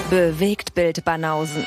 Bewegtbild Banausen.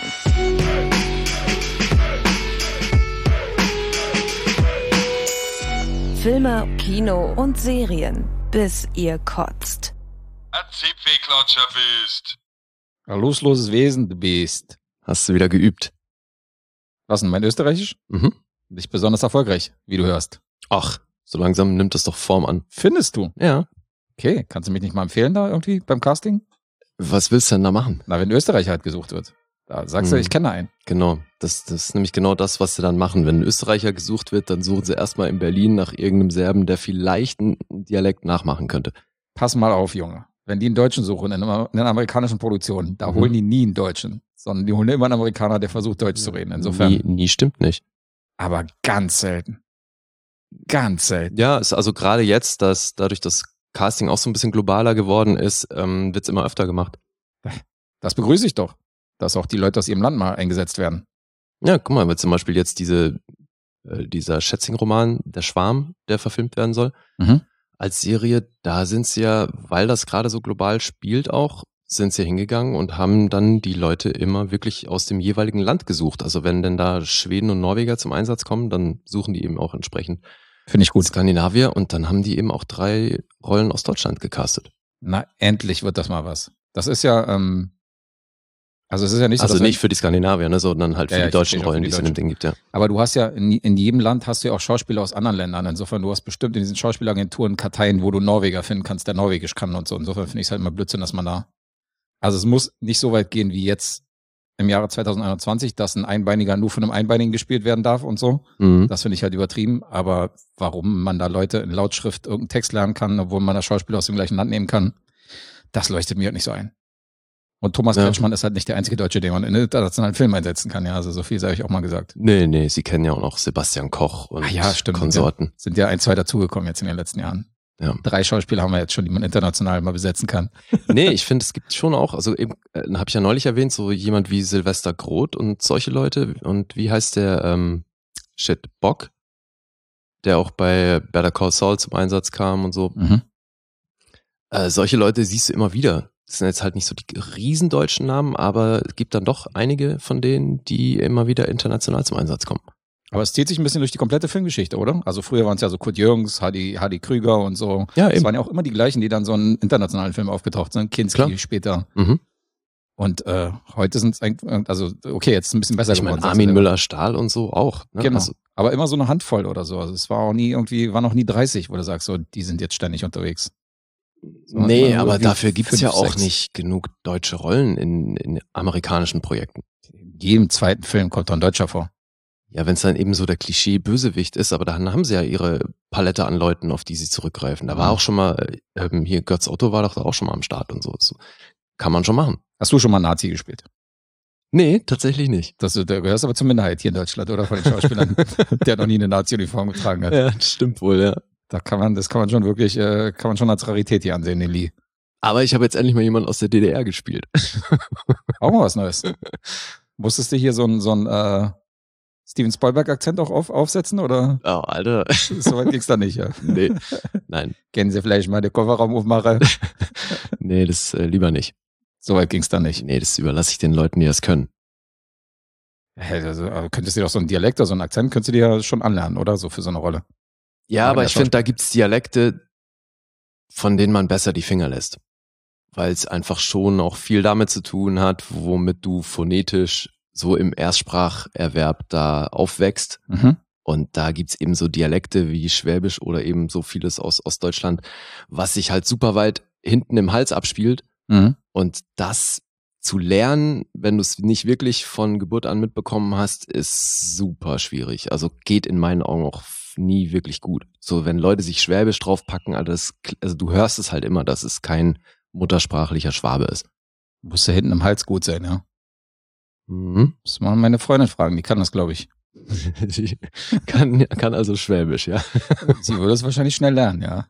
Filme, Kino und Serien, bis ihr kotzt. Ein Zipfelklatscher bist. Ein losloses Wesen, du bist. Hast du wieder geübt? Was denn, mein Österreichisch? Mhm. Nicht besonders erfolgreich, wie du hörst. Ach, so langsam nimmt es doch Form an. Findest du? Ja. Okay, kannst du mich nicht mal empfehlen da irgendwie beim Casting? Was willst du denn da machen? Na, wenn Österreich halt gesucht wird. Da sagst du, ich kenne einen. Genau, das ist nämlich genau das, was sie dann machen. Wenn ein Österreicher gesucht wird, dann suchen sie erstmal in Berlin nach irgendeinem Serben, der vielleicht einen Dialekt nachmachen könnte. Pass mal auf, Junge. Wenn die einen Deutschen suchen in einer amerikanischen Produktion, da holen die nie einen Deutschen, sondern die holen immer einen Amerikaner, der versucht, Deutsch zu reden. Insofern. Nie stimmt nicht. Aber ganz selten. Ganz selten. Ja, ist also gerade jetzt, dass dadurch das Casting auch so ein bisschen globaler geworden ist, wird's immer öfter gemacht. Das begrüße ich doch, dass auch die Leute aus ihrem Land mal eingesetzt werden. Ja, guck mal, weil zum Beispiel jetzt dieser Schätzing-Roman, Der Schwarm, der verfilmt werden soll, als Serie, da sind sie ja, weil das gerade so global spielt auch, sind sie hingegangen und haben dann die Leute immer wirklich aus dem jeweiligen Land gesucht. Also wenn denn da Schweden und Norweger zum Einsatz kommen, dann suchen die eben auch entsprechend Finde ich gut. Skandinavier und dann haben die eben auch 3 Rollen aus Deutschland gecastet. Na, endlich wird das mal was. Das ist ja, also es ist ja nicht so, Also nicht für die Skandinavier, ne, sondern halt für die deutschen Rollen, die es in dem Ding gibt, ja. Aber du hast ja, in jedem Land hast du ja auch Schauspieler aus anderen Ländern. Insofern, du hast bestimmt in diesen Schauspielagenturen Karteien, wo du Norweger finden kannst, der Norwegisch kann und so. Insofern finde ich es halt immer Blödsinn, dass man da, also es muss nicht so weit gehen wie jetzt im Jahre 2021, dass ein Einbeiniger nur von einem Einbeinigen gespielt werden darf und so. Das finde ich halt übertrieben. Aber warum man da Leute in Lautschrift irgendeinen Text lernen kann, obwohl man da Schauspieler aus dem gleichen Land nehmen kann, das leuchtet mir halt nicht so ein. Und Thomas Kretschmann ist halt nicht der einzige Deutsche, den man in einen internationalen Film einsetzen kann. Ja, also so viel sei ich auch mal gesagt. Nee, sie kennen ja auch noch Sebastian Koch und Konsorten. Ja. Sind ja 1, 2 dazugekommen jetzt in den letzten Jahren. Ja. 3 Schauspieler haben wir jetzt schon, die man international mal besetzen kann. Nee, ich finde, es gibt schon auch, also eben, habe ich ja neulich erwähnt, so jemand wie Sylvester Groth und solche Leute. Und wie heißt der, Bock, der auch bei Better Call Saul zum Einsatz kam und so. Solche Leute siehst du immer wieder. Das sind jetzt halt nicht so die riesendeutschen Namen, aber es gibt dann doch einige von denen, die immer wieder international zum Einsatz kommen. Aber es zieht sich ein bisschen durch die komplette Filmgeschichte, oder? Also früher waren es ja so Kurt Jürgens, Hardy Krüger und so. Ja, es eben. waren ja auch immer die gleichen, die dann so einen internationalen Film aufgetaucht sind. Kinski später. Und heute sind es eigentlich, also okay, jetzt ist es ein bisschen besser geworden. Ich meine, Armin Müller-Stahl und so auch. Ne? Genau. Also, aber immer so eine Handvoll oder so. Also es war auch nie irgendwie, waren noch nie 30, wo du sagst, so, die sind jetzt ständig unterwegs. Sondern nee, aber dafür gibt es 5, ja auch 6. nicht genug deutsche Rollen in amerikanischen Projekten. In jedem zweiten Film kommt doch ein Deutscher vor. Ja, wenn es dann eben so der Klischee-Bösewicht ist, aber dann haben sie ja ihre Palette an Leuten, auf die sie zurückgreifen. Da war auch schon mal, hier Götz Otto war doch da auch schon mal am Start und so. Kann man schon machen. Hast du schon mal Nazi gespielt? Nee, tatsächlich nicht. Du gehörst aber zur Minderheit hier in Deutschland, oder? Von den Schauspielern, der noch nie eine Nazi-Uniform getragen hat. Ja, das stimmt wohl, ja. Das kann man schon wirklich, kann man schon als Rarität hier ansehen, den Lee. Aber ich habe jetzt endlich mal jemanden aus der DDR gespielt. Auch mal was Neues. Musstest du hier so ein Steven Spielberg-Akzent auch aufsetzen, oder? Oh, Alter. Soweit ging's da nicht, ja. Nee, nein. Kennen Sie vielleicht mal den Kofferraum aufmachen? Nee, das lieber nicht. Soweit ging's da nicht. Nee, das überlasse ich den Leuten, die das können. Also, könntest du dir doch so einen Dialekt oder so einen Akzent, könntest du dir ja schon anlernen, oder? So für so eine Rolle. Ja, aber ich finde, da gibt's Dialekte, von denen man besser die Finger lässt. Weil es einfach schon auch viel damit zu tun hat, womit du phonetisch so im Erstspracherwerb da aufwächst. Und da gibt's eben so Dialekte wie Schwäbisch oder eben so vieles aus Ostdeutschland, was sich halt super weit hinten im Hals abspielt. Und das zu lernen, wenn du es nicht wirklich von Geburt an mitbekommen hast, ist super schwierig. Also geht in meinen Augen auch nie wirklich gut. So, wenn Leute sich Schwäbisch draufpacken, also du hörst es halt immer, dass es kein muttersprachlicher Schwabe ist. Muss ja hinten im Hals gut sein, ja. Muss man meine Freundin fragen, die kann das, glaube ich. Sie kann also Schwäbisch, ja. Sie würde es wahrscheinlich schnell lernen, ja.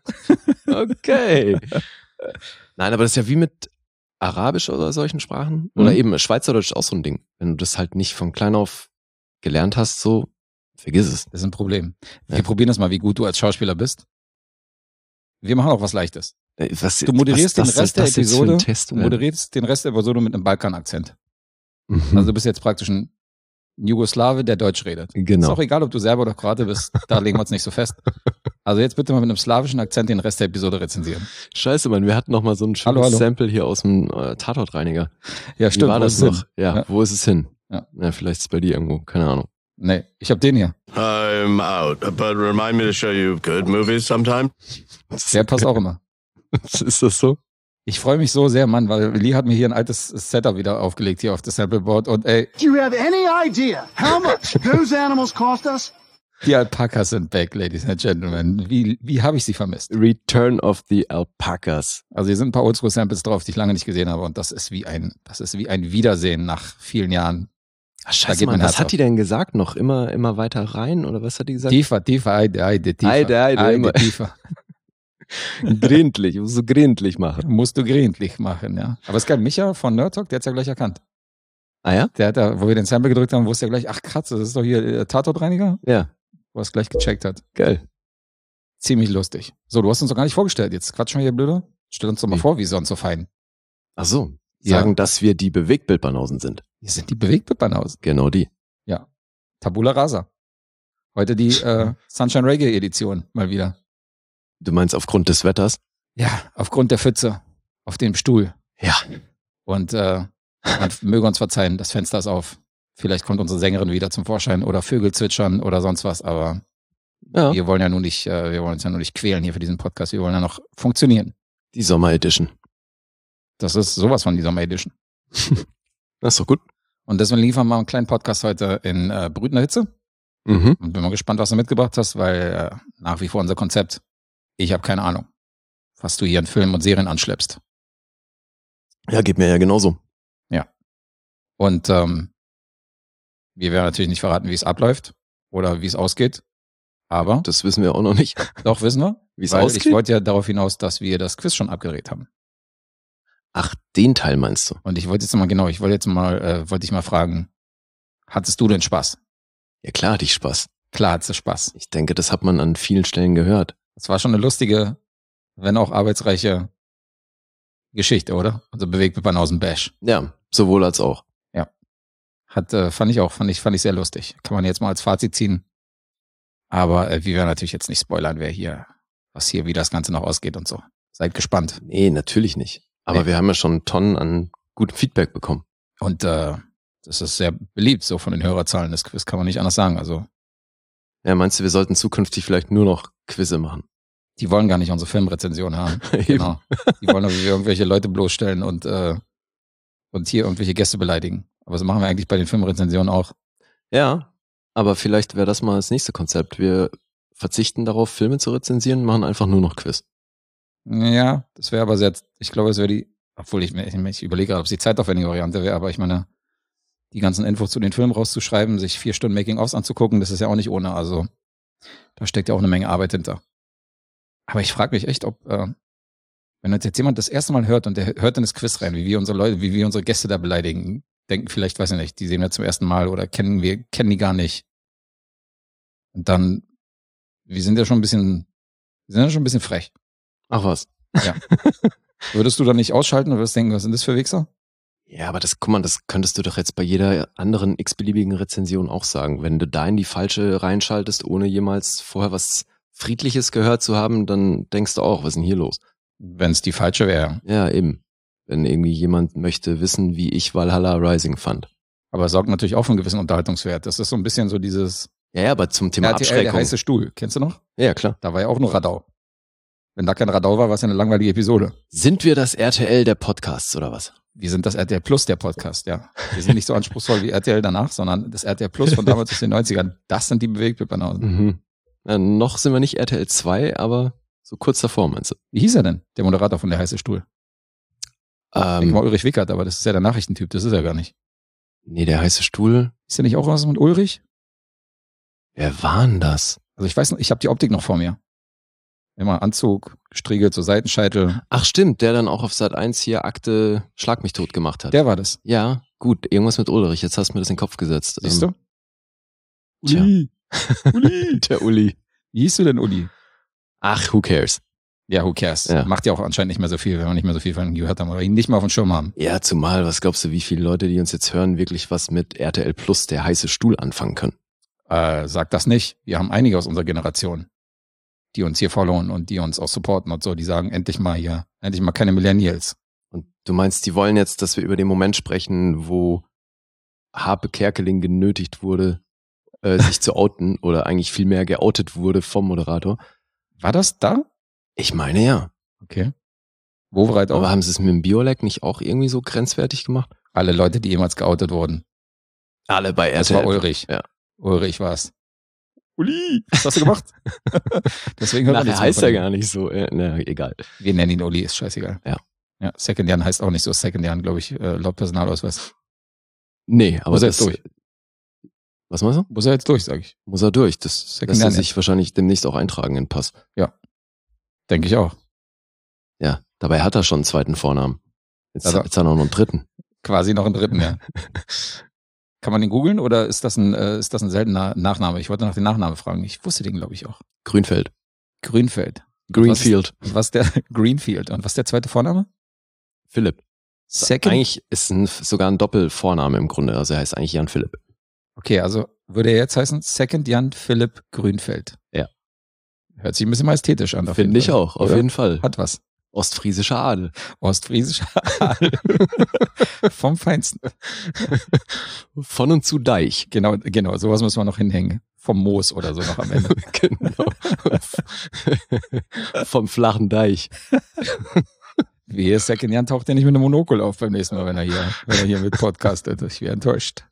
Okay. Nein, aber das ist ja wie mit Arabisch oder solchen Sprachen. Oder eben Schweizerdeutsch ist auch so ein Ding. Wenn du das halt nicht von klein auf gelernt hast, so, vergiss es. Das ist ein Problem. Wir probieren das mal, wie gut du als Schauspieler bist. Wir machen auch was Leichtes. Du moderierst den Rest der Episode. Du moderierst den Rest der Episode mit einem Balkan-Akzent. Mhm. Also du bist jetzt praktisch ein Jugoslawe, der Deutsch redet. Genau. Ist auch egal, ob du Serbe oder Kroate bist. Da legen wir uns nicht so fest. Also jetzt bitte mal mit einem slawischen Akzent den Rest der Episode rezensieren. Scheiße, Mann, wir hatten noch mal so ein schönes Hallo. Sample hier aus dem Tatortreiniger. Ja, stimmt. Wie war das noch? Ja, wo ist es hin? Ja. Vielleicht ist es bei dir irgendwo, keine Ahnung. Nee, ich hab den hier. I'm out, but remind me to show you good movies sometime. Der passt auch immer. Ist das so? Ich freue mich so sehr, Mann, weil Lee hat mir hier ein altes Setup wieder aufgelegt hier auf das Sampleboard und ey, Do you have any idea how much those animals cost us? die Alpakas sind back, Ladies and Gentlemen. Wie habe ich sie vermisst? Return of the Alpacas. Also hier sind ein paar Oldschool-Samples drauf, die ich lange nicht gesehen habe und das ist wie ein Wiedersehen nach vielen Jahren. Ach, scheiße, Mann, was hat die denn gesagt noch? Immer weiter rein oder was hat die gesagt? Tiefer, Heide, tiefer. Heide, tiefer. Gründlich, musst du gründlich machen. Musst du gründlich machen, ja. Aber es gab Micha von Nerd Talk, der hat's ja gleich erkannt. Ah ja? Der hat da, wo wir den Sample gedrückt haben, wusste er gleich, ach krass, das ist doch hier Tatortreiniger, Ja. wo er es gleich gecheckt hat. Geil. Ziemlich lustig. So, du hast uns doch gar nicht vorgestellt. Jetzt quatschen wir hier blöde. Stell uns doch mal vor, wie sonst so fein. Ach so. Ja. Sagen, dass wir die Bewegtbildbanausen sind. Wir sind die Bewegtbildbanausen. Genau die. Ja. Tabula Rasa. Heute die Sunshine Reggae Edition mal wieder. Du meinst aufgrund des Wetters? Ja, aufgrund der Pfütze auf dem Stuhl. Ja. Und man möge uns verzeihen, das Fenster ist auf. Vielleicht kommt unsere Sängerin wieder zum Vorschein oder Vögel zwitschern oder sonst was, aber Ja. wir wollen uns ja nur nicht quälen hier für diesen Podcast. Wir wollen ja noch funktionieren. Die Sommer-Edition. Das ist sowas von die Sommer Edition. Das ist doch gut. Und deswegen liefern wir einen kleinen Podcast heute in brütender Hitze. Mhm. Und bin mal gespannt, was du mitgebracht hast, weil nach wie vor unser Konzept, ich habe keine Ahnung, was du hier in Filmen und Serien anschleppst. Ja, geht mir ja genauso. Und wir werden natürlich nicht verraten, wie es abläuft oder wie es ausgeht. Aber Das wissen wir auch noch nicht. doch wissen wir, Wie es weil ausgeht? ich wollte ja darauf hinaus, dass wir das Quiz schon abgedreht haben. Ach, den Teil meinst du? Und ich wollte ich mal fragen, hattest du denn Spaß? Ja klar, hatte ich Spaß. Klar hattest du Spaß. Ich denke, das hat man an vielen Stellen gehört. Das war schon eine lustige, wenn auch arbeitsreiche Geschichte, oder? Also bewegt mit Banausen Bash. Ja, sowohl als auch. Fand ich sehr lustig. Kann man jetzt mal als Fazit ziehen. Aber wir werden natürlich jetzt nicht spoilern, wie das Ganze noch ausgeht und so. Seid gespannt. Nee, natürlich nicht. Aber Nee. wir haben ja schon Tonnen an gutem Feedback bekommen. Und das ist sehr beliebt, so von den Hörerzahlen. Das Quiz kann man nicht anders sagen. Also Ja, meinst du, wir sollten zukünftig vielleicht nur noch Quizze machen? die wollen gar nicht unsere Filmrezension haben. Genau. Die wollen nur, wie wir irgendwelche Leute bloßstellen und hier irgendwelche Gäste beleidigen. Aber so machen wir eigentlich bei den Filmrezensionen auch. Ja, aber vielleicht wäre das mal das nächste Konzept. Wir verzichten darauf, Filme zu rezensieren, machen einfach nur noch Quiz. Ja, das wäre aber ich glaube, es wäre obwohl ich überlege gerade, ob es die zeitaufwendige Variante wäre, aber ich meine, die ganzen Infos zu den Filmen rauszuschreiben, sich 4 Stunden Making-ofs anzugucken, das ist ja auch nicht ohne, also da steckt ja auch eine Menge Arbeit hinter. Aber ich frage mich echt, ob, wenn uns jetzt jemand das erste Mal hört und der hört in das Quiz rein, wie wir unsere Gäste da beleidigen, denken vielleicht, weiß ich nicht, die sehen wir zum ersten Mal oder kennen die gar nicht. Und dann, wir sind ja schon ein bisschen frech. Ach was. Ja. Würdest du dann nicht ausschalten und würdest denken, was sind das für Wichser? Ja, aber das könntest du doch jetzt bei jeder anderen x-beliebigen Rezension auch sagen. Wenn du da in die falsche reinschaltest, ohne jemals vorher was Friedliches gehört zu haben, dann denkst du auch, was ist denn hier los? Wenn es die falsche wäre. Ja, eben. Wenn irgendwie jemand möchte wissen, wie ich Valhalla Rising fand. Aber es sorgt natürlich auch für einen gewissen Unterhaltungswert. Das ist so ein bisschen so dieses Ja, aber zum Thema RTL, der Abschreckung. heiße Stuhl. Kennst du noch? Ja, klar. Da war ja auch nur Radau. Wenn da kein Radau war, war es ja eine langweilige Episode. Sind wir das RTL der Podcasts oder was? Wir sind das RTL Plus der Podcast, ja. Wir sind nicht so anspruchsvoll wie RTL danach, sondern das RTL Plus von damals aus den 90ern. Das sind die Bewegtbildbanausen. Mhm. Ja, noch sind wir nicht RTL 2, aber so kurz davor, meinst du? Wie hieß er denn, der Moderator von der heiße Stuhl? Ich denke mal Ulrich Wickert, aber das ist ja der Nachrichtentyp, das ist er gar nicht. Nee, der heiße Stuhl. Ist der nicht auch was mit Ulrich? Wer war denn das? Also ich weiß noch, ich habe die Optik noch vor mir. Immer Anzug, gestriegelt, so Seitenscheitel. Ach stimmt, der dann auch auf Sat 1 hier Akte Schlag mich tot gemacht hat. Der war das. Ja, gut, irgendwas mit Ulrich, jetzt hast du mir das in den Kopf gesetzt. Siehst du? Tja. Uli. Der Uli. Wie hieß du denn, Uli? Ach, who cares? Ja, who cares? Ja. Macht ja auch anscheinend nicht mehr so viel, wenn wir nicht mehr so viel von ihm gehört haben oder ihn nicht mal auf dem Schirm haben. Ja, zumal, was glaubst du, wie viele Leute, die uns jetzt hören, wirklich was mit RTL Plus, der heiße Stuhl, anfangen können? Sag das nicht. Wir haben einige aus unserer Generation, die uns hier followen und die uns auch supporten und so. Die sagen, endlich mal keine Millennials. Und du meinst, die wollen jetzt, dass wir über den Moment sprechen, wo Harpe Kerkeling genötigt wurde, sich zu outen oder eigentlich viel mehr geoutet wurde vom Moderator? War das da? Ich meine ja. Okay. Wovereit auch? Aber haben sie es mit dem Biolek nicht auch irgendwie so grenzwertig gemacht? Alle Leute, die jemals geoutet wurden. Alle bei RTL. Das war Ulrich. Ja. Ulrich war's. Uli, was hast du gemacht? Deswegen hört man Nachher heißt er gar nicht so. Na, egal. Wir nennen ihn Uli, ist scheißegal. Ja. Second Jan heißt auch nicht so. Second Jan, glaube ich, laut Personalausweis. Nee, aber Muss er das jetzt durch. Was meinst du? Muss er jetzt durch, sag ich. Muss er durch. Das Second lässt er Jan, sich wahrscheinlich demnächst auch eintragen in den Pass. Denke ich auch. Ja, dabei hat er schon einen zweiten Vornamen. Jetzt Also- hat er noch einen dritten. Quasi noch einen dritten, ja. Kann man den googeln oder ist das ein seltener Nachname? Ich wollte nach dem Nachnamen fragen. Ich wusste den, glaube ich, auch. Grünfeld. Grünfeld. Greenfield. Was der Greenfield. Und was ist der zweite Vorname? Philipp. Second. Eigentlich ist sogar ein Doppelvorname im Grunde. Also er heißt eigentlich Jan Philipp. Okay, also würde er jetzt heißen Second Jan Philipp Grünfeld. Ja. Hört sich ein bisschen majestätisch an. auf Finde jeden ich Fall. auch, auf Oder? jeden Fall. Hat was. Ostfriesischer Adel. Ostfriesischer Adel. Vom Feinsten. Von und zu Deich. Genau, sowas müssen wir noch hinhängen. Vom Moos oder so noch am Ende. Genau. Vom flachen Deich. Wehe, Second Jan taucht ja nicht mit einem Monokel auf beim nächsten Mal, wenn er hier mit podcastet. Ich wäre enttäuscht.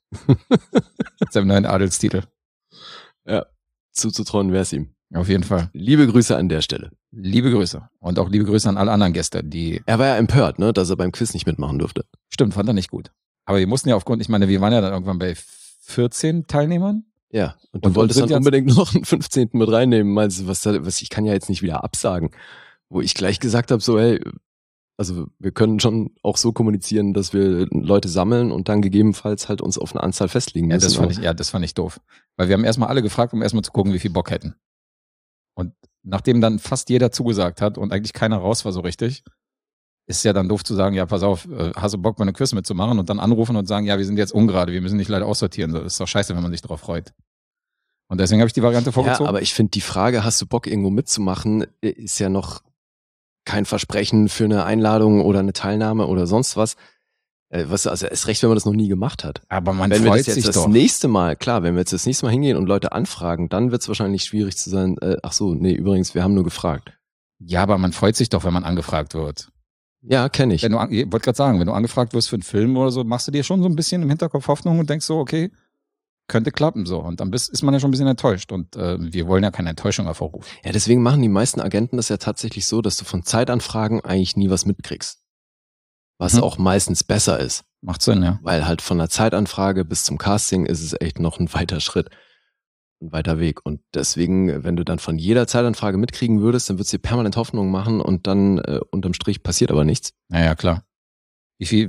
Mit seinem neuen Adelstitel. Ja, zuzutrauen wäre es ihm. Auf jeden Fall. Liebe Grüße an der Stelle. Liebe Grüße. Und auch liebe Grüße an alle anderen Gäste, die... Er war ja empört, ne, dass er beim Quiz nicht mitmachen durfte. Stimmt, fand er nicht gut. Aber wir mussten ja aufgrund, ich meine, wir waren ja dann irgendwann bei 14 Teilnehmern. Ja, und Und du wolltest sind dann jetzt- unbedingt noch einen 15. mit reinnehmen. Meinst du, was ich kann ja jetzt nicht wieder absagen. Wo ich gleich gesagt habe, so, hey, also wir können schon auch so kommunizieren, dass wir Leute sammeln und dann gegebenenfalls halt uns auf eine Anzahl festlegen Ja, müssen. das fand ich doof. Weil wir haben erstmal alle gefragt, um erstmal zu gucken, wie viel Bock hätten. Und nachdem dann fast jeder zugesagt hat und eigentlich keiner raus war so richtig, ist ja dann doof zu sagen, ja, pass auf, hast du Bock, bei einem Quiz mitzumachen und dann anrufen und sagen, ja, wir sind jetzt ungerade, wir müssen dich leider aussortieren. Das ist doch scheiße, wenn man sich darauf freut. Und deswegen habe ich die Variante vorgezogen. Ja, aber ich finde die Frage, hast du Bock irgendwo mitzumachen, ist ja noch kein Versprechen für eine Einladung oder eine Teilnahme oder sonst was. Also ist recht, wenn man das noch nie gemacht hat. Aber man Wenn wir freut das jetzt sich das doch. nächste Mal, klar, wenn wir jetzt das nächste Mal hingehen und Leute anfragen, dann wird es wahrscheinlich schwierig zu sein, ach so, nee, übrigens, wir haben nur gefragt. Ja, aber man freut sich doch, wenn man angefragt wird. Ja, kenne ich. Ich wollte gerade sagen, wenn du angefragt wirst für einen Film oder so, machst du dir schon so ein bisschen im Hinterkopf Hoffnung und denkst so, okay, könnte klappen so. Und dann ist man ja schon ein bisschen enttäuscht. Und wir wollen ja keine Enttäuschung hervorrufen. Ja, deswegen machen die meisten Agenten das ja tatsächlich so, dass du von Zeitanfragen eigentlich nie was mitkriegst. Was auch meistens besser ist. Macht Sinn, ja. Weil halt von der Zeitanfrage bis zum Casting ist es echt noch ein weiter Schritt. Ein weiter Weg. Und deswegen, wenn du dann von jeder Zeitanfrage mitkriegen würdest, dann würdest du dir permanent Hoffnung machen und dann unterm Strich passiert aber nichts. Naja, klar. Wie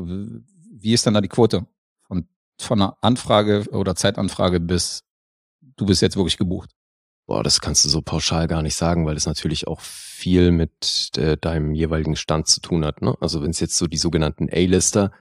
ist denn da die Quote? Von einer Anfrage oder Zeitanfrage bis du bist jetzt wirklich gebucht? Boah, das kannst du so pauschal gar nicht sagen, weil das natürlich auch viel mit deinem jeweiligen Stand zu tun hat. Ne? Also wenn es jetzt so die sogenannten A-Lister,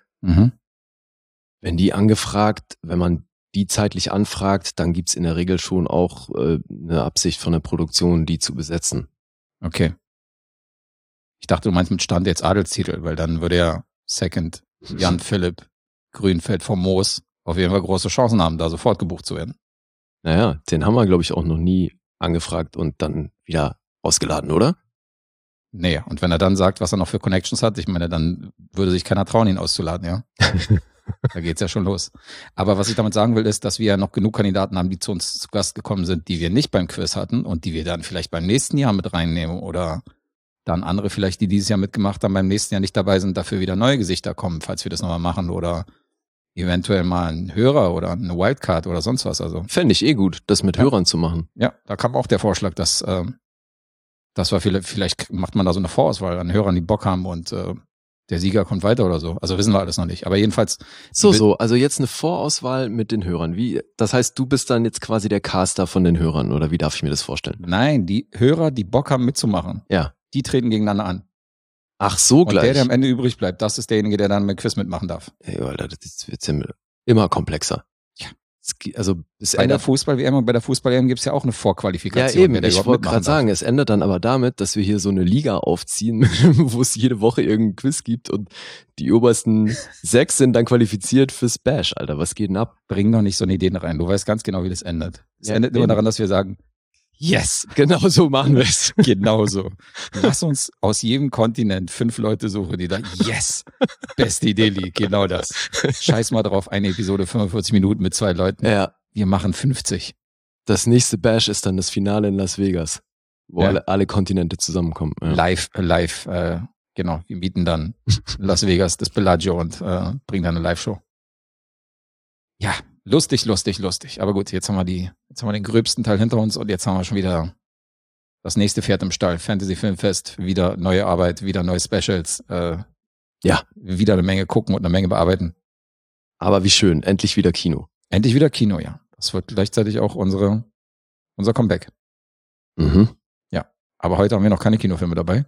wenn die angefragt, wenn man die zeitlich anfragt, dann gibt's in der Regel schon auch eine Absicht von der Produktion, die zu besetzen. Okay. Ich dachte, du meinst mit Stand jetzt Adelstitel, weil dann würde ja Second Jan Philipp Grünfeld vom Moos auf jeden Fall große Chancen haben, da sofort gebucht zu werden. Naja, den haben wir, glaube ich, auch noch nie angefragt und dann wieder ausgeladen, oder? Nee, und wenn er dann sagt, was er noch für Connections hat, ich meine, dann würde sich keiner trauen, ihn auszuladen, ja. Da geht's ja schon los. Aber was ich damit sagen will, ist, dass wir ja noch genug Kandidaten haben, die zu uns zu Gast gekommen sind, die wir nicht beim Quiz hatten und die wir dann vielleicht beim nächsten Jahr mit reinnehmen oder dann andere vielleicht, die dieses Jahr mitgemacht haben, beim nächsten Jahr nicht dabei sind, dafür wieder neue Gesichter kommen, falls wir das nochmal machen oder eventuell mal ein Hörer oder eine Wildcard oder sonst was. Also Fände ich gut, das mit Hörern zu machen. ja, da kam auch der Vorschlag, dass war vielleicht macht man da so eine Vorauswahl an Hörern, die Bock haben und der Sieger kommt weiter oder so. Also wissen wir alles noch nicht. Aber jedenfalls. Also jetzt eine Vorauswahl mit den Hörern. Das heißt, du bist dann jetzt quasi der Caster von den Hörern oder wie darf ich mir das vorstellen? Nein, die Hörer, die Bock haben mitzumachen. Ja. Die treten gegeneinander an. Ach so, Und gleich. der am Ende übrig bleibt, das ist derjenige, der dann mit Quiz mitmachen darf. Ey, Alter, das wird immer komplexer. Ja. Also es Bei der ändert. Fußball-WM und bei der Fußball-EM gibt es ja auch eine Vorqualifikation. Ja, eben. wer da Ich überhaupt wollte mitmachen gerade darf. sagen, es ändert dann aber damit, dass wir hier so eine Liga aufziehen, wo es jede Woche irgendein Quiz gibt und die obersten 6 sind dann qualifiziert fürs Bash. Alter, was geht denn ab? Bring doch nicht so eine Ideen rein. Du weißt ganz genau, wie das endet. Es Ja, endet nur eben. daran, dass wir sagen, yes, Genau so machen wir es. genau so. Lass uns aus jedem Kontinent 5 Leute suchen, die da, yes, beste Idee liegt, genau das. Scheiß mal drauf, eine Episode 45 Minuten mit 2 Leuten. Ja, Wir machen 50. das nächste Bash ist dann das Finale in Las Vegas, wo Ja. alle Kontinente zusammenkommen. Ja. Live, genau. Wir mieten dann Las Vegas, das Bellagio und bringen dann eine Live-Show. Ja, lustig. Aber gut, jetzt haben wir den gröbsten Teil hinter uns und jetzt haben wir schon wieder das nächste Pferd im Stall. Fantasy Filmfest, wieder neue Arbeit, wieder neue Specials. Ja. Wieder eine Menge gucken und eine Menge bearbeiten. Aber wie schön, endlich wieder Kino. Endlich wieder Kino, ja. Das wird gleichzeitig auch unser Comeback. Mhm. Aber heute haben wir noch keine Kinofilme dabei.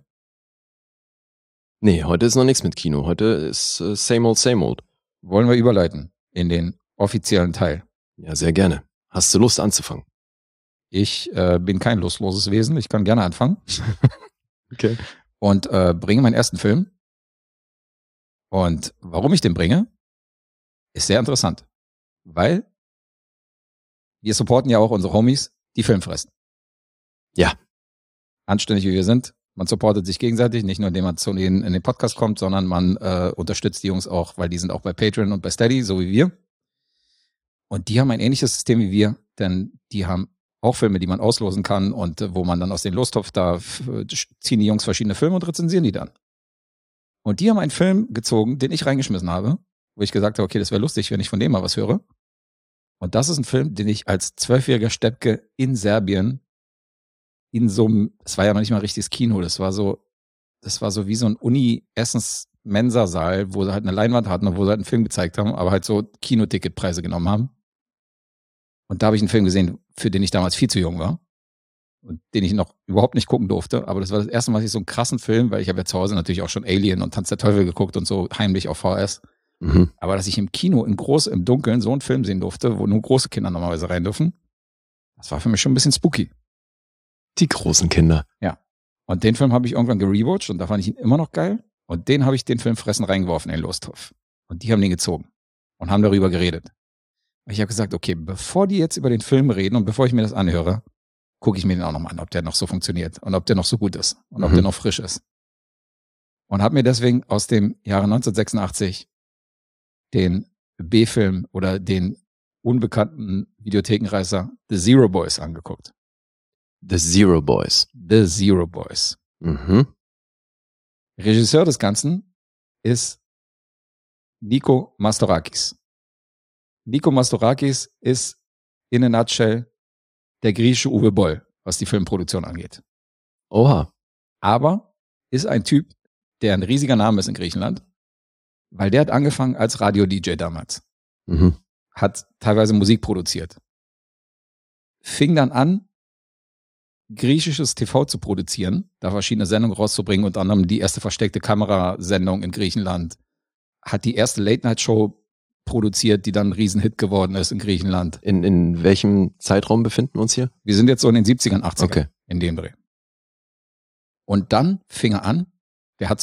Nee, heute ist noch nichts mit Kino. Heute ist same old. Wollen wir überleiten in den offiziellen Teil. Ja, sehr gerne. Hast du Lust anzufangen? Ich bin kein lustloses Wesen. Ich kann gerne anfangen. Okay. Und bringe meinen ersten Film. Und warum ich den bringe, ist sehr interessant. Weil wir supporten ja auch unsere Homies, die Film fressen. Ja. Anständig wie wir sind. Man supportet sich gegenseitig, nicht nur indem man zu denen in den Podcast kommt, sondern man unterstützt die Jungs auch, weil die sind auch bei Patreon und bei Steady, so wie wir. Und die haben ein ähnliches System wie wir, denn die haben auch Filme, die man auslosen kann und wo man dann aus dem Lostopf, da ziehen die Jungs verschiedene Filme und rezensieren die dann. Und die haben einen Film gezogen, den ich reingeschmissen habe, wo ich gesagt habe, okay, das wäre lustig, wenn ich von dem mal was höre. Und das ist ein Film, den ich als 12-jähriger Steppke in Serbien in so einem, es war ja noch nicht mal richtiges Kino, das war so wie so ein Uni-Essens-Mensa-Saal, wo sie halt eine Leinwand hatten und wo sie halt einen Film gezeigt haben, aber halt so Kinoticketpreise genommen haben. Und da habe ich einen Film gesehen, für den ich damals viel zu jung war und den ich noch überhaupt nicht gucken durfte. Aber das war das erste Mal, dass ich so einen krassen Film, weil ich habe ja zu Hause natürlich auch schon Alien und Tanz der Teufel geguckt und so heimlich auf VHS. Mhm. Aber dass ich im Kino im Dunkeln so einen Film sehen durfte, wo nur große Kinder normalerweise rein dürfen, das war für mich schon ein bisschen spooky. Die großen Kinder. Und den Film habe ich irgendwann gerewatcht und da fand ich ihn immer noch geil. Und den habe ich den Film Fressen reingeworfen in den Lostopf. Und die haben den gezogen und haben darüber geredet. Und ich habe gesagt, okay, bevor die jetzt über den Film reden und bevor ich mir das anhöre, gucke ich mir den auch nochmal an, ob der noch so funktioniert und ob der noch so gut ist und ob der noch frisch ist. Und habe mir deswegen aus dem Jahre 1986 den B-Film oder den unbekannten Videothekenreißer The Zero Boys angeguckt. The Zero Boys. The Zero Boys. Mhm. Regisseur des Ganzen ist Nico Mastorakis. Nico Mastorakis ist in a nutshell der griechische Uwe Boll, was die Filmproduktion angeht. Oha. Aber ist ein Typ, der ein riesiger Name ist in Griechenland, weil der hat angefangen als Radio-DJ damals. Mhm. Hat teilweise Musik produziert. Fing dann an, griechisches TV zu produzieren, da verschiedene Sendungen rauszubringen, unter anderem die erste versteckte Kamerasendung in Griechenland, hat die erste Late-Night-Show produziert, die dann ein Riesenhit geworden ist in Griechenland. In welchem Zeitraum befinden wir uns hier? Wir sind jetzt so in den 70ern, 80ern, Okay. in dem Dreh. Und dann fing er an, der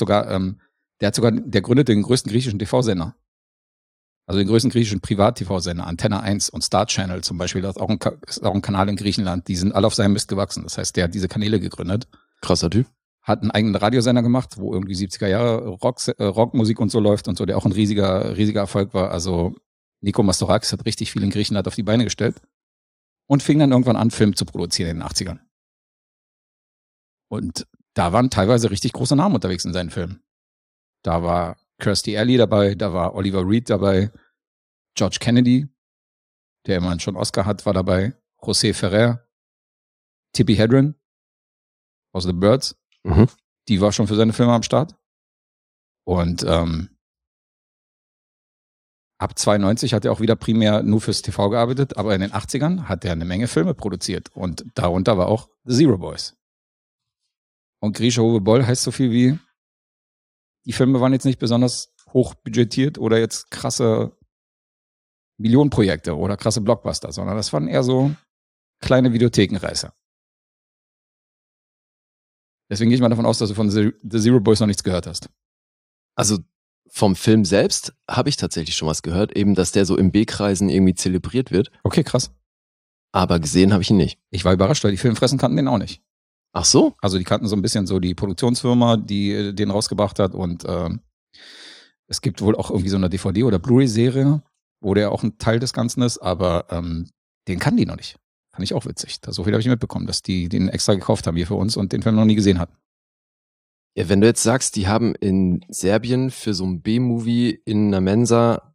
gründet den größten griechischen TV-Sender. Also den größten griechischen Privat-TV-Sender, Antenne 1 und Star Channel zum Beispiel, das ist auch ein Kanal in Griechenland, die sind alle auf seinem Mist gewachsen. Das heißt, der hat diese Kanäle gegründet. Krasser Typ. Hat einen eigenen Radiosender gemacht, wo irgendwie 70er Jahre Rockmusik und so läuft und so, der auch ein riesiger Erfolg war. Also Nico Mastorakis hat richtig viel in Griechenland auf die Beine gestellt und fing dann irgendwann an, Film zu produzieren in den 80ern. Und da waren teilweise richtig große Namen unterwegs in seinen Filmen. Da war Kirstie Alley dabei, da war Oliver Reed dabei, George Kennedy, der immerhin schon Oscar hat, war dabei, José Ferrer, Tippi Hedren aus The Birds, Mhm. die war schon für seine Filme am Start. Und ab 92 hat er auch wieder primär nur fürs TV gearbeitet, aber in den 80ern hat er eine Menge Filme produziert und darunter war auch The Zero Boys. Und Grisha Uwe Boll heißt so viel wie, die Filme waren jetzt nicht besonders hoch budgetiert oder jetzt krasse Millionenprojekte oder krasse Blockbuster, sondern das waren eher so kleine Videothekenreißer. Deswegen gehe ich mal davon aus, dass du von The Zero Boys noch nichts gehört hast. Also vom Film selbst habe ich tatsächlich schon was gehört, eben, dass der so im B-Kreisen irgendwie zelebriert wird. Okay, krass. Aber gesehen habe ich ihn nicht. Ich war überrascht, weil die Filmfressen kannten den auch nicht. Ach so? Also die kannten so ein bisschen so die Produktionsfirma, die den rausgebracht hat und es gibt wohl auch irgendwie so eine DVD- oder Blu-ray-Serie, wo der auch ein Teil des Ganzen ist, aber den kannten die noch nicht. Fand ich auch witzig. So viel habe ich mitbekommen, dass die den extra gekauft haben hier für uns und den Film noch nie gesehen hatten. Ja, wenn du jetzt sagst, die haben in Serbien für so ein B-Movie in einer Mensa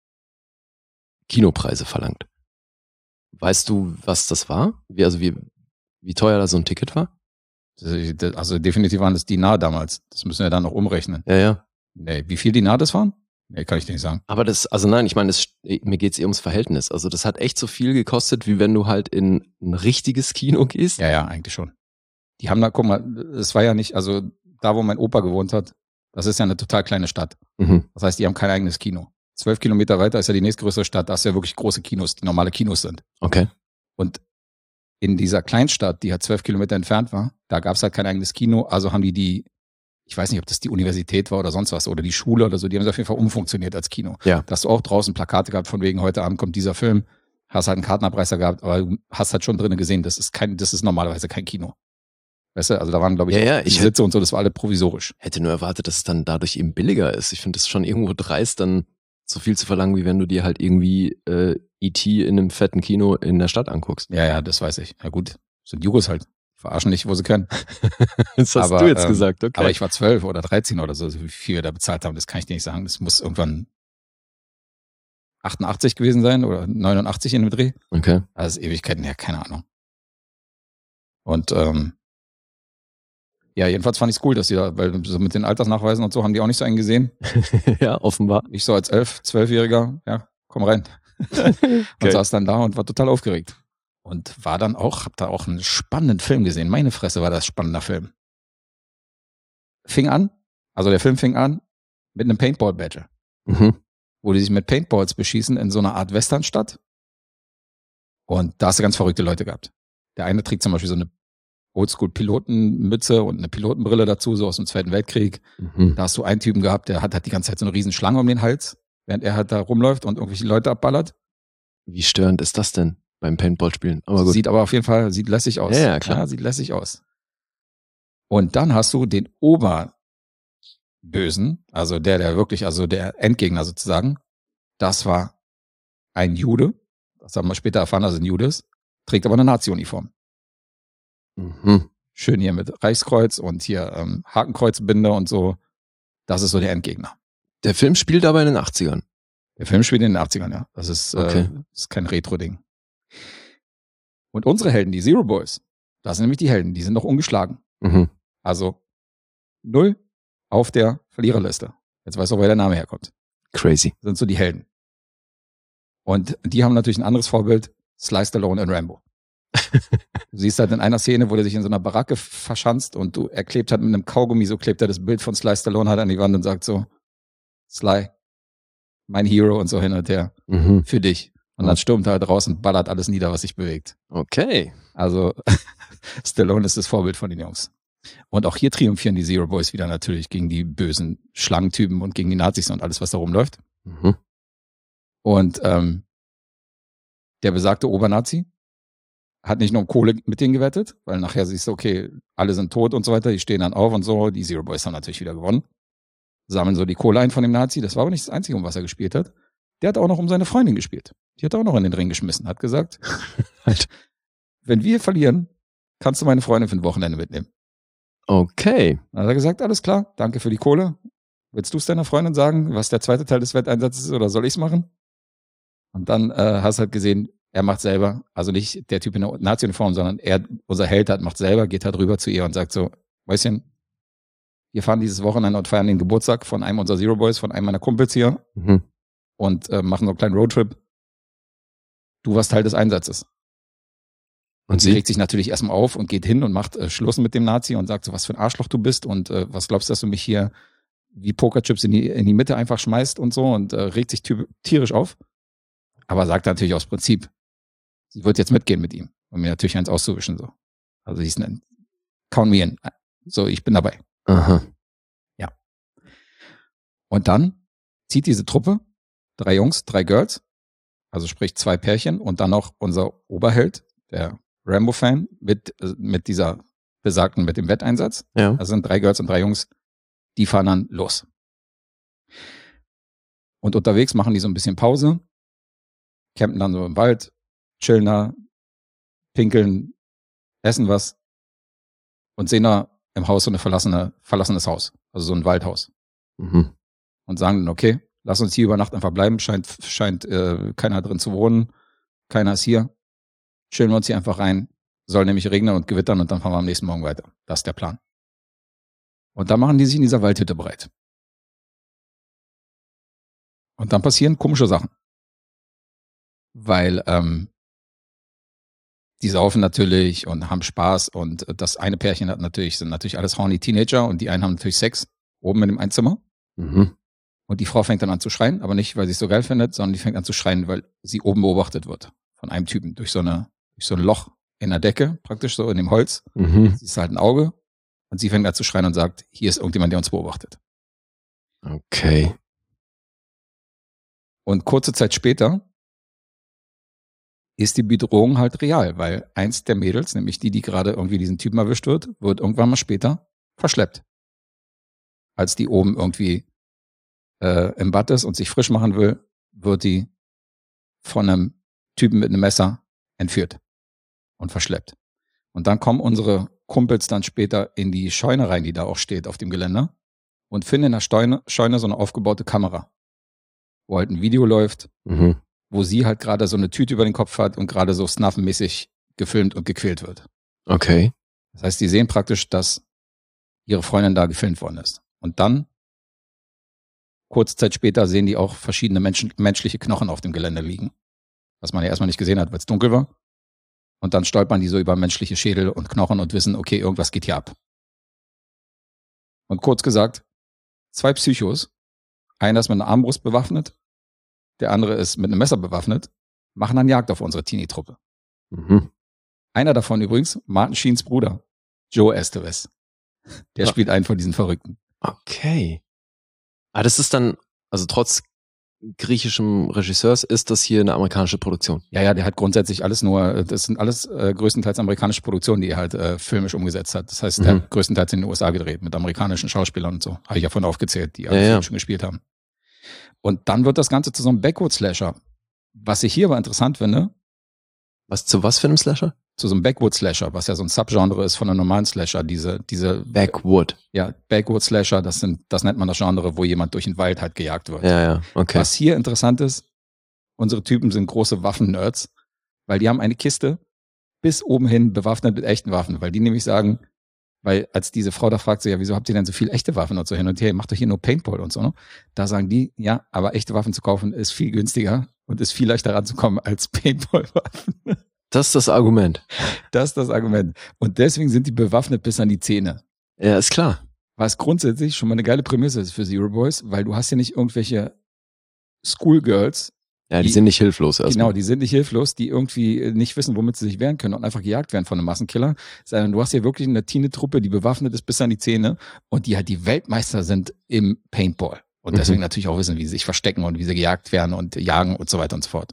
Kinopreise verlangt. Weißt du, was das war? Wie teuer da so ein Ticket war? Also definitiv waren das Dinar damals. Das müssen wir dann noch umrechnen. Ja. Nee, wie viel Dinar das waren? Nee, kann ich dir nicht sagen. Aber nein, ich meine, mir geht's ums Verhältnis. Also das hat echt so viel gekostet, wie wenn du halt in ein richtiges Kino gehst. Ja, eigentlich schon. Die haben da, guck mal, es war ja nicht, also da, wo mein Opa gewohnt hat, das ist ja eine total kleine Stadt. Mhm. Das heißt, die haben kein eigenes Kino. 12 Kilometer weiter ist ja die nächstgrößere Stadt, da hast du ja wirklich große Kinos, die normale Kinos sind. Okay. Und in dieser Kleinstadt, die halt 12 Kilometer entfernt war, da gab es halt kein eigenes Kino, also haben die, ich weiß nicht, ob das die Universität war oder sonst was, oder die Schule oder so, die haben es auf jeden Fall umfunktioniert als Kino. Ja. Da hast du auch draußen Plakate gehabt, von wegen, heute Abend kommt dieser Film, hast halt einen Kartenabreißer gehabt, aber du hast halt schon drinnen gesehen, das ist normalerweise kein Kino. Weißt du, also da waren, glaube ich, die Sitze und so, das war alle provisorisch. Hätte nur erwartet, dass es dann dadurch eben billiger ist. Ich finde das schon irgendwo dreist, dann so viel zu verlangen, wie wenn du dir halt irgendwie E.T. in einem fetten Kino in der Stadt anguckst. Ja, das weiß ich. Ja gut, sind Jugos halt. Verarschen nicht, wo sie können. Das hast du jetzt gesagt, okay. Aber ich war 12 oder 13 oder so, wie viel wir da bezahlt haben, das kann ich dir nicht sagen. Das muss irgendwann 88 gewesen sein oder 89 in dem Dreh. Okay. Also Ewigkeiten her, keine Ahnung. Und ja, jedenfalls fand ich es cool, dass die da, weil so mit den Altersnachweisen und so haben die auch nicht so einen gesehen. Ja, offenbar. Ich so als 12-Jähriger, ja, komm rein. Und saß dann da und war total aufgeregt. Und war dann auch, hab da auch einen spannenden Film gesehen. Meine Fresse, war das spannender Film. Der Film fing an mit einem Paintball-Battle. Mhm. Wo die sich mit Paintballs beschießen in so einer Art Westernstadt. Und da hast du ganz verrückte Leute gehabt. Der eine trägt zum Beispiel so eine Oldschool-Pilotenmütze und eine Pilotenbrille dazu, so aus dem Zweiten Weltkrieg. Mhm. Da hast du einen Typen gehabt, der hat halt die ganze Zeit so eine riesen Schlange um den Hals, während er halt da rumläuft und irgendwelche Leute abballert. Wie störend ist das denn beim Paintball-Spielen? Aber gut. Sieht aber auf jeden Fall, sieht lässig aus. Ja, klar. Ja, sieht lässig aus. Und dann hast du den Oberbösen, also der wirklich, also der Endgegner sozusagen. Das war ein Jude. Das haben wir später erfahren, dass er ein Jude ist. Trägt aber eine Nazi-Uniform. Mhm. Schön hier mit Reichskreuz und hier Hakenkreuzbinde und so. Das ist so der Endgegner. Der Film spielt aber in den 80ern. Der Film spielt in den 80ern, ja. Das ist, Okay. ist kein Retro-Ding. Und unsere Helden, die Zero Boys, das sind nämlich die Helden, die sind noch ungeschlagen. Mhm. Also 0 auf der Verliererliste. Jetzt weißt du, woher der Name herkommt. Crazy. Das sind so die Helden. Und die haben natürlich ein anderes Vorbild, Sly Stallone in Rambo. Du siehst halt in einer Szene, wo der sich in so einer Baracke verschanzt und er klebt halt mit einem Kaugummi, so klebt er das Bild von Sly Stallone halt an die Wand und sagt so, Sly, mein Hero und so hin und her, für dich. Und dann stürmt er halt raus und ballert alles nieder, was sich bewegt. Okay. Also Stallone ist das Vorbild von den Jungs. Und auch hier triumphieren die Zero Boys wieder natürlich gegen die bösen Schlangentypen und gegen die Nazis und alles, was da rumläuft. Mhm. Und der besagte Obernazi hat nicht nur um Kohle mit denen gewettet, weil nachher siehst du, okay, alle sind tot und so weiter, die stehen dann auf und so. Die Zero Boys haben natürlich wieder gewonnen. Sammeln so die Kohle ein von dem Nazi. Das war aber nicht das Einzige, um was er gespielt hat. Der hat auch noch um seine Freundin gespielt. Die hat er auch noch in den Ring geschmissen. Hat gesagt, wenn wir verlieren, kannst du meine Freundin für ein Wochenende mitnehmen. Okay. Dann hat er gesagt, alles klar, danke für die Kohle. Willst du es deiner Freundin sagen, was der zweite Teil des Wetteinsatzes ist, oder soll ich es machen? Und dann hast du halt gesehen, er macht selber, also nicht der Typ in der Nazi-Uniform, sondern unser Held macht selber, geht halt rüber zu ihr und sagt so, Mäuschen, wir fahren dieses Wochenende und feiern den Geburtstag von einem unserer Zero Boys, von einem meiner Kumpels hier und machen so einen kleinen Roadtrip. Du warst Teil des Einsatzes. Und sie regt sich natürlich erstmal auf und geht hin und macht Schluss mit dem Nazi und sagt so, was für ein Arschloch du bist und was glaubst du, dass du mich hier wie Pokerchips in die Mitte einfach schmeißt und so und regt sich tierisch auf. Aber sagt natürlich aus Prinzip, sie wird jetzt mitgehen mit ihm, um mir natürlich eins auszuwischen. So. Also sie ist ein Count me in. So, ich bin dabei. Aha. Ja. Und dann zieht diese Truppe 3 Jungs, 3 Girls, also sprich 2 Pärchen und dann noch unser Oberheld, der Rambo-Fan, mit dieser besagten, mit dem Wetteinsatz. Ja. Also sind 3 Girls und 3 Jungs, die fahren dann los. Und unterwegs machen die so ein bisschen Pause, campen dann so im Wald, chillen da, pinkeln, essen was und sehen da im Haus so ein verlassenes Haus, also so ein Waldhaus. Mhm. Und sagen dann, okay, lass uns hier über Nacht einfach bleiben, scheint keiner drin zu wohnen, keiner ist hier, chillen wir uns hier einfach rein, soll nämlich regnen und gewittern und dann fahren wir am nächsten Morgen weiter. Das ist der Plan. Und dann machen die sich in dieser Waldhütte bereit. Und dann passieren komische Sachen. Weil die saufen natürlich und haben Spaß und das eine Pärchen sind natürlich alles horny Teenager und die einen haben natürlich Sex oben in dem Einzimmer. Mhm. Und die Frau fängt dann an zu schreien, aber nicht, weil sie es so geil findet, sondern die fängt an zu schreien, weil sie oben beobachtet wird von einem Typen durch so ein Loch in der Decke, praktisch so in dem Holz. Mhm. Sie ist halt ein Auge und sie fängt an zu schreien und sagt, hier ist irgendjemand, der uns beobachtet. Okay. Und kurze Zeit später ist die Bedrohung halt real, weil eins der Mädels, nämlich die gerade irgendwie diesen Typen erwischt wird irgendwann mal später verschleppt. Als die oben irgendwie im Bad ist und sich frisch machen will, wird die von einem Typen mit einem Messer entführt und verschleppt. Und dann kommen unsere Kumpels dann später in die Scheune rein, die da auch steht auf dem Geländer und finden in der Scheune so eine aufgebaute Kamera, wo halt ein Video läuft, wo sie halt gerade so eine Tüte über den Kopf hat und gerade so snuffenmäßig gefilmt und gequält wird. Okay. Das heißt, die sehen praktisch, dass ihre Freundin da gefilmt worden ist. Und dann, kurze Zeit später, sehen die auch verschiedene menschliche Knochen auf dem Gelände liegen. Was man ja erstmal nicht gesehen hat, weil es dunkel war. Und dann stolpern die so über menschliche Schädel und Knochen und wissen, okay, irgendwas geht hier ab. Und kurz gesagt, 2 Psychos, einer ist mit einer Armbrust bewaffnet, der andere ist mit einem Messer bewaffnet, machen dann Jagd auf unsere Teenie-Truppe. Mhm. Einer davon übrigens, Martin Sheens Bruder, Joe Estevez. Der spielt einen von diesen Verrückten. Okay. Aber das ist dann, also trotz griechischem Regisseurs, ist das hier eine amerikanische Produktion? Ja, der hat grundsätzlich das sind alles größtenteils amerikanische Produktionen, die er halt filmisch umgesetzt hat. Das heißt, der hat größtenteils in den USA gedreht, mit amerikanischen Schauspielern und so. Habe ich ja vorhin aufgezählt, die alle schon gespielt haben. Und dann wird das Ganze zu so einem Backwoods-Slasher. Was ich hier aber interessant finde. Zu was für einem Slasher? Zu so einem Backwoods-Slasher, was ja so ein Subgenre ist von einem normalen Slasher. Diese Backwood. Ja, Backwoods-Slasher, das nennt man das Genre, wo jemand durch den Wald halt gejagt wird. Ja, okay. Was hier interessant ist, unsere Typen sind große Waffen-Nerds, weil die haben eine Kiste bis oben hin bewaffnet mit echten Waffen, weil die nämlich sagen, weil als diese Frau da fragt, so, ja, wieso habt ihr denn so viel echte Waffen und so hin und her, macht doch hier nur Paintball und so, ne? Da sagen die, ja, aber echte Waffen zu kaufen ist viel günstiger und ist viel leichter ranzukommen als Paintball-Waffen. Das ist das Argument. Das ist das Argument. Und deswegen sind die bewaffnet bis an die Zähne. Ja, ist klar. Was grundsätzlich schon mal eine geile Prämisse ist für Zero Boys, weil du hast ja nicht irgendwelche Schoolgirls. Ja, die sind nicht hilflos erstmal. Genau, die sind nicht hilflos, die irgendwie nicht wissen, womit sie sich wehren können und einfach gejagt werden von einem Massenkiller. Sondern du hast ja wirklich eine Teenie-Truppe, die bewaffnet ist bis an die Zähne und die halt die Weltmeister sind im Paintball. Und deswegen natürlich auch wissen, wie sie sich verstecken und wie sie gejagt werden und jagen und so weiter und so fort.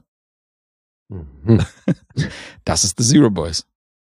Das ist The Zero Boys.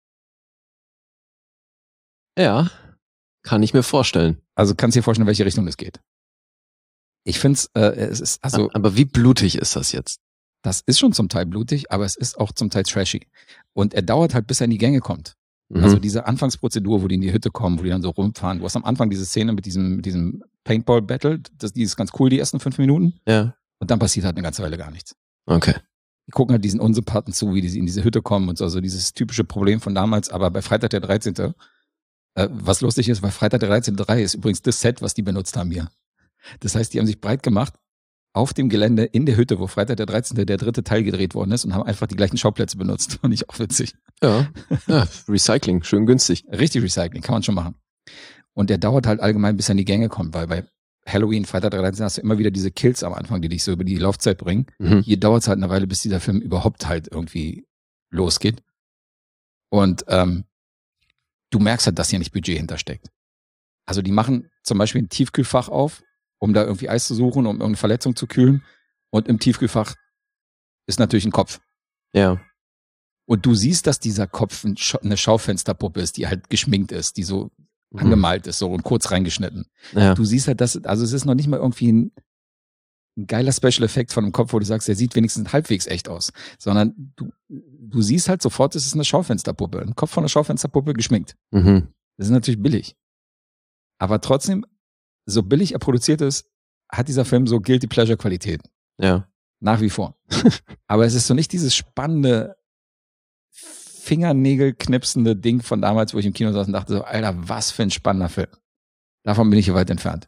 Ja, kann ich mir vorstellen. Also kannst du dir vorstellen, in welche Richtung es geht. Ich finde es ist, also. Aber wie blutig ist das jetzt? Das ist schon zum Teil blutig, aber es ist auch zum Teil trashy. Und er dauert halt, bis er in die Gänge kommt. Also diese Anfangsprozedur, wo die in die Hütte kommen, wo die dann so rumfahren. Du hast am Anfang diese Szene mit diesem Paintball-Battle. Die ist ganz cool, die ersten 5 Minuten. Ja. Und dann passiert halt eine ganze Weile gar nichts. Okay. Die gucken halt diesen Unsympathen zu, wie die in diese Hütte kommen und so. Also dieses typische Problem von damals. Aber bei Freitag der 13., was lustig ist, weil Freitag der 13.3 ist übrigens das Set, was die benutzt haben hier. Das heißt, die haben sich breit gemacht auf dem Gelände in der Hütte, wo Freitag der 13. der 3. Teil gedreht worden ist und haben einfach die gleichen Schauplätze benutzt. Fand ich auch witzig. Ja, Recycling, schön günstig. Richtig Recycling, kann man schon machen. Und der dauert halt allgemein, bis er in die Gänge kommt, weil bei Halloween, Freitag der 13. hast du immer wieder diese Kills am Anfang, die dich so über die Laufzeit bringen. Hier dauert es halt eine Weile, bis dieser Film überhaupt halt irgendwie losgeht. Und du merkst halt, dass hier nicht Budget hintersteckt. Also die machen zum Beispiel ein Tiefkühlfach auf, um da irgendwie Eis zu suchen, um irgendeine Verletzung zu kühlen. Und im Tiefkühlfach ist natürlich ein Kopf. Ja. Und du siehst, dass dieser Kopf eine Schaufensterpuppe ist, die halt geschminkt ist, die so angemalt ist, so und kurz reingeschnitten. Ja. Du siehst halt, also es ist noch nicht mal irgendwie ein geiler Special Effekt von einem Kopf, wo du sagst, der sieht wenigstens halbwegs echt aus. Sondern du siehst halt sofort, es ist eine Schaufensterpuppe. Ein Kopf von einer Schaufensterpuppe geschminkt. Das ist natürlich billig. Aber trotzdem, so billig er produziert ist, hat dieser Film so Guilty Pleasure Qualität. Ja. Nach wie vor. Aber es ist so nicht dieses spannende, Fingernägel-knipsende Ding von damals, wo ich im Kino saß und dachte so, Alter, was für ein spannender Film. Davon bin ich hier weit entfernt.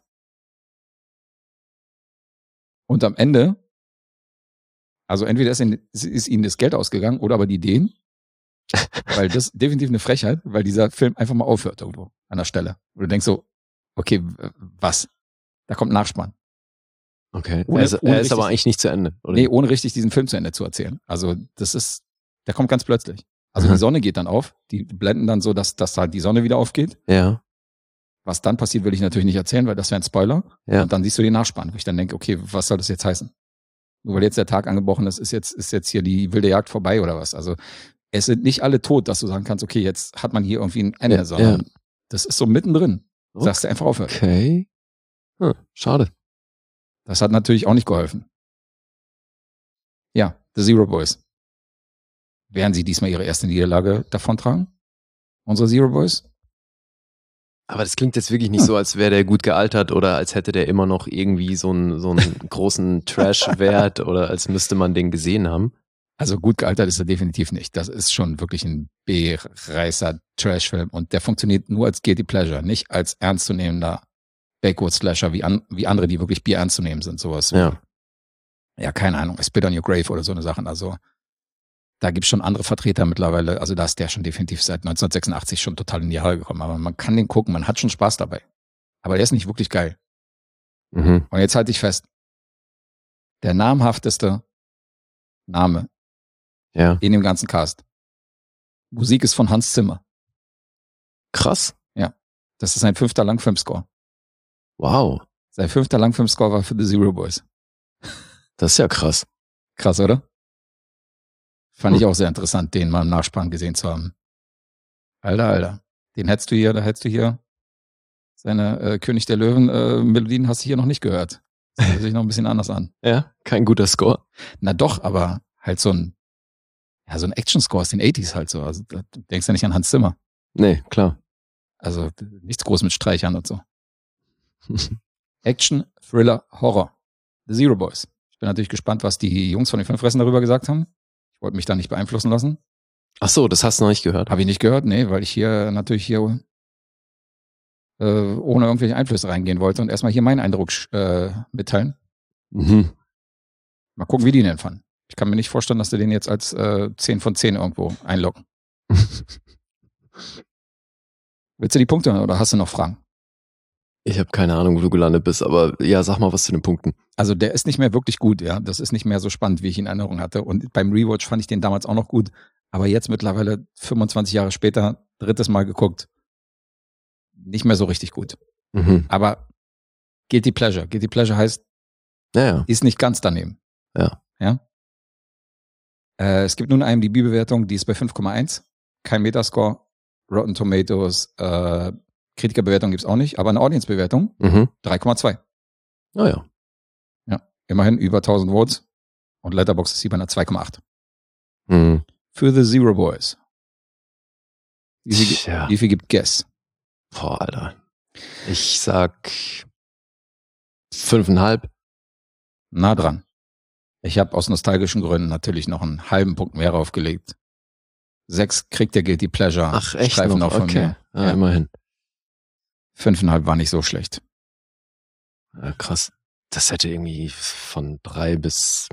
Und am Ende, also entweder ist ihnen das Geld ausgegangen oder aber die Ideen, weil das definitiv eine Frechheit, weil dieser Film einfach mal aufhört irgendwo an der Stelle. Und du denkst so, okay, was? Da kommt ein Nachspann. Okay. Ohne er ist aber eigentlich nicht zu Ende, oder? Nee, ohne richtig diesen Film zu Ende zu erzählen. Also der kommt ganz plötzlich. Also die Sonne geht dann auf, die blenden dann so, dass halt die Sonne wieder aufgeht. Ja. Was dann passiert, will ich natürlich nicht erzählen, weil das wäre ein Spoiler. Ja. Und dann siehst du den Nachspann, wo ich dann denke, okay, was soll das jetzt heißen? Nur weil jetzt der Tag angebrochen ist jetzt hier die wilde Jagd vorbei oder was? Also es sind nicht alle tot, dass du sagen kannst, okay, jetzt hat man hier irgendwie ein Ende, sondern das ist so mittendrin. Okay. Sagst du einfach aufhören. Okay. Schade. Das hat natürlich auch nicht geholfen. Ja, The Zero Boys. Werden sie diesmal ihre erste Niederlage davontragen? Unsere Zero Boys? Aber das klingt jetzt wirklich nicht so, als wäre der gut gealtert oder als hätte der immer noch irgendwie so einen großen Trash-Wert oder als müsste man den gesehen haben. Also gut gealtert ist er definitiv nicht. Das ist schon wirklich ein B-Reißer Trash-Film und der funktioniert nur als Guilty Pleasure, nicht als ernstzunehmender Backwoods-Slasher wie andere, die wirklich Bier ernst zu nehmen sind. Sowas. Ja, keine Ahnung. Spit on Your Grave oder so eine Sachen. Also da gibt's schon andere Vertreter mittlerweile. Also da ist der schon definitiv seit 1986 schon total in die Jahre gekommen. Aber man kann den gucken, man hat schon Spaß dabei. Aber der ist nicht wirklich geil. Und jetzt halte ich fest. Der namhafteste Name in dem ganzen Cast. Musik ist von Hans Zimmer. Krass. Ja. Das ist sein 5. Langfilmscore. Wow. Sein 5. Langfilmscore war für The Zero Boys. Das ist ja krass. Krass, oder? Fand ich auch sehr interessant, den mal im Nachspann gesehen zu haben. Alter. Da hättest du hier seine König der Löwen Melodien hast du hier noch nicht gehört. Das hört sich noch ein bisschen anders an. Ja, kein guter Score. Na doch, aber halt so ein Action-Score aus den 80s halt so. Also da denkst du ja nicht an Hans Zimmer. Nee, klar. Also nichts groß mit Streichern und so. Action, Thriller, Horror. The Zero Boys. Ich bin natürlich gespannt, was die Jungs von den Fünffressen darüber gesagt haben. Ich wollte mich da nicht beeinflussen lassen. Ach so, das hast du noch nicht gehört? Habe ich nicht gehört, nee, weil ich hier natürlich ohne irgendwelche Einflüsse reingehen wollte und erstmal hier meinen Eindruck mitteilen. Mal gucken, wie die den fanden. Ich kann mir nicht vorstellen, dass sie den jetzt als 10 von 10 irgendwo einloggen. Willst du die Punkte hören oder hast du noch Fragen? Ich habe keine Ahnung, wo du gelandet bist, aber ja, sag mal was zu den Punkten. Also der ist nicht mehr wirklich gut, ja. Das ist nicht mehr so spannend, wie ich ihn in Erinnerung hatte. Und beim Rewatch fand ich den damals auch noch gut. Aber jetzt mittlerweile 25 Jahre später, 3. Mal geguckt, nicht mehr so richtig gut. Aber Guilty Pleasure. Guilty Pleasure heißt, ist nicht ganz daneben. Ja. Es gibt nun eine IMDb-Bewertung, die ist bei 5,1. Kein Metascore. Rotten Tomatoes, Kritikerbewertung gibt's auch nicht, aber eine Audience-Bewertung 3,2. Ja. Ja, immerhin über 1000 Votes und Letterboxd ist hier bei einer 2,8. Für The Zero Boys. Wie viel gibt Guess? Boah, Alter. Ich sag 5,5. Nah dran. Ich habe aus nostalgischen Gründen natürlich noch einen halben Punkt mehr aufgelegt. 6 kriegt der Guilty Pleasure. Ach, echt? Streifen noch von okay. mir. Ja, immerhin. 5,5 war nicht so schlecht. Ja, krass. das hätte irgendwie von 3 bis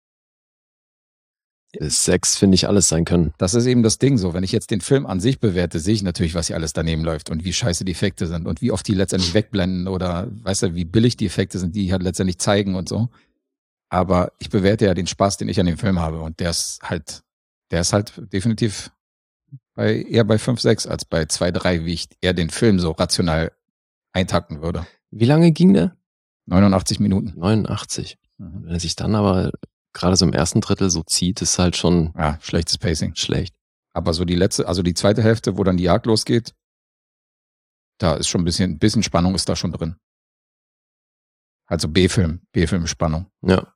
6, finde ich, alles sein können. Das ist eben das Ding so. Wenn ich jetzt den Film an sich bewerte, sehe ich natürlich, was hier alles daneben läuft und wie scheiße die Effekte sind und wie oft die letztendlich wegblenden oder weißt du, wie billig die Effekte sind, die halt letztendlich zeigen und so. Aber ich bewerte ja den Spaß, den ich an dem Film habe und der ist halt definitiv eher bei 5, 6 als bei 2, 3, wie ich eher den Film so rational eintakten würde. Wie lange ging der? 89 Minuten. 89. Wenn er sich dann aber gerade so im ersten Drittel so zieht, ist halt schon schlechtes Pacing. Schlecht. Aber so die zweite Hälfte, wo dann die Jagd losgeht, da ist schon ein bisschen Spannung ist da schon drin. Also B-Film-Spannung. Ja.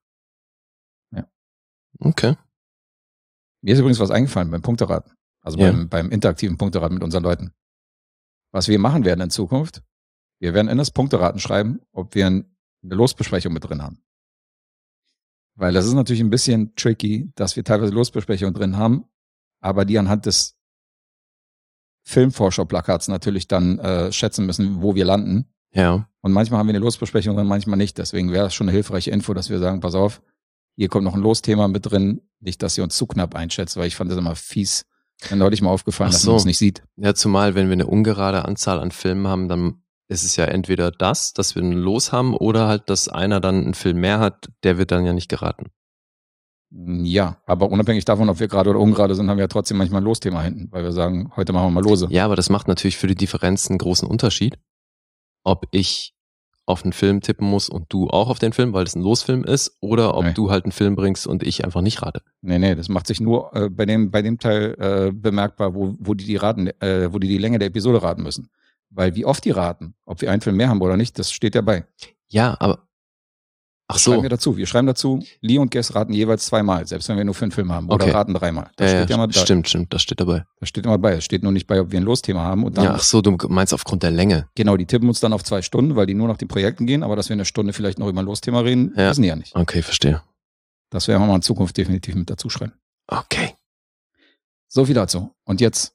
Okay. Mir ist übrigens was eingefallen beim Punkteraten. Also beim interaktiven Punkteraten mit unseren Leuten. Was wir machen werden in Zukunft, wir werden in das Punkteraten schreiben, ob wir eine Losbesprechung mit drin haben. Weil das ist natürlich ein bisschen tricky, dass wir teilweise Losbesprechungen drin haben, aber die anhand des Filmvorschau-Plakats natürlich dann schätzen müssen, wo wir landen. Ja. Und manchmal haben wir eine Losbesprechung und manchmal nicht. Deswegen wäre das schon eine hilfreiche Info, dass wir sagen, pass auf, hier kommt noch ein Losthema mit drin. Nicht, dass ihr uns zu knapp einschätzt, weil ich fand das immer fies. Mir neulich mal aufgefallen, dass man uns nicht sieht. Ja, zumal, wenn wir eine ungerade Anzahl an Filmen haben, dann ist es ja entweder dass wir ein Los haben oder halt, dass einer dann einen Film mehr hat, der wird dann ja nicht geraten. Ja, aber unabhängig davon, ob wir gerade oder ungerade sind, haben wir ja trotzdem manchmal ein Losthema hinten, weil wir sagen, heute machen wir mal Lose. Ja, aber das macht natürlich für die Differenz einen großen Unterschied, ob ich auf einen Film tippen muss und du auch auf den Film, weil das ein Losfilm ist, oder ob du halt einen Film bringst und ich einfach nicht rate. Nee, das macht sich nur bei dem Teil bemerkbar, wo die die Länge der Episode raten müssen. Weil wie oft die raten, ob wir einen Film mehr haben oder nicht, das steht ja bei. Ja, aber Schreiben wir dazu. Wir schreiben dazu, Lee und Guess raten jeweils 2-mal, selbst wenn wir nur 5 Filme haben. Oder raten 3-mal. Das steht ja immer da. Stimmt, das steht dabei. Das steht immer bei. Es steht nur nicht bei, ob wir ein Losthema haben. Und dann, ja, du meinst aufgrund der Länge. Genau, die tippen uns dann auf 2 Stunden, weil die nur nach den Projekten gehen, aber dass wir eine Stunde vielleicht noch über ein Losthema reden, wissen die ja nicht. Okay, verstehe. Das werden wir mal in Zukunft definitiv mit dazu schreiben. Okay. So viel dazu. Und jetzt?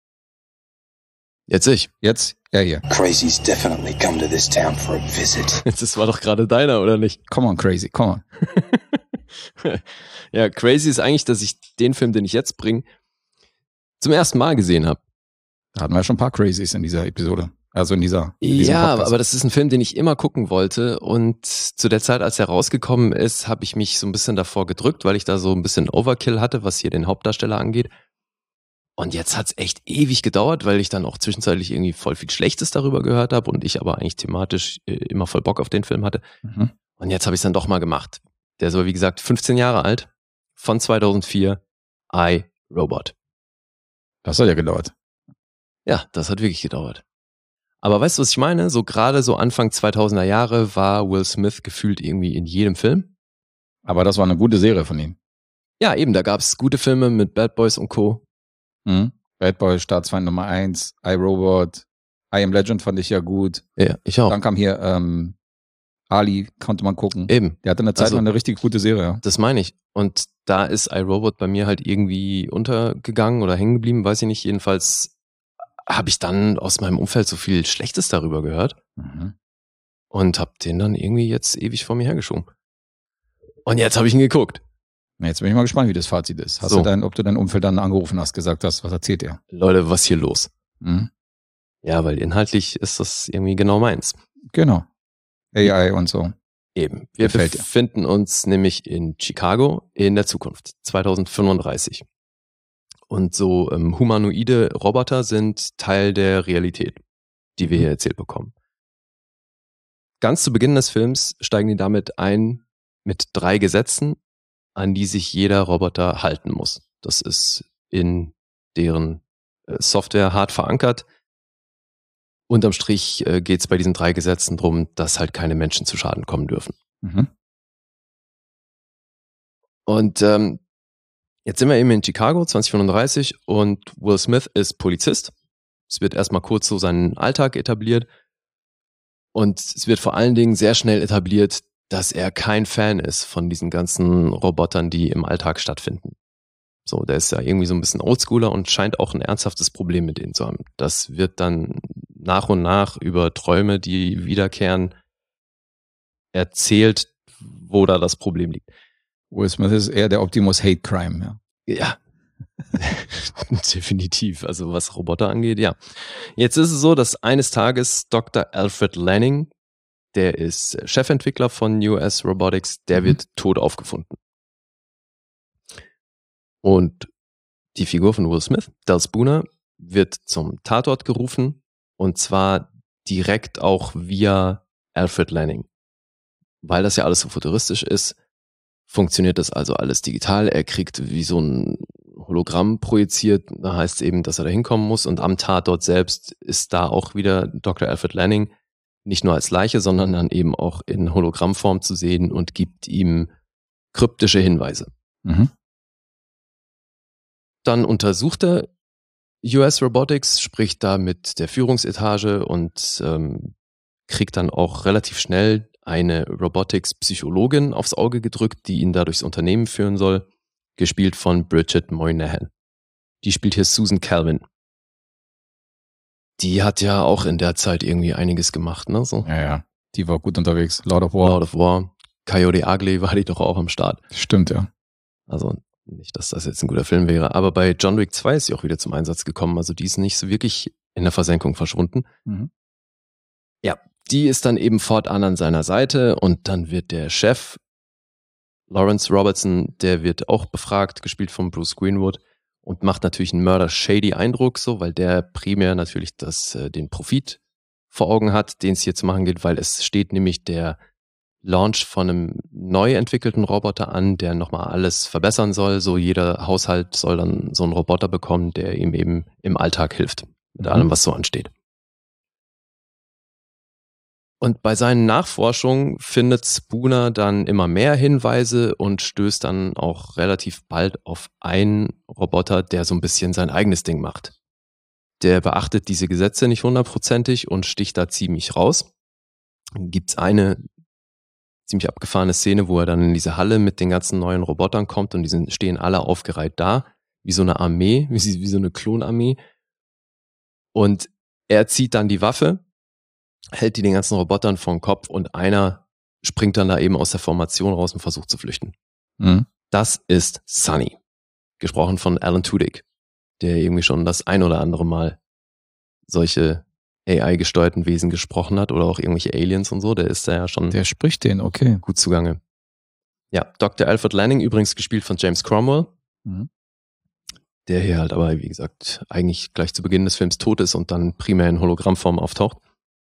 Jetzt ich. Jetzt er hier. Crazy's definitely come to this town for a visit. Das war doch gerade deiner, oder nicht? Come on, Crazy, come on. Ja, Crazy ist eigentlich, dass ich den Film, den ich jetzt bringe, zum ersten Mal gesehen habe. Da hatten wir schon ein paar Crazys in dieser Episode. Also in diesem Podcast. Aber das ist ein Film, den ich immer gucken wollte. Und zu der Zeit, als er rausgekommen ist, habe ich mich so ein bisschen davor gedrückt, weil ich da so ein bisschen Overkill hatte, was hier den Hauptdarsteller angeht. Und jetzt hat's echt ewig gedauert, weil ich dann auch zwischenzeitlich irgendwie voll viel Schlechtes darüber gehört habe und ich aber eigentlich thematisch immer voll Bock auf den Film hatte. Mhm. Und jetzt habe ich es dann doch mal gemacht. Der ist aber, wie gesagt, 15 Jahre alt, von 2004, I, Robot. Das hat ja gedauert. Ja, das hat wirklich gedauert. Aber weißt du, was ich meine? So gerade so Anfang 2000er Jahre war Will Smith gefühlt irgendwie in jedem Film. Aber das war eine gute Serie von ihm. Ja, eben, da gab's gute Filme mit Bad Boys und Co. Bad Boys, Staatsfeind Nummer 1, iRobot, I Am Legend fand ich ja gut. Ja, ich auch. Dann kam hier Ali, konnte man gucken. Eben. Der hatte eine Zeit lang eine richtig gute Serie. Ja. Das meine ich. Und da ist iRobot bei mir halt irgendwie untergegangen oder hängen geblieben, weiß ich nicht. Jedenfalls habe ich dann aus meinem Umfeld so viel Schlechtes darüber gehört und habe den dann irgendwie jetzt ewig vor mir hergeschoben. Und jetzt habe ich ihn geguckt. Jetzt bin ich mal gespannt, wie das Fazit ist. Ob du dein Umfeld dann angerufen hast, gesagt hast, was erzählt ihr? Leute, was hier los? Ja, weil inhaltlich ist das irgendwie genau meins. Genau. AI und so. Eben. Wir befinden uns nämlich in Chicago in der Zukunft, 2035. Und so humanoide Roboter sind Teil der Realität, die wir hier erzählt bekommen. Ganz zu Beginn des Films steigen die damit ein mit 3 Gesetzen, an die sich jeder Roboter halten muss. Das ist in deren Software hart verankert. Unterm Strich geht es bei diesen 3 Gesetzen drum, dass halt keine Menschen zu Schaden kommen dürfen. Und jetzt sind wir eben in Chicago, 2035, und Will Smith ist Polizist. Es wird erstmal kurz so seinen Alltag etabliert. Und es wird vor allen Dingen sehr schnell etabliert, dass er kein Fan ist von diesen ganzen Robotern, die im Alltag stattfinden. So, der ist ja irgendwie so ein bisschen Oldschooler und scheint auch ein ernsthaftes Problem mit denen zu haben. Das wird dann nach und nach über Träume, die wiederkehren, erzählt, wo da das Problem liegt. Will Smith ist eher der Optimus Hate Crime, ja. Ja, definitiv. Also was Roboter angeht, ja. Jetzt ist es so, dass eines Tages Dr. Alfred Lanning, der ist Chefentwickler von US Robotics, der wird tot aufgefunden. Und die Figur von Will Smith, Dal Spooner, wird zum Tatort gerufen und zwar direkt auch via Alfred Lanning. Weil das ja alles so futuristisch ist, funktioniert das also alles digital. Er kriegt wie so ein Hologramm projiziert. Da heißt es eben, dass er da hinkommen muss. Und am Tatort selbst ist da auch wieder Dr. Alfred Lanning nicht nur als Leiche, sondern dann eben auch in Hologrammform zu sehen und gibt ihm kryptische Hinweise. Mhm. Dann untersucht er US Robotics, spricht da mit der Führungsetage und kriegt dann auch relativ schnell eine Robotics-Psychologin aufs Auge gedrückt, die ihn da durchs Unternehmen führen soll, gespielt von Bridget Moynihan. Die spielt hier Susan Calvin. Die hat ja auch in der Zeit irgendwie einiges gemacht, ne? So. Ja, die war gut unterwegs. Lord of War. Coyote Ugly war die doch auch am Start. Stimmt, ja. Also nicht, dass das jetzt ein guter Film wäre, aber bei John Wick 2 ist sie auch wieder zum Einsatz gekommen. Also die ist nicht so wirklich in der Versenkung verschwunden. Mhm. Ja, die ist dann eben fortan an seiner Seite und dann wird der Chef, Lawrence Robertson, der wird auch befragt, gespielt von Bruce Greenwood und macht natürlich einen mörder-shady Eindruck, so, weil der primär natürlich den Profit vor Augen hat, den es hier zu machen geht, weil es steht nämlich der Launch von einem neu entwickelten Roboter an, der nochmal alles verbessern soll. So jeder Haushalt soll dann so einen Roboter bekommen, der ihm eben im Alltag hilft, mit allem, was so ansteht. Und bei seinen Nachforschungen findet Spooner dann immer mehr Hinweise und stößt dann auch relativ bald auf einen Roboter, der so ein bisschen sein eigenes Ding macht. Der beachtet diese Gesetze nicht 100%ig und sticht da ziemlich raus. Dann gibt's eine ziemlich abgefahrene Szene, wo er dann in diese Halle mit den ganzen neuen Robotern kommt und die stehen alle aufgereiht da, wie so eine Armee, wie so eine Klonarmee. Und er zieht dann die Waffe, hält die den ganzen Robotern vor den Kopf und einer springt dann da eben aus der Formation raus und versucht zu flüchten. Mhm. Das ist Sonny, gesprochen von Alan Tudyk, der irgendwie schon das ein oder andere Mal solche AI-gesteuerten Wesen gesprochen hat oder auch irgendwelche Aliens und so. Der ist da ja schon... Der spricht den, okay. Gut zugange. Ja, Dr. Alfred Lanning, übrigens gespielt von James Cromwell, der hier halt aber, wie gesagt, eigentlich gleich zu Beginn des Films tot ist und dann primär in Hologrammform auftaucht.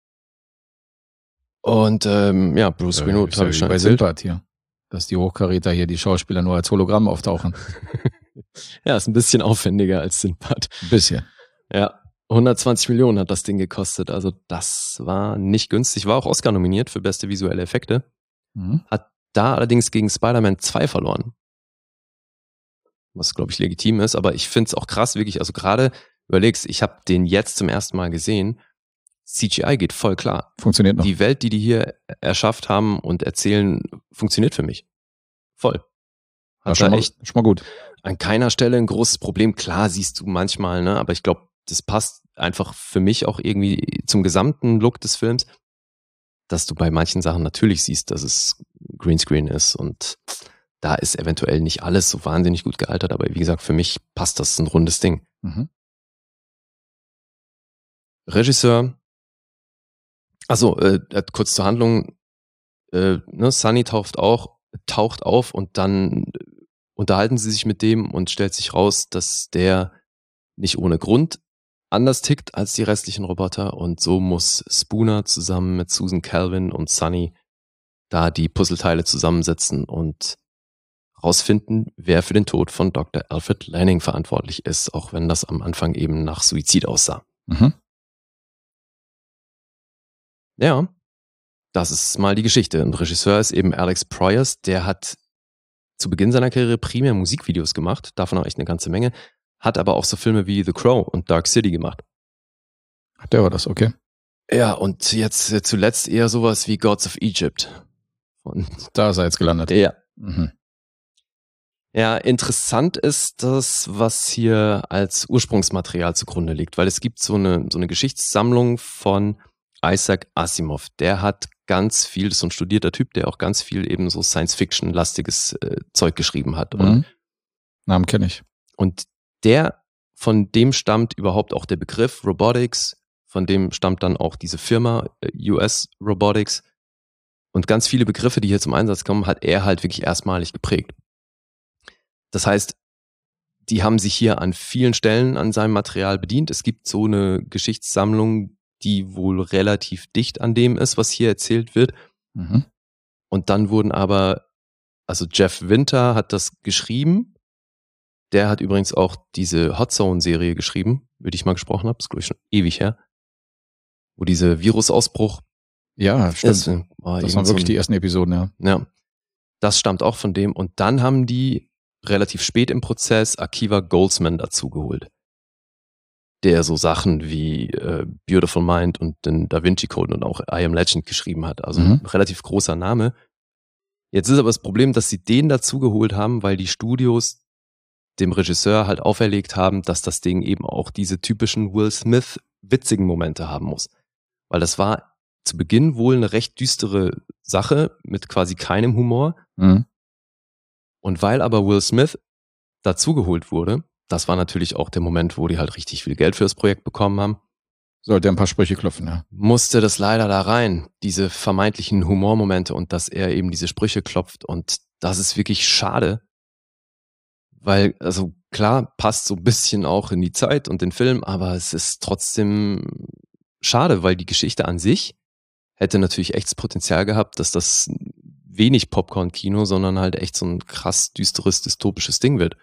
Und ja, Bruce Greenwood habe ich schon bei erzählt. Silbert hier, dass die Hochkaräter hier, die Schauspieler nur als Hologramm auftauchen. Ja, ist ein bisschen aufwendiger als Sinbad. Ein bisschen. Ja, 120 Millionen hat das Ding gekostet. Also das war nicht günstig. War auch Oscar nominiert für beste visuelle Effekte. Hat da allerdings gegen Spider-Man 2 verloren. Was, glaube ich, legitim ist. Aber ich finde es auch krass, wirklich. Also gerade überlegst, ich habe den jetzt zum ersten Mal gesehen. CGI geht voll klar. Funktioniert noch. Die Welt, die hier erschafft haben und erzählen, funktioniert für mich. Voll. Hat schon da mal, echt schon mal gut. an keiner Stelle ein großes Problem. Klar siehst du manchmal, ne, aber ich glaube, das passt einfach für mich auch irgendwie zum gesamten Look des Films, dass du bei manchen Sachen natürlich siehst, dass es Greenscreen ist und da ist eventuell nicht alles so wahnsinnig gut gealtert, aber wie gesagt, für mich passt das ein rundes Ding. Regisseur, kurz zur Handlung, Sonny taucht auf und dann unterhalten sie sich mit dem und stellt sich raus, dass der nicht ohne Grund anders tickt als die restlichen Roboter und so muss Spooner zusammen mit Susan Calvin und Sonny da die Puzzleteile zusammensetzen und rausfinden, wer für den Tod von Dr. Alfred Lanning verantwortlich ist, auch wenn das am Anfang eben nach Suizid aussah. Ja, das ist mal die Geschichte. Und Regisseur ist eben Alex Proyas, der hat zu Beginn seiner Karriere primär Musikvideos gemacht, davon auch echt eine ganze Menge, hat aber auch so Filme wie The Crow und Dark City gemacht. Der war das, okay. Ja, und jetzt zuletzt eher sowas wie Gods of Egypt. Und da ist er jetzt gelandet. Ja. Ja, interessant ist das, was hier als Ursprungsmaterial zugrunde liegt, weil es gibt so eine Geschichtssammlung von Isaac Asimov. Der hat ganz viel, das ist so ein studierter Typ, der auch ganz viel eben so Science-Fiction-lastiges Zeug geschrieben hat. Und Namen kenne ich. Und von dem stammt überhaupt auch der Begriff Robotics, von dem stammt dann auch diese Firma US Robotics. Und ganz viele Begriffe, die hier zum Einsatz kommen, hat er halt wirklich erstmalig geprägt. Das heißt, die haben sich hier an vielen Stellen an seinem Material bedient. Es gibt so eine Geschichtssammlung, die wohl relativ dicht an dem ist, was hier erzählt wird. Und dann wurden aber, also Jeff Winter hat das geschrieben. Der hat übrigens auch diese Hot Zone-Serie geschrieben, über die ich mal gesprochen habe. Das ist, glaube ich, schon ewig her. Wo dieser Virusausbruch. Ja, stimmt. Das waren wirklich die ersten Episoden, ja. Ja, das stammt auch von dem. Und dann haben die relativ spät im Prozess Akiva Goldsman dazu geholt, der so Sachen wie Beautiful Mind und den Da Vinci Code und auch I Am Legend geschrieben hat. Also ein relativ großer Name. Jetzt ist aber das Problem, dass sie den dazu geholt haben, weil die Studios dem Regisseur halt auferlegt haben, dass das Ding eben auch diese typischen Will Smith witzigen Momente haben muss. Weil das war zu Beginn wohl eine recht düstere Sache mit quasi keinem Humor. Und weil aber Will Smith dazugeholt wurde, das war natürlich auch der Moment, wo die halt richtig viel Geld für das Projekt bekommen haben. Sollte ein paar Sprüche klopfen, ja. Musste das leider da rein, diese vermeintlichen Humormomente und dass er eben diese Sprüche klopft. Und das ist wirklich schade, weil, also klar, passt so ein bisschen auch in die Zeit und den Film, aber es ist trotzdem schade, weil die Geschichte an sich hätte natürlich echt das Potenzial gehabt, dass das wenig Popcorn-Kino, sondern halt echt so ein krass düsteres, dystopisches Ding wird.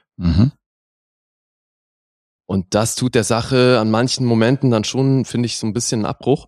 Und das tut der Sache an manchen Momenten dann schon, finde ich, so ein bisschen einen Abbruch.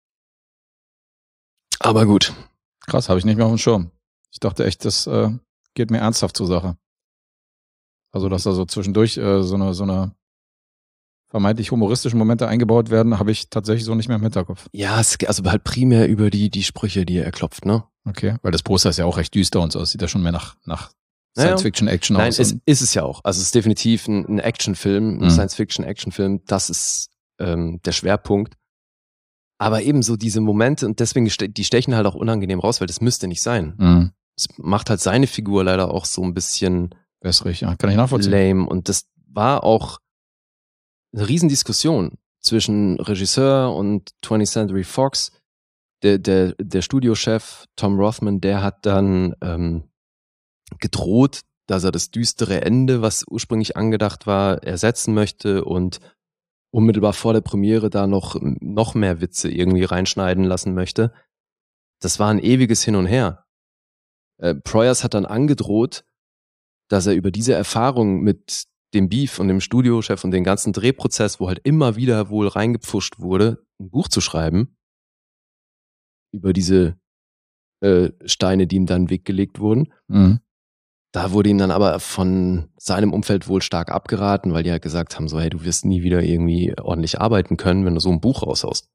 Aber gut. Krass, habe ich nicht mehr auf dem Schirm. Ich dachte echt, das geht mir ernsthaft zur Sache. Also, dass da so zwischendurch so eine vermeintlich humoristischen Momente eingebaut werden, habe ich tatsächlich so nicht mehr im Hinterkopf. Ja, also halt primär über die Sprüche, die er klopft, ne? Okay, weil das Poster ist ja auch recht düster und so. Es sieht ja schon mehr nach Science-Fiction-Action aus. Nein, ist es ja auch. Also es ist definitiv ein Actionfilm, ein Science-Fiction-Actionfilm. Das ist der Schwerpunkt. Aber eben so diese Momente, und deswegen, die stechen halt auch unangenehm raus, weil das müsste nicht sein. Es macht halt seine Figur leider auch so ein bisschen wässrig, ja, kann ich nachvollziehen. Lame. Und das war auch eine Riesendiskussion zwischen Regisseur und 20th Century Fox. Der Studiochef Tom Rothman, der hat dann gedroht, dass er das düstere Ende, was ursprünglich angedacht war, ersetzen möchte und unmittelbar vor der Premiere da noch mehr Witze irgendwie reinschneiden lassen möchte. Das war ein ewiges Hin und Her. Proyas hat dann angedroht, dass er über diese Erfahrung mit dem Beef und dem Studiochef und den ganzen Drehprozess, wo halt immer wieder wohl reingepfuscht wurde, ein Buch zu schreiben über diese Steine, die ihm dann in den Weg gelegt wurden. Da wurde ihm dann aber von seinem Umfeld wohl stark abgeraten, weil die halt gesagt haben, so, hey, du wirst nie wieder irgendwie ordentlich arbeiten können, wenn du so ein Buch raushaust.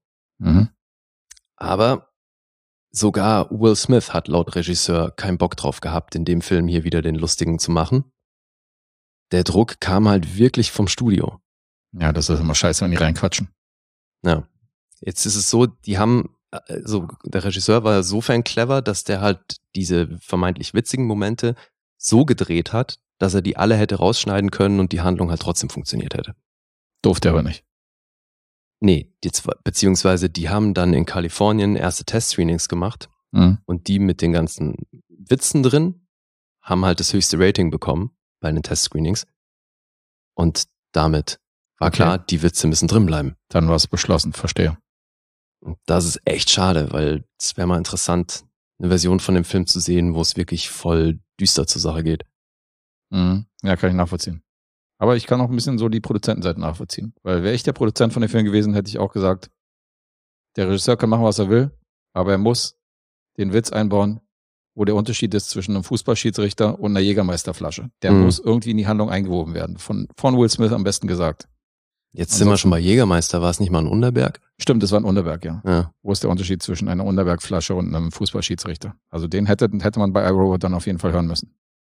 Aber sogar Will Smith hat laut Regisseur keinen Bock drauf gehabt, in dem Film hier wieder den Lustigen zu machen. Der Druck kam halt wirklich vom Studio. Ja, das ist immer scheiße, wenn die reinquatschen. Ja. Jetzt ist es so, der Regisseur war insofern clever, dass der halt diese vermeintlich witzigen Momente so gedreht hat, dass er die alle hätte rausschneiden können und die Handlung halt trotzdem funktioniert hätte. Durfte aber nicht. Nee, beziehungsweise die haben dann in Kalifornien erste Test-Screenings gemacht und die mit den ganzen Witzen drin haben halt das höchste Rating bekommen bei den Test-Screenings und damit war klar, die Witze müssen drin bleiben. Dann war es beschlossen, verstehe. Und das ist echt schade, weil es wäre mal interessant, eine Version von dem Film zu sehen, wo es wirklich voll düster zur Sache geht. Ja, kann ich nachvollziehen. Aber ich kann auch ein bisschen so die Produzentenseite nachvollziehen. Weil wäre ich der Produzent von dem Film gewesen, hätte ich auch gesagt, der Regisseur kann machen, was er will, aber er muss den Witz einbauen, wo der Unterschied ist zwischen einem Fußballschiedsrichter und einer Jägermeisterflasche. Der muss irgendwie in die Handlung eingewoben werden. Von Will Smith am besten gesagt. Jetzt sind wir schon bei Jägermeister. War es nicht mal ein Unterberg? Stimmt, das war ein Unterberg, ja. Wo ist der Unterschied zwischen einer Unterbergflasche und einem Fußballschiedsrichter? Also den hätte man bei iRobot dann auf jeden Fall hören müssen.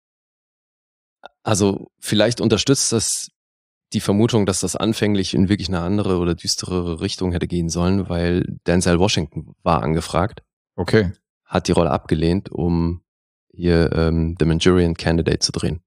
Also vielleicht unterstützt das die Vermutung, dass das anfänglich in wirklich eine andere oder düsterere Richtung hätte gehen sollen, weil Denzel Washington war angefragt. Okay. hat die Rolle abgelehnt, um hier The Manchurian Candidate zu drehen.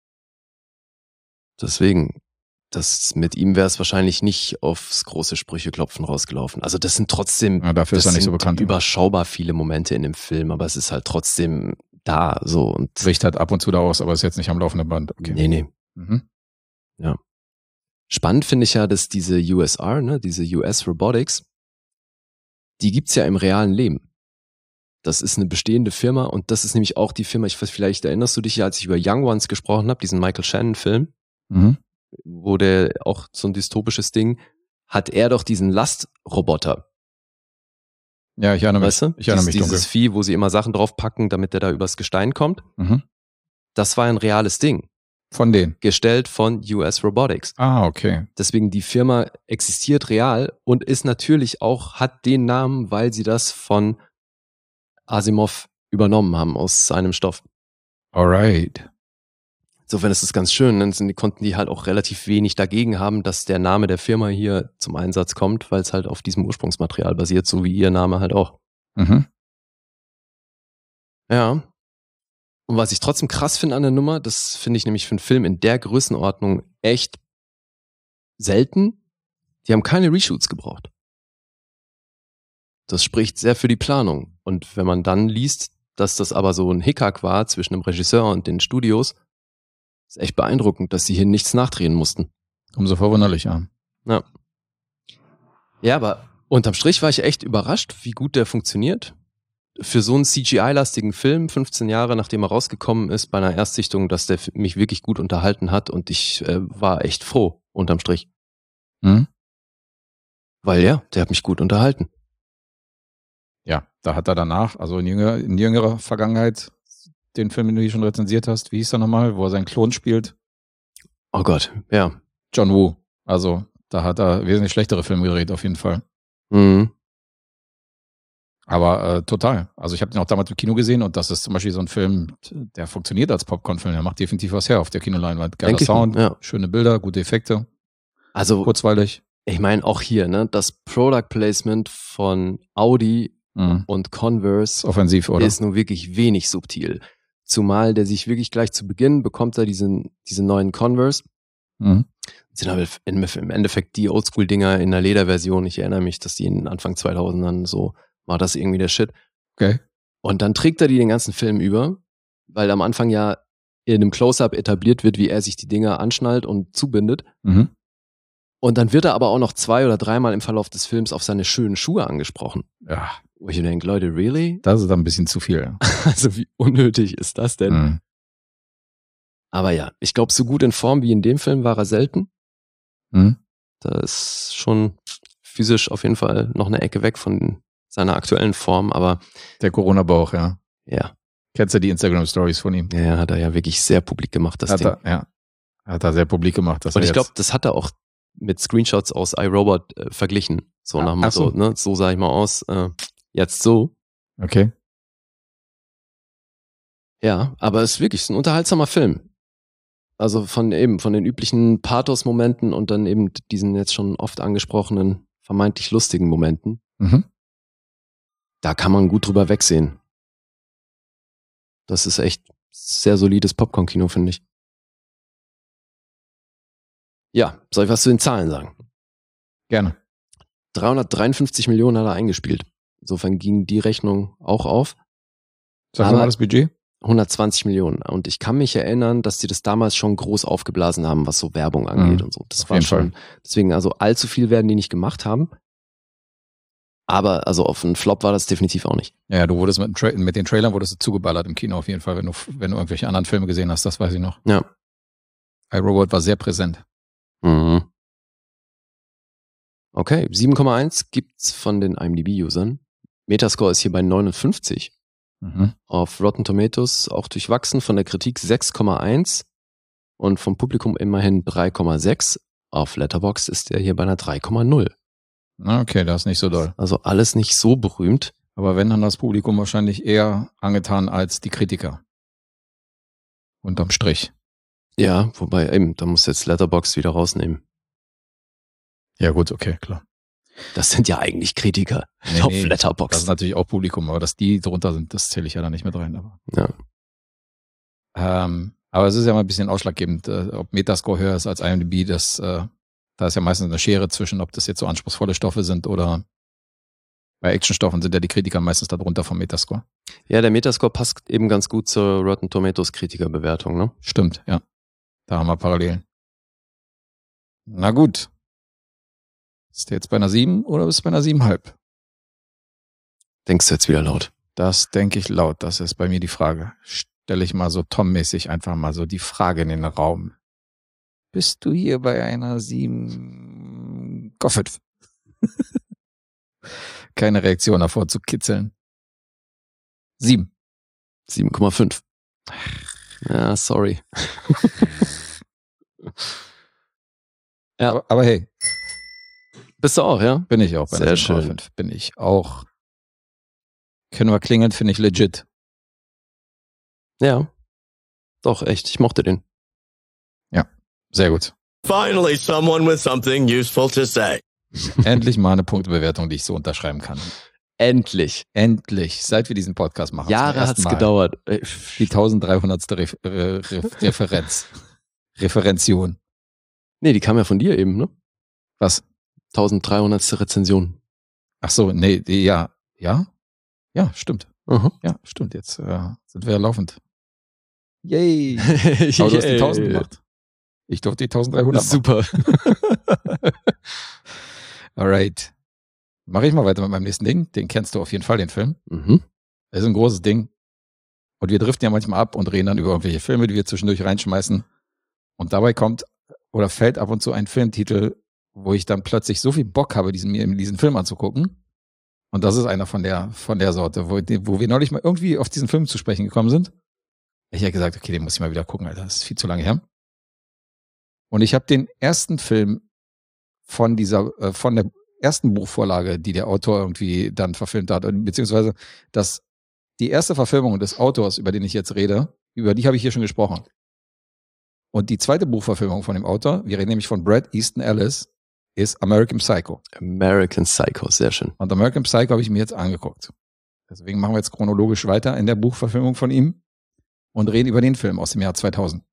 Deswegen, mit ihm wäre es wahrscheinlich nicht aufs große Sprücheklopfen rausgelaufen. Also das sind trotzdem dafür ist er nicht so bekannt. Überschaubar viele Momente in dem Film, aber es ist halt trotzdem da so und bricht halt ab und zu da aus, aber ist jetzt nicht am laufenden Band. Okay. Nee. Mhm. Ja. Spannend finde ich ja, dass diese USR, ne, diese US Robotics, die gibt's ja im realen Leben. Das ist eine bestehende Firma und das ist nämlich auch die Firma, vielleicht erinnerst du dich ja, als ich über Young Ones gesprochen habe, diesen Michael Shannon-Film, wo der auch so ein dystopisches Ding, hat er doch diesen Lastroboter. Ja, ich erinnere mich. Weißt du? Dieses Vieh, wo sie immer Sachen draufpacken, damit der da übers Gestein kommt. Mhm. Das war ein reales Ding. Von denen? Gestellt von US Robotics. Ah, okay. Deswegen die Firma existiert real und ist natürlich auch, hat den Namen, weil sie das von Asimov übernommen haben aus seinem Stoff. Alright. Insofern ist es ganz schön, dann konnten die halt auch relativ wenig dagegen haben, dass der Name der Firma hier zum Einsatz kommt, weil es halt auf diesem Ursprungsmaterial basiert, so wie ihr Name halt auch. Mhm. Ja. Und was ich trotzdem krass finde an der Nummer, das finde ich nämlich für einen Film in der Größenordnung echt selten. Die haben keine Reshoots gebraucht. Das spricht sehr für die Planung. Und wenn man dann liest, dass das aber so ein Hickhack war zwischen dem Regisseur und den Studios, ist echt beeindruckend, dass sie hier nichts nachdrehen mussten. Umso verwunderlicher. Ja. Ja, aber unterm Strich war ich echt überrascht, wie gut der funktioniert. Für so einen CGI-lastigen Film, 15 Jahre nachdem er rausgekommen ist, bei einer Erstsichtung, dass der mich wirklich gut unterhalten hat und ich war echt froh, unterm Strich. Mhm. Weil ja, der hat mich gut unterhalten. Ja, da hat er danach, also in jüngerer Vergangenheit, den Film, den du hier schon rezensiert hast, wie hieß er nochmal, wo er seinen Klon spielt? Oh Gott, ja. John Woo. Also, da hat er wesentlich schlechtere Filme gedreht, auf jeden Fall. Mhm. Aber total. Also ich habe den auch damals im Kino gesehen und das ist zum Beispiel so ein Film, der funktioniert als Popcorn-Film. Der macht definitiv was her auf der Kinoleinwand. Geiler Sound, ja. Schöne Bilder, gute Effekte. Also kurzweilig. Ich meine auch hier, ne, das Product Placement von Audi und Converse offensiv, oder? Ist nun wirklich wenig subtil. Zumal der sich wirklich gleich zu Beginn bekommt er diese neuen Converse. Sind aber im Endeffekt die Oldschool-Dinger in der Lederversion. Ich erinnere mich, dass die in Anfang 2000ern so war das irgendwie der Shit. Okay. Und dann trägt er die den ganzen Film über, weil am Anfang ja in einem Close-Up etabliert wird, wie er sich die Dinger anschnallt und zubindet. Mhm. Und dann wird er aber auch noch 2 oder 3 Mal im Verlauf des Films auf seine schönen Schuhe angesprochen. Ja. Wo ich mir denke, Leute, really? Das ist dann ein bisschen zu viel. Also wie unnötig ist das denn? Mhm. Aber ja, ich glaube, so gut in Form wie in dem Film war er selten. Mhm. Da ist schon physisch auf jeden Fall noch eine Ecke weg von seiner aktuellen Form, aber der Corona-Bauch, ja. Ja. Kennst du die Instagram-Stories von ihm? Ja, hat er ja wirklich sehr publik gemacht, das Ding. Hat er sehr publik gemacht. Und ich glaube, das hat er auch mit Screenshots aus iRobot verglichen. So nach dem Motto, ne? So sah ich mal aus, jetzt so. Okay. Ja, aber es ist wirklich ein unterhaltsamer Film. Also von den üblichen Pathos-Momenten und dann eben diesen jetzt schon oft angesprochenen, vermeintlich lustigen Momenten. Mhm. Da kann man gut drüber wegsehen. Das ist echt sehr solides Popcorn-Kino, finde ich. Ja, soll ich was zu den Zahlen sagen? Gerne. 353 Millionen hat er eingespielt. Insofern ging die Rechnung auch auf. Sag mal das Budget. 120 Millionen. Und ich kann mich erinnern, dass die das damals schon groß aufgeblasen haben, was so Werbung angeht und so. Das war schon. Deswegen, also allzu viel werden die nicht gemacht haben. Aber also auf einen Flop war das definitiv auch nicht. Ja, du wurdest mit den Trailern wurdest du zugeballert im Kino auf jeden Fall, wenn du irgendwelche anderen Filme gesehen hast, das weiß ich noch. Ja. iRobot war sehr präsent. Mhm. Okay, 7,1 gibt's von den IMDb-Usern. Metascore ist hier bei 59. Mhm. Auf Rotten Tomatoes auch durchwachsen, von der Kritik 6,1 und vom Publikum immerhin 3,6. Auf Letterboxd ist er hier bei einer 3,0. Okay, das ist nicht so doll. Also alles nicht so berühmt. Aber wenn, dann das Publikum wahrscheinlich eher angetan als die Kritiker. Unterm Strich. Ja, wobei eben, da muss jetzt Letterboxd wieder rausnehmen. Ja gut, okay, klar. Das sind ja eigentlich Kritiker auf Letterboxd. Das ist natürlich auch Publikum, aber dass die drunter sind, das zähle ich ja da nicht mit rein. Aber, aber es ist ja mal ein bisschen ausschlaggebend, ob Metascore höher ist als IMDb, da ist ja meistens eine Schere zwischen, ob das jetzt so anspruchsvolle Stoffe sind oder bei Actionstoffen sind ja die Kritiker meistens darunter vom Metascore. Ja, der Metascore passt eben ganz gut zur Rotten Tomatoes Kritikerbewertung, ne? Stimmt, ja. Da haben wir Parallelen. Na gut. Ist der jetzt bei einer 7 oder bist du bei einer 7,5? Denkst du jetzt wieder laut? Das denke ich laut. Das ist bei mir die Frage. Stelle ich mal so Tom-mäßig einfach mal so die Frage in den Raum. Bist du hier bei einer 7,5? Keine Reaktion davor zu kitzeln. 7. 7,5. Ja, sorry. Ja. Aber hey. Bist du auch, ja? Bin ich auch bei Sehr einer 7,5. Schön. Bin ich auch. Können wir klingeln, finde ich legit. Ja. Doch, echt. Ich mochte den. Ja, sehr gut. Finally, someone with something useful to say. Endlich mal eine Punktebewertung, die ich so unterschreiben kann. Endlich. Endlich, seit wir diesen Podcast machen. Jahre hat's gedauert. Die 1300. Referenz. Referention. Nee, die kam ja von dir eben, ne? Was? 1300. Rezension. Ach so, nee, ja. Ja, stimmt. Uh-huh. Ja, stimmt. Jetzt sind wir ja laufend. Yay. Aber du hast die 1000 gemacht. Ich durfte die 1300 Super. Alright. Mache ich mal weiter mit meinem nächsten Ding. Den kennst du auf jeden Fall, den Film. Mhm. Das ist ein großes Ding. Und wir driften ja manchmal ab und reden dann über irgendwelche Filme, die wir zwischendurch reinschmeißen. Und dabei kommt oder fällt ab und zu ein Filmtitel, wo ich dann plötzlich so viel Bock habe, diesen Film anzugucken. Und das ist einer von der Sorte, wo wir neulich mal irgendwie auf diesen Film zu sprechen gekommen sind. Ich habe gesagt, okay, den muss ich mal wieder gucken, Alter, das ist viel zu lange her. Und ich habe den ersten Film von der ersten Buchvorlage, die der Autor irgendwie dann verfilmt hat, beziehungsweise die erste Verfilmung des Autors, über den ich jetzt rede, über die habe ich hier schon gesprochen. Und die zweite Buchverfilmung von dem Autor, wir reden nämlich von Bret Easton Ellis, ist American Psycho. American Psycho, sehr schön. Und American Psycho habe ich mir jetzt angeguckt. Deswegen machen wir jetzt chronologisch weiter in der Buchverfilmung von ihm und reden über den Film aus dem Jahr 2000.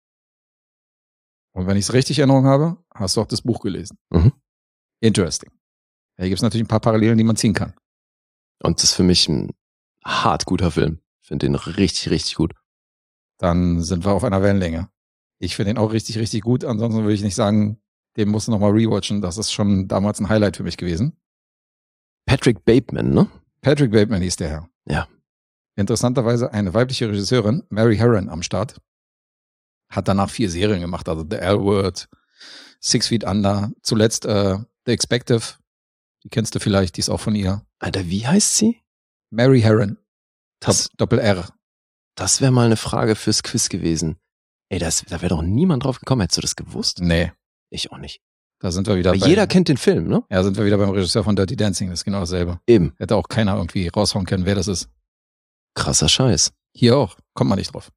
Und wenn ich es richtig in Erinnerung habe, hast du auch das Buch gelesen. Mhm. Interesting. Ja, hier gibt es natürlich ein paar Parallelen, die man ziehen kann. Und das ist für mich ein hart guter Film. Ich finde den richtig, richtig gut. Dann sind wir auf einer Wellenlänge. Ich finde den auch richtig, richtig gut. Ansonsten würde ich nicht sagen, den musst du nochmal rewatchen. Das ist schon damals ein Highlight für mich gewesen. Patrick Bateman, ne? Patrick Bateman hieß der Herr. Ja. Interessanterweise eine weibliche Regisseurin, Mary Herron, am Start. Hat danach 4 Serien gemacht, also The L-Word, 6 Feet Under, zuletzt The Expective. Die kennst du vielleicht, die ist auch von ihr. Alter, wie heißt sie? Mary Herron. Das Doppel-R. Das wäre mal eine Frage fürs Quiz gewesen. Ey, da wäre doch niemand drauf gekommen. Hättest du das gewusst? Nee. Ich auch nicht. Da sind wir wieder Aber jeder kennt den Film, ne? Ja, sind wir wieder beim Regisseur von Dirty Dancing. Das ist genau dasselbe. Eben. Hätte auch keiner irgendwie raushauen können, wer das ist. Krasser Scheiß. Hier auch. Kommt man nicht drauf.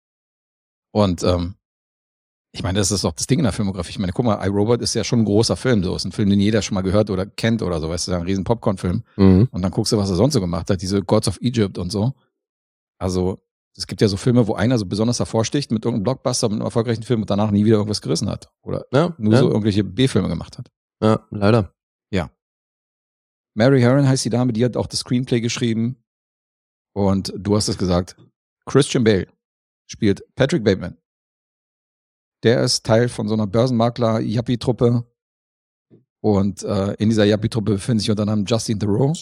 Und ich meine, das ist auch das Ding in der Filmografie. Ich meine, guck mal, iRobot ist ja schon ein großer Film. So ist ein Film, den jeder schon mal gehört oder kennt oder so. Weißt du, ein riesen Popcorn-Film. Mhm. Und dann guckst du, was er sonst so gemacht hat. Diese Gods of Egypt und so. Also, es gibt ja so Filme, wo einer so besonders hervorsticht mit irgendeinem Blockbuster, mit einem erfolgreichen Film und danach nie wieder irgendwas gerissen hat. Oder nur so irgendwelche B-Filme gemacht hat. Ja, leider. Ja. Mary Herron heißt die Dame, die hat auch das Screenplay geschrieben. Und du hast es gesagt. Christian Bale spielt Patrick Bateman. Der ist Teil von so einer Börsenmakler-Yuppie-Truppe. Und in dieser Yuppie-Truppe befindet sich unter anderem Justin Theroux.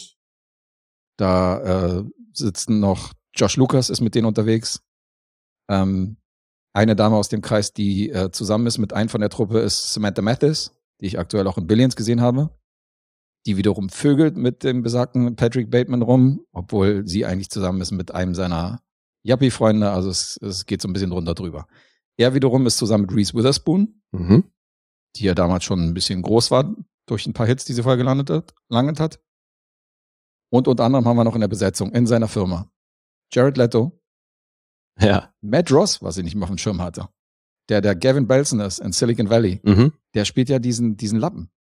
Da sitzen noch Josh Lucas, ist mit denen unterwegs. Eine Dame aus dem Kreis, die zusammen ist mit einem von der Truppe, ist Samantha Mathis, die ich aktuell auch in Billions gesehen habe. Die wiederum vögelt mit dem besagten Patrick Bateman rum, obwohl sie eigentlich zusammen ist mit einem seiner Yuppie-Freunde. Also es geht so ein bisschen drunter drüber. Er wiederum ist zusammen mit Reese Witherspoon, die ja damals schon ein bisschen groß war, durch ein paar Hits, die sie vorher gelandet hat. Und unter anderem haben wir noch in der Besetzung in seiner Firma Jared Leto, ja. Matt Ross, was ich nicht mehr auf dem Schirm hatte, der Gavin Belson ist in Silicon Valley, der spielt ja diesen Lappen.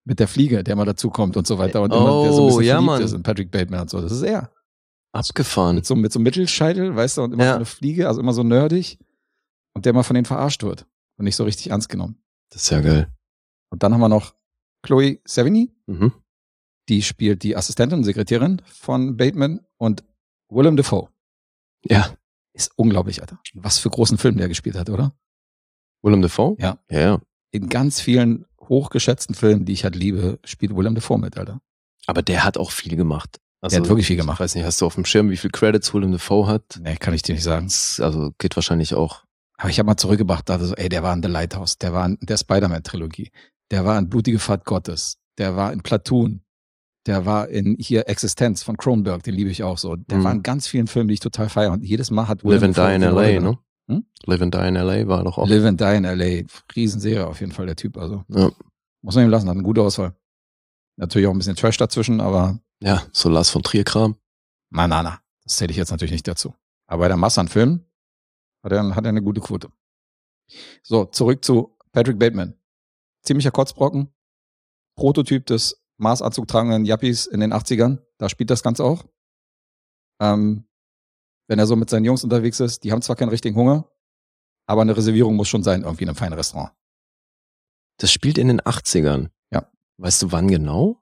Mit der Fliege, der mal dazukommt und so weiter. Und immer, der so ein bisschen verliebt ist in Patrick Bateman und so. Das ist er. Abgefahren. Mit so einem Mittelscheitel, weißt du, und immer so eine Fliege, also immer so nerdig. Und der mal von denen verarscht wird. Und nicht so richtig ernst genommen. Das ist ja geil. Und dann haben wir noch Chloe Sevigny. Mhm. Die spielt die Assistentin und Sekretärin von Bateman. Und Willem Dafoe. Ja. Ist unglaublich, Alter. Was für großen Film der gespielt hat, oder? Willem Dafoe? Ja. Ja. In ganz vielen hochgeschätzten Filmen, die ich halt liebe, spielt Willem Dafoe mit, Alter. Aber der hat auch viel gemacht. Also, der hat wirklich viel gemacht. Ich weiß nicht, hast du auf dem Schirm, wie viel Credits Willem Dafoe hat? Nee, kann ich dir nicht sagen. Also geht wahrscheinlich auch. Aber ich habe mal zurückgebracht, dachte so, ey, der war in The Lighthouse, der war in der Spider-Man-Trilogie, der war in Blutige Fahrt Gottes, der war in Platoon, der war in hier Existenz von Cronenberg, den liebe ich auch so. Der war in ganz vielen Filmen, die ich total feiere. Und jedes Mal hat Live and Die in L.A., ne? Hm? Live and Die in L.A. war doch auch. Live and Die in L.A., Riesenserie auf jeden Fall, der Typ. Also muss man ihm lassen, hat eine gute Auswahl. Natürlich auch ein bisschen Trash dazwischen, aber ja, so Lars von Trier-Kram. Na, das zähle ich jetzt natürlich nicht dazu. Aber bei der Masse an Filmen hat er eine gute Quote. So, zurück zu Patrick Bateman. Ziemlicher Kotzbrocken. Prototyp des Maßanzug tragenden Yuppies in den 80ern. Da spielt das Ganze auch. Wenn er so mit seinen Jungs unterwegs ist, die haben zwar keinen richtigen Hunger, aber eine Reservierung muss schon sein, irgendwie in einem feinen Restaurant. Das spielt in den 80ern. Ja. Weißt du, wann genau?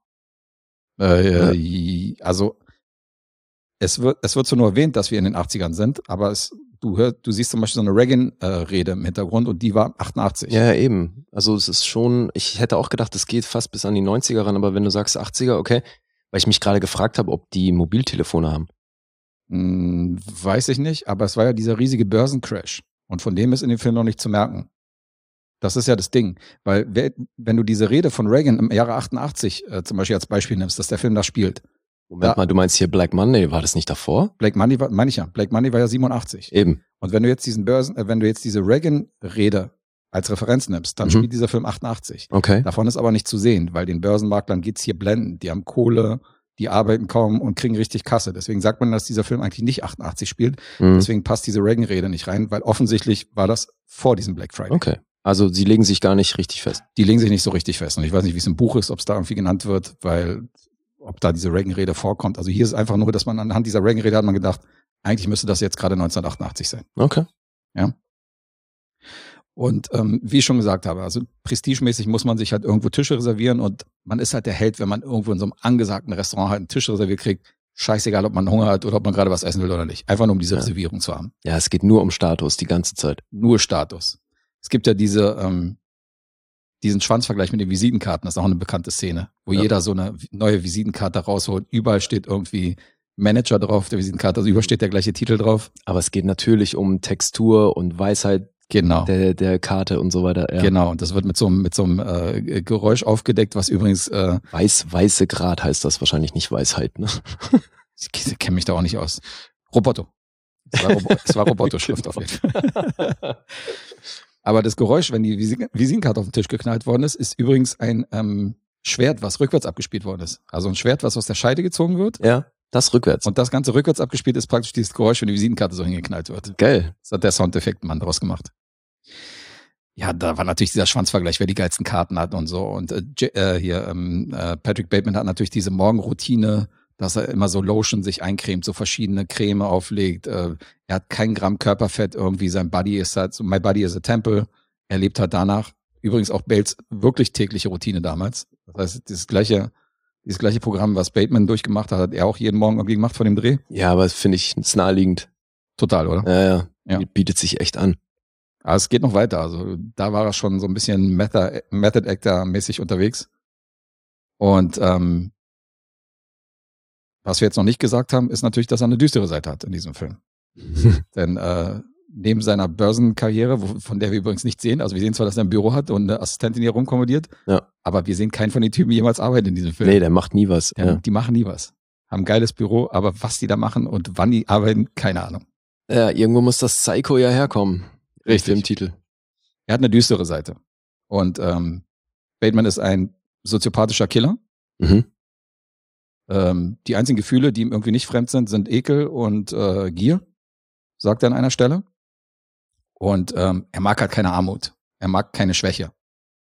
Also, es wird so nur erwähnt, dass wir in den 80ern sind, aber du siehst zum Beispiel so eine Reagan-Rede im Hintergrund und die war 88. Ja, eben. Also es ist schon, ich hätte auch gedacht, es geht fast bis an die 90er ran, aber wenn du sagst 80er, okay, weil ich mich gerade gefragt habe, ob die Mobiltelefone haben. Weiß ich nicht, aber es war ja dieser riesige Börsencrash und von dem ist in dem Film noch nicht zu merken. Das ist ja das Ding, weil wenn du diese Rede von Reagan im Jahre 88 zum Beispiel als Beispiel nimmst, dass der Film da spielt. Moment mal, du meinst hier Black Monday, war das nicht davor? Black Monday meine ich ja. Black Monday war ja 87. Eben. Und wenn du jetzt diese Reagan-Rede als Referenz nimmst, dann spielt dieser Film 88. Okay. Davon ist aber nicht zu sehen, weil den Börsenmaklern geht's hier blendend. Die haben Kohle, die arbeiten kaum und kriegen richtig Kasse. Deswegen sagt man, dass dieser Film eigentlich nicht 88 spielt. Deswegen passt diese Reagan-Rede nicht rein, weil offensichtlich war das vor diesem Black Friday. Okay. Also sie legen sich gar nicht richtig fest. Die legen sich nicht so richtig fest. Und ich weiß nicht, wie es im Buch ist, ob es da irgendwie genannt wird, weil ob da diese Reagan-Rede vorkommt. Also hier ist einfach nur, dass man anhand dieser Reagan-Rede hat man gedacht, eigentlich müsste das jetzt gerade 1988 sein. Okay. Ja. Und wie ich schon gesagt habe, also prestigemäßig muss man sich halt irgendwo Tische reservieren und man ist halt der Held, wenn man irgendwo in so einem angesagten Restaurant halt einen Tisch reserviert kriegt. Scheißegal, ob man Hunger hat oder ob man gerade was essen will oder nicht. Einfach nur um diese Reservierung zu haben. Ja, es geht nur um Status die ganze Zeit. Nur Status. Es gibt ja diesen Schwanzvergleich mit den Visitenkarten, das ist auch eine bekannte Szene, wo jeder so eine neue Visitenkarte rausholt. Überall steht irgendwie Manager drauf, der Visitenkarte, also überall steht der gleiche Titel drauf. Aber es geht natürlich um Textur und Weisheit der Karte und so weiter. Ja. Genau, und das wird mit so einem Geräusch aufgedeckt, was übrigens weiße Grad heißt das wahrscheinlich, nicht Weisheit, ne? Ich kenne mich da auch nicht aus. Roboto. Es war Roboto-Schrift auf jeden Fall. Aber das Geräusch, wenn die Visitenkarte auf den Tisch geknallt worden ist, ist übrigens ein Schwert, was rückwärts abgespielt worden ist. Also ein Schwert, was aus der Scheide gezogen wird. Ja, das rückwärts. Und das Ganze rückwärts abgespielt ist praktisch dieses Geräusch, wenn die Visitenkarte so hingeknallt wird. Geil. Das hat der Soundeffekt-Mann draus gemacht. Ja, da war natürlich dieser Schwanzvergleich, wer die geilsten Karten hat und so. Und Patrick Bateman hat natürlich diese Morgenroutine, dass er immer so Lotion sich eincremt, so verschiedene Creme auflegt. Er hat kein Gramm Körperfett irgendwie. Sein Body ist halt so, my body is a temple. Er lebt halt danach. Übrigens auch Bales wirklich tägliche Routine damals. Das heißt, dieses gleiche Programm, was Bateman durchgemacht hat, hat er auch jeden Morgen irgendwie gemacht vor dem Dreh. Ja, aber das finde ich ist naheliegend. Total, oder? Ja. Bietet sich echt an. Aber es geht noch weiter. Also da war er schon so ein bisschen Method Actor-mäßig unterwegs. Und was wir jetzt noch nicht gesagt haben, ist natürlich, dass er eine düstere Seite hat in diesem Film. Denn neben seiner Börsenkarriere, von der wir übrigens nicht sehen, also wir sehen zwar, dass er ein Büro hat und eine Assistentin hier rumkommodiert, aber wir sehen keinen von den Typen jemals arbeiten in diesem Film. Nee, der macht nie was. Die machen nie was. Haben ein geiles Büro, aber was die da machen und wann die arbeiten, keine Ahnung. Ja, irgendwo muss das Psycho ja herkommen. Richtig. Im Titel. Er hat eine düstere Seite. Und Bateman ist ein soziopathischer Killer. Mhm. Die einzigen Gefühle, die ihm irgendwie nicht fremd sind Ekel und Gier, sagt er an einer Stelle. Und er mag halt keine Armut. Er mag keine Schwäche.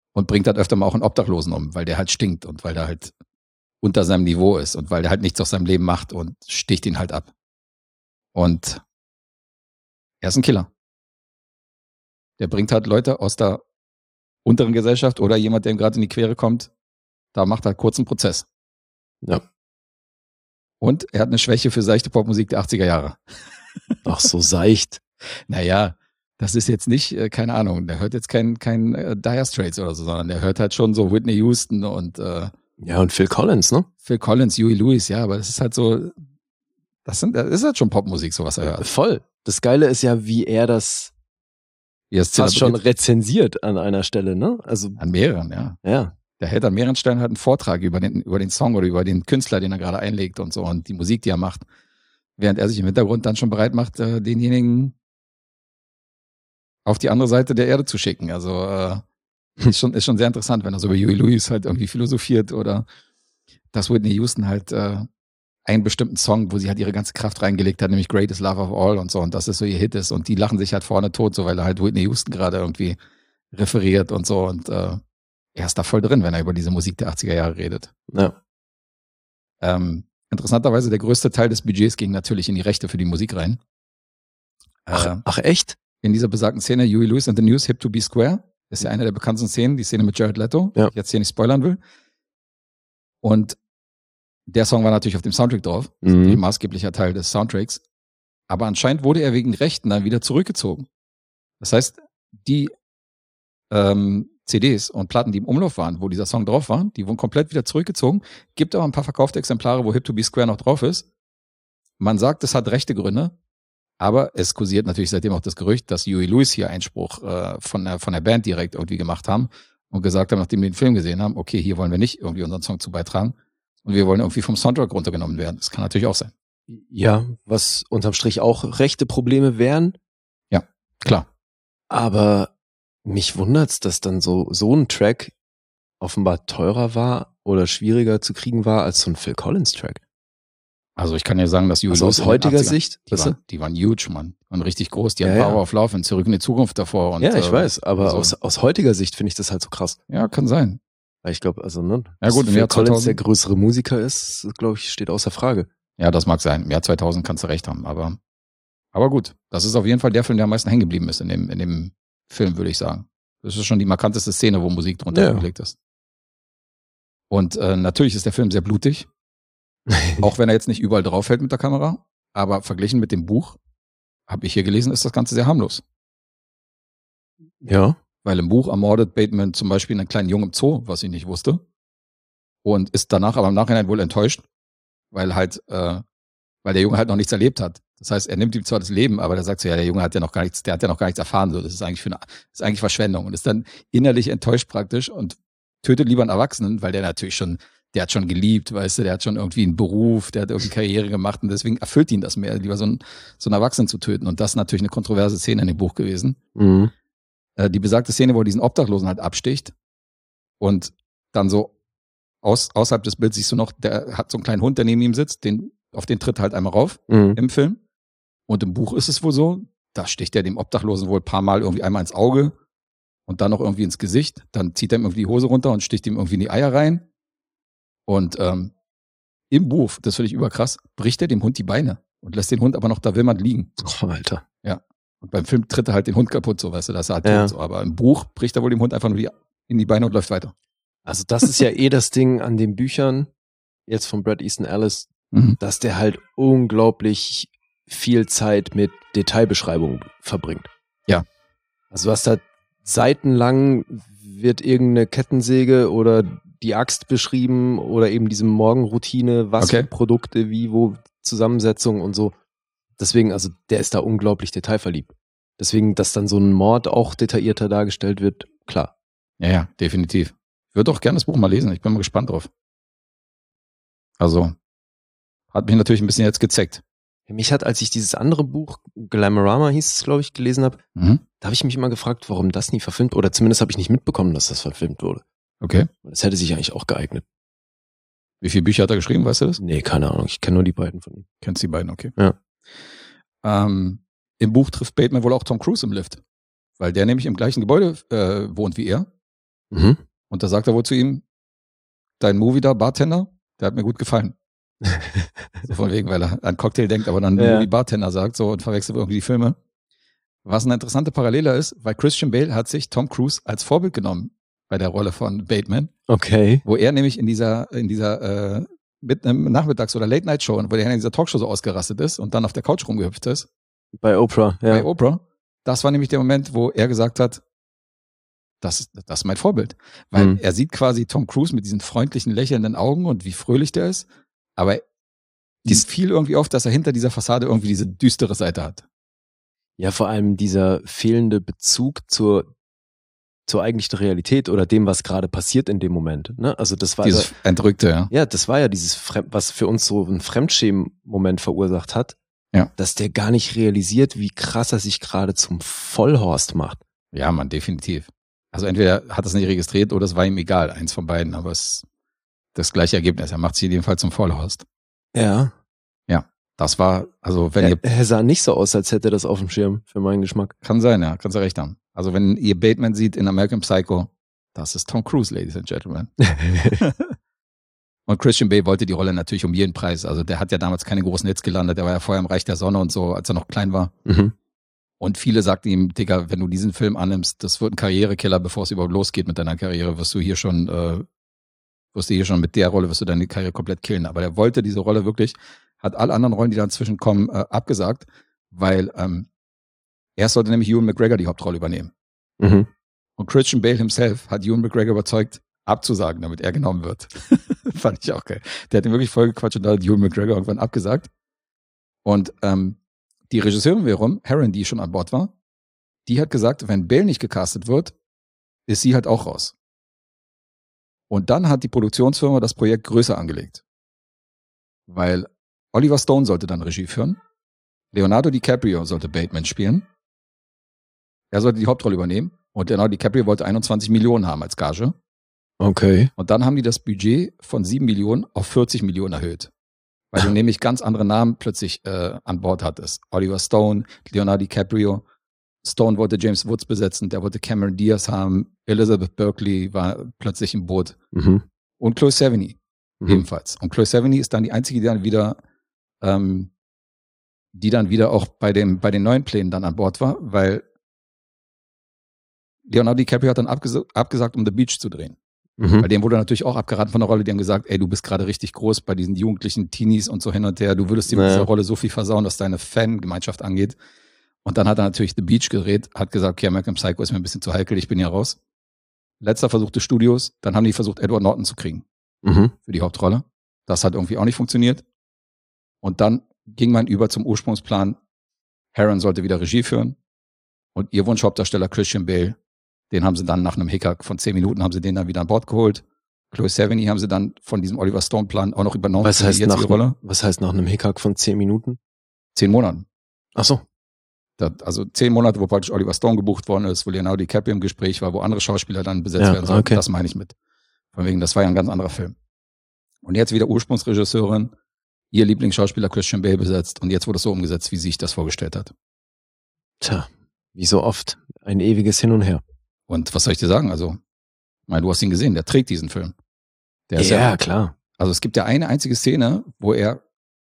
und bringt halt öfter mal auch einen Obdachlosen um, weil der halt stinkt und weil der halt unter seinem Niveau ist und weil der halt nichts aus seinem Leben macht und sticht ihn halt ab. Und er ist ein Killer. Der bringt halt Leute aus der unteren Gesellschaft oder jemand, der ihm gerade in die Quere kommt, da macht er kurz einen Prozess. Ja. Und er hat eine Schwäche für seichte Popmusik der 80er Jahre. Ach, so seicht. Naja, das ist jetzt nicht, keine Ahnung, der hört jetzt kein Dire Straits oder so, sondern der hört halt schon so Whitney Houston und ja, und Phil Collins, ne? Phil Collins, Huey Lewis, ja, aber das ist halt so, das ist halt schon Popmusik, so was er hört. Voll. Das Geile ist ja, wie er das fast schon rezensiert an einer Stelle, ne? Also an mehreren, ja. Ja. Der hält an mehreren Stellen halt einen Vortrag über den Song oder über den Künstler, den er gerade einlegt und so und die Musik, die er macht, während er sich im Hintergrund dann schon bereit macht, denjenigen auf die andere Seite der Erde zu schicken. Also ist schon sehr interessant, wenn er so über Huey Lewis halt irgendwie philosophiert oder dass Whitney Houston halt einen bestimmten Song, wo sie halt ihre ganze Kraft reingelegt hat, nämlich Greatest Love of All und so und dass es so ihr Hit ist und die lachen sich halt vorne tot, so weil er halt Whitney Houston gerade irgendwie referiert und so und er ist da voll drin, wenn er über diese Musik der 80er Jahre redet. Ja. Interessanterweise, der größte Teil des Budgets ging natürlich in die Rechte für die Musik rein. Ach echt? In dieser besagten Szene, Huey Lewis and the News, Hip to be Square, ist ja eine der bekanntesten Szenen, die Szene mit Jared Leto, die ich jetzt hier nicht spoilern will. Und der Song war natürlich auf dem Soundtrack drauf, ein maßgeblicher Teil des Soundtracks. Aber anscheinend wurde er wegen Rechten dann wieder zurückgezogen. Das heißt, die CDs und Platten, die im Umlauf waren, wo dieser Song drauf war, die wurden komplett wieder zurückgezogen. Gibt aber ein paar verkaufte Exemplare, wo Hip to be Square noch drauf ist. Man sagt, es hat rechte Gründe, aber es kursiert natürlich seitdem auch das Gerücht, dass Huey Lewis hier Einspruch von der Band direkt irgendwie gemacht haben und gesagt haben, nachdem wir den Film gesehen haben, okay, hier wollen wir nicht irgendwie unseren Song zu beitragen und wir wollen irgendwie vom Soundtrack runtergenommen werden. Das kann natürlich auch sein. Ja, was unterm Strich auch rechte Probleme wären. Ja, klar. Aber mich wundert's, dass dann so ein Track offenbar teurer war oder schwieriger zu kriegen war als so ein Phil Collins Track. Also ich kann ja sagen, dass Huey Lewis aus heutiger Sicht, die waren huge, Mann. Die waren richtig groß. Die hatten Power of Love und Zurück in die Zukunft davor. Und, ja, ich weiß, aber aus heutiger Sicht finde ich das halt so krass. Ja, kann sein. Weil ich glaube, also, ne, ja, gut, dass Phil Collins der größere Musiker ist, glaube ich, steht außer Frage. Ja, das mag sein. Im Jahr 2000 kannst du recht haben, aber gut. Das ist auf jeden Fall der Film, der am meisten hängen geblieben ist in dem Film, würde ich sagen. Das ist schon die markanteste Szene, wo Musik drunter gelegt ist. Und natürlich ist der Film sehr blutig. Auch wenn er jetzt nicht überall drauf hält mit der Kamera. Aber verglichen mit dem Buch, habe ich hier gelesen, ist das Ganze sehr harmlos. Ja. Weil im Buch ermordet Bateman zum Beispiel einen kleinen Jungen im Zoo, was ich nicht wusste. Und ist danach aber im Nachhinein wohl enttäuscht, weil der Junge halt noch nichts erlebt hat. Das heißt, er nimmt ihm zwar das Leben, aber der sagt so, ja, der Junge hat ja noch gar nichts erfahren. So, das ist eigentlich Verschwendung. Und ist dann innerlich enttäuscht praktisch und tötet lieber einen Erwachsenen, weil der hat schon geliebt, weißt du, der hat schon irgendwie einen Beruf, der hat irgendwie Karriere gemacht und deswegen erfüllt ihn das mehr, lieber so einen Erwachsenen zu töten. Und das ist natürlich eine kontroverse Szene in dem Buch gewesen. Mhm. Die besagte Szene, wo er diesen Obdachlosen halt absticht und dann so außerhalb des Bilds siehst du noch, der hat so einen kleinen Hund, der neben ihm sitzt, auf den tritt halt einmal rauf im Film. Und im Buch ist es wohl so, da sticht er dem Obdachlosen wohl ein paar Mal irgendwie einmal ins Auge und dann noch irgendwie ins Gesicht. Dann zieht er ihm irgendwie die Hose runter und sticht ihm irgendwie in die Eier rein. Und im Buch, das finde ich überkrass, bricht er dem Hund die Beine und lässt den Hund aber noch da wimmernd liegen. Oh, Alter. Ja. Und beim Film tritt er halt den Hund kaputt, so, weißt du, dass er halt tot so. Aber im Buch bricht er wohl dem Hund einfach nur in die Beine und läuft weiter. Also das ist ja das Ding an den Büchern, jetzt von Bret Easton Ellis, dass der halt unglaublich viel Zeit mit Detailbeschreibungen verbringt. Ja. Also du hast halt seitenlang wird irgendeine Kettensäge oder die Axt beschrieben oder eben diese Morgenroutine, was für Produkte, wie, wo, Zusammensetzung und so. Deswegen, also der ist da unglaublich detailverliebt. Deswegen, dass dann so ein Mord auch detaillierter dargestellt wird, klar. Ja, definitiv. Ich würde auch gerne das Buch mal lesen, ich bin mal gespannt drauf. Also, hat mich natürlich ein bisschen jetzt gezeckt. Mich hat, als ich dieses andere Buch, Glamorama hieß es, glaube ich, gelesen habe, da habe ich mich immer gefragt, warum das nie verfilmt wurde. Oder zumindest habe ich nicht mitbekommen, dass das verfilmt wurde. Okay. Das hätte sich eigentlich auch geeignet. Wie viele Bücher hat er geschrieben, weißt du das? Nee, keine Ahnung. Ich kenne nur die beiden von ihm. Kennst die beiden, okay. Ja. Im Buch trifft Bateman wohl auch Tom Cruise im Lift. Weil der nämlich im gleichen Gebäude wohnt wie er. Mhm. Und da sagt er wohl zu ihm, dein Movie da, Bartender, der hat mir gut gefallen. So von wegen, weil er an Cocktail denkt, aber dann Movie Bartender sagt so und verwechselt irgendwie die Filme. Was eine interessante Parallele ist, weil Christian Bale hat sich Tom Cruise als Vorbild genommen bei der Rolle von Bateman. Okay. Wo er nämlich in dieser mit einem Nachmittags- oder Late-Night-Show, wo er in dieser Talkshow so ausgerastet ist und dann auf der Couch rumgehüpft ist. Bei Oprah, ja. Bei Oprah. Das war nämlich der Moment, wo er gesagt hat, das ist mein Vorbild. Weil er sieht quasi Tom Cruise mit diesen freundlichen, lächelnden Augen und wie fröhlich der ist. Aber dies fiel irgendwie auf, dass er hinter dieser Fassade irgendwie diese düstere Seite hat. Ja, vor allem dieser fehlende Bezug zur eigentlichen Realität oder dem, was gerade passiert in dem Moment. Ne? Also das war dieses Entrückte, ja. Ja, das war ja dieses was für uns so ein Fremdschämen-Moment verursacht hat, dass der gar nicht realisiert, wie krass er sich gerade zum Vollhorst macht. Ja, Mann, definitiv. Also entweder hat er es nicht registriert oder es war ihm egal, eins von beiden, aber es ist das gleiche Ergebnis. Er macht sich jedenfalls zum Vollhorst. Ja. Ja, das war, also wenn ihr... Er sah nicht so aus, als hätte er das auf dem Schirm, für meinen Geschmack. Kann sein, ja, kannst du recht haben. Also wenn ihr Bateman sieht in American Psycho, das ist Tom Cruise, Ladies and Gentlemen. Und Christian Bale wollte die Rolle natürlich um jeden Preis. Also der hat ja damals keine großen Hits gelandet, der war ja vorher im Reich der Sonne und so, als er noch klein war. Mhm. Und viele sagten ihm, Digga, wenn du diesen Film annimmst, das wird ein Karrierekiller, bevor es überhaupt losgeht mit deiner Karriere, wirst du hier schon mit der Rolle, wirst du deine Karriere komplett killen. Aber er wollte diese Rolle wirklich, hat alle anderen Rollen, die da inzwischen kommen, abgesagt, weil erst sollte nämlich Ewan McGregor die Hauptrolle übernehmen. Mhm. Und Christian Bale himself hat Ewan McGregor überzeugt, abzusagen, damit er genommen wird. Fand ich auch geil. Der hat ihn wirklich voll gequatscht und da hat Ewan McGregor irgendwann abgesagt. Und die Regisseurin wiederum, Heron, die schon an Bord war, die hat gesagt, wenn Bale nicht gecastet wird, ist sie halt auch raus. Und dann hat die Produktionsfirma das Projekt größer angelegt. Weil Oliver Stone sollte dann Regie führen, Leonardo DiCaprio sollte Bateman spielen, er sollte die Hauptrolle übernehmen und Leonardo DiCaprio wollte 21 Millionen haben als Gage. Okay. Und dann haben die das Budget von 7 Millionen auf 40 Millionen erhöht. Weil du nämlich ganz andere Namen plötzlich an Bord hattest. Oliver Stone, Leonardo DiCaprio. Stone wollte James Woods besetzen, der wollte Cameron Diaz haben. Elizabeth Berkley war plötzlich im Boot. Mhm. Und Chloe Sevigny ebenfalls. Und Chloe Sevigny ist dann die einzige, die dann wieder auch bei den neuen Plänen dann an Bord war, weil Leonardo DiCaprio hat dann abgesagt, um The Beach zu drehen. Mhm. Bei dem wurde natürlich auch abgeraten von der Rolle. Die haben gesagt, ey, du bist gerade richtig groß bei diesen jugendlichen Teenies und so hin und her. Du würdest dir mit dieser Rolle so viel versauen, was deine Fangemeinschaft angeht. Und dann hat er natürlich The Beach gedreht, hat gesagt, okay, American Psycho ist mir ein bisschen zu heikel, ich bin hier raus. Letzter Versuch des Studios, dann haben die versucht, Edward Norton zu kriegen für die Hauptrolle. Das hat irgendwie auch nicht funktioniert. Und dann ging man über zum Ursprungsplan. Heron sollte wieder Regie führen. Und ihr Wunschhauptdarsteller Christian Bale, den haben sie dann nach einem Hickhack von 10 Minuten, haben sie den dann wieder an Bord geholt. Chloe Sevigny haben sie dann von diesem Oliver Stone-Plan auch noch übernommen. Was heißt nach einem Hickhack von 10 Minuten? 10 Monaten. Ach so. Also 10 Monate, wo praktisch Oliver Stone gebucht worden ist, wo Leonardo DiCaprio im Gespräch war, wo andere Schauspieler dann besetzt werden sollten. Okay. Das meine ich mit. Von wegen, das war ja ein ganz anderer Film. Und jetzt wieder Ursprungsregisseurin, ihr Lieblingsschauspieler Christian Bale besetzt und jetzt wurde es so umgesetzt, wie sie sich das vorgestellt hat. Tja, wie so oft. Ein ewiges Hin und Her. Und was soll ich dir sagen? Also, du hast ihn gesehen, der trägt diesen Film. Der ist ja, klar. Also es gibt ja eine einzige Szene, wo er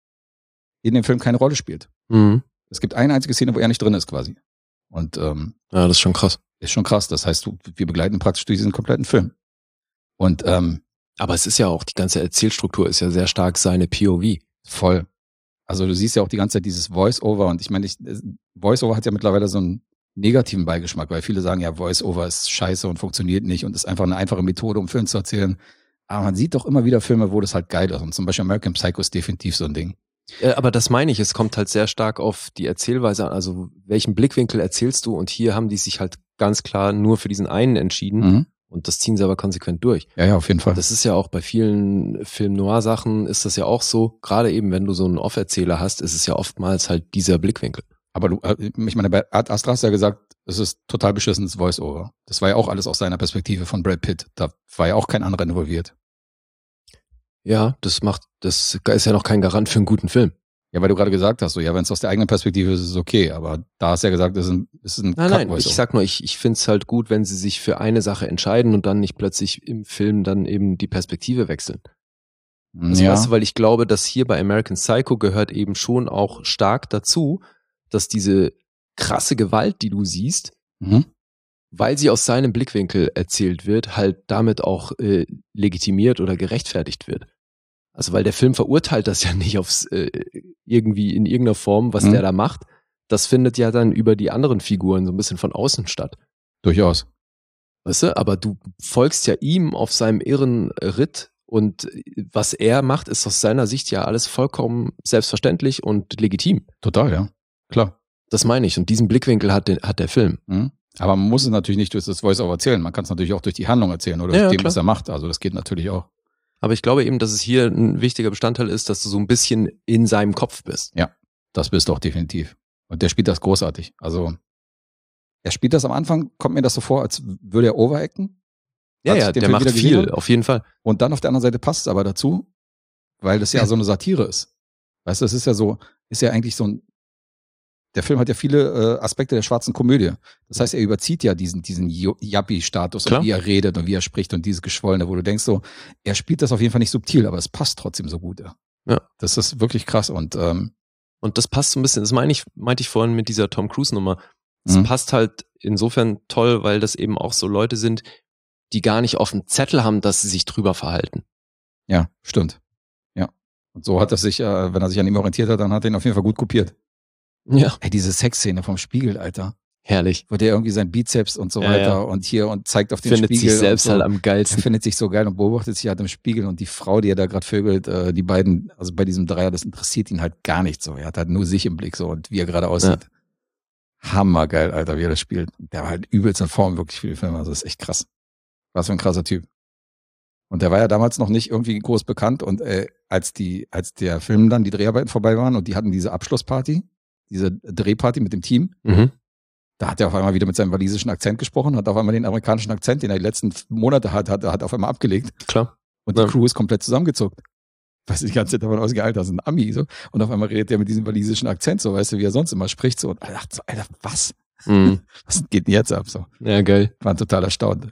in dem Film keine Rolle spielt. Mhm. Es gibt eine einzige Szene, wo er nicht drin ist quasi. Und ja, das ist schon krass. Ist schon krass. Das heißt, wir begleiten praktisch durch diesen kompletten Film. Und aber es ist ja auch, die ganze Erzählstruktur ist ja sehr stark seine POV. Voll. Also du siehst ja auch die ganze Zeit dieses Voice-Over und ich meine, Voice-Over hat ja mittlerweile so einen negativen Beigeschmack, weil viele sagen ja, Voice-Over ist scheiße und funktioniert nicht und ist einfach eine einfache Methode, um Filme zu erzählen. Aber man sieht doch immer wieder Filme, wo das halt geil ist. Und zum Beispiel American Psycho ist definitiv so ein Ding. Aber das meine ich, es kommt halt sehr stark auf die Erzählweise an, also welchen Blickwinkel erzählst du und hier haben die sich halt ganz klar nur für diesen einen entschieden und das ziehen sie aber konsequent durch. Ja, auf jeden Fall. Das ist ja auch bei vielen Film-Noir-Sachen ist das ja auch so, gerade eben wenn du so einen Off-Erzähler hast, ist es ja oftmals halt dieser Blickwinkel. Aber ich meine, bei Ad Astra hast du ja gesagt, es ist total beschissenes Voice-Over. Das war ja auch alles aus seiner Perspektive von Brad Pitt. Da war ja auch kein anderer involviert. Ja, das ist ja noch kein Garant für einen guten Film. Ja, weil du gerade gesagt hast, so, ja, wenn es aus der eigenen Perspektive ist, ist es okay, aber da hast du ja gesagt, es ist ein Nein, ich sag nur, ich finde es halt gut, wenn sie sich für eine Sache entscheiden und dann nicht plötzlich im Film dann eben die Perspektive wechseln. Also weißt du, weil ich glaube, dass hier bei American Psycho gehört eben schon auch stark dazu, dass diese krasse Gewalt, die du siehst, weil sie aus seinem Blickwinkel erzählt wird, halt damit auch legitimiert oder gerechtfertigt wird. Also weil der Film verurteilt das ja nicht aufs irgendwie in irgendeiner Form, was der da macht. Das findet ja dann über die anderen Figuren so ein bisschen von außen statt. Durchaus. Weißt du, aber du folgst ja ihm auf seinem irren Ritt und was er macht, ist aus seiner Sicht ja alles vollkommen selbstverständlich und legitim. Total, ja. Klar. Das meine ich. Und diesen Blickwinkel hat der Film. Aber man muss es natürlich nicht durch das Voice-Over erzählen. Man kann es natürlich auch durch die Handlung erzählen oder durch dem, was er macht. Also das geht natürlich auch. Aber ich glaube eben, dass es hier ein wichtiger Bestandteil ist, dass du so ein bisschen in seinem Kopf bist. Ja, das bist du auch definitiv. Und der spielt das großartig. Also er spielt das am Anfang, kommt mir das so vor, als würde er overacten. Ja, der macht viel, auf jeden Fall. Und dann auf der anderen Seite passt es aber dazu, weil das ja so eine Satire ist. Weißt du, es ist ja so, ist ja eigentlich so ein, der Film hat ja viele Aspekte der schwarzen Komödie. Das heißt, er überzieht ja diesen Yuppie-Status und wie er redet und wie er spricht und dieses Geschwollene, wo du denkst so, er spielt das auf jeden Fall nicht subtil, aber es passt trotzdem so gut. Ja. Das ist wirklich krass und das passt so ein bisschen, das meinte ich vorhin mit dieser Tom Cruise-Nummer. Es passt halt insofern toll, weil das eben auch so Leute sind, die gar nicht auf dem Zettel haben, dass sie sich drüber verhalten. Ja, stimmt. Ja. Und so hat er sich, wenn er sich an ihm orientiert hat, dann hat er ihn auf jeden Fall gut kopiert. Ja. Ey, diese Sexszene vom Spiegel, Alter. Herrlich. Wo der irgendwie sein Bizeps und so weiter und hier und zeigt auf den findet Spiegel. Findet sich selbst so. halt am geilsten. Er findet sich so geil und beobachtet sich halt im Spiegel und die Frau, die er da gerade vögelt, die beiden, also bei diesem Dreier, das interessiert ihn halt gar nicht so. Er hat halt nur sich im Blick so und wie er gerade aussieht. Ja. Hammergeil, Alter, wie er das spielt. Der war halt übelst in Form wirklich für die Filme. Also das ist echt krass. Was für ein krasser Typ. Und der war ja damals noch nicht irgendwie groß bekannt und als der Film dann, die Dreharbeiten vorbei waren und die hatten diese Abschlussparty, diese Drehparty mit dem Team, da hat er auf einmal wieder mit seinem walisischen Akzent gesprochen, hat auf einmal den amerikanischen Akzent, den er die letzten Monate hat auf einmal abgelegt. Klar. Und die Crew ist komplett zusammengezuckt. Weißt du, die ganze Zeit davon ausgegangen, Alter, das ist ein Ami, so. Und auf einmal redet er mit diesem walisischen Akzent, so, weißt du, wie er sonst immer spricht, so. Und er dachte so, Alter, was? Was geht denn jetzt ab, so? Ja, geil. Waren total erstaunt.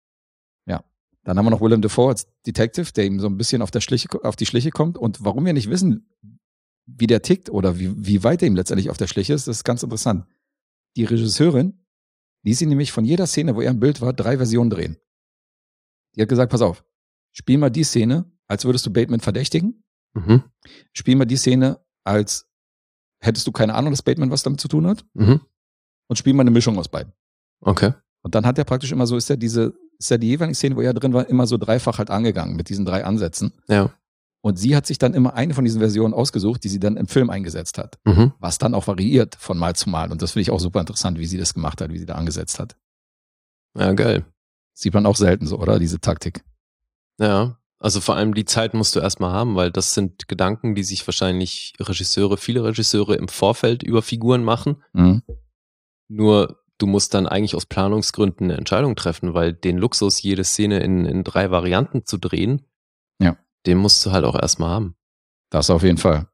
Ja. Dann haben wir noch Willem Dafoe als Detective, der ihm so ein bisschen auf die Schliche kommt. Und warum wir nicht wissen, wie der tickt oder wie weit er ihm letztendlich auf der Schliche ist, das ist ganz interessant. Die Regisseurin ließ ihn nämlich von jeder Szene, wo er im Bild war, 3 Versionen drehen. Die hat gesagt, pass auf, spiel mal die Szene, als würdest du Bateman verdächtigen. Spiel mal die Szene, als hättest du keine Ahnung, dass Bateman was damit zu tun hat. Und spiel mal eine Mischung aus beiden. Okay. Und dann hat er praktisch immer so, ist ja die jeweilige Szene, wo er drin war, immer so dreifach halt angegangen mit diesen 3 Ansätzen. Ja. Und sie hat sich dann immer eine von diesen Versionen ausgesucht, die sie dann im Film eingesetzt hat. Was dann auch variiert von Mal zu Mal. Und das finde ich auch super interessant, wie sie das gemacht hat, wie sie da angesetzt hat. Ja, geil. Sieht man auch selten so, oder? Diese Taktik. Ja, also vor allem die Zeit musst du erstmal haben, weil das sind Gedanken, die sich wahrscheinlich viele Regisseure im Vorfeld über Figuren machen. Nur du musst dann eigentlich aus Planungsgründen eine Entscheidung treffen, weil den Luxus, jede Szene in 3 Varianten zu drehen, den musst du halt auch erstmal haben. Das auf jeden Fall.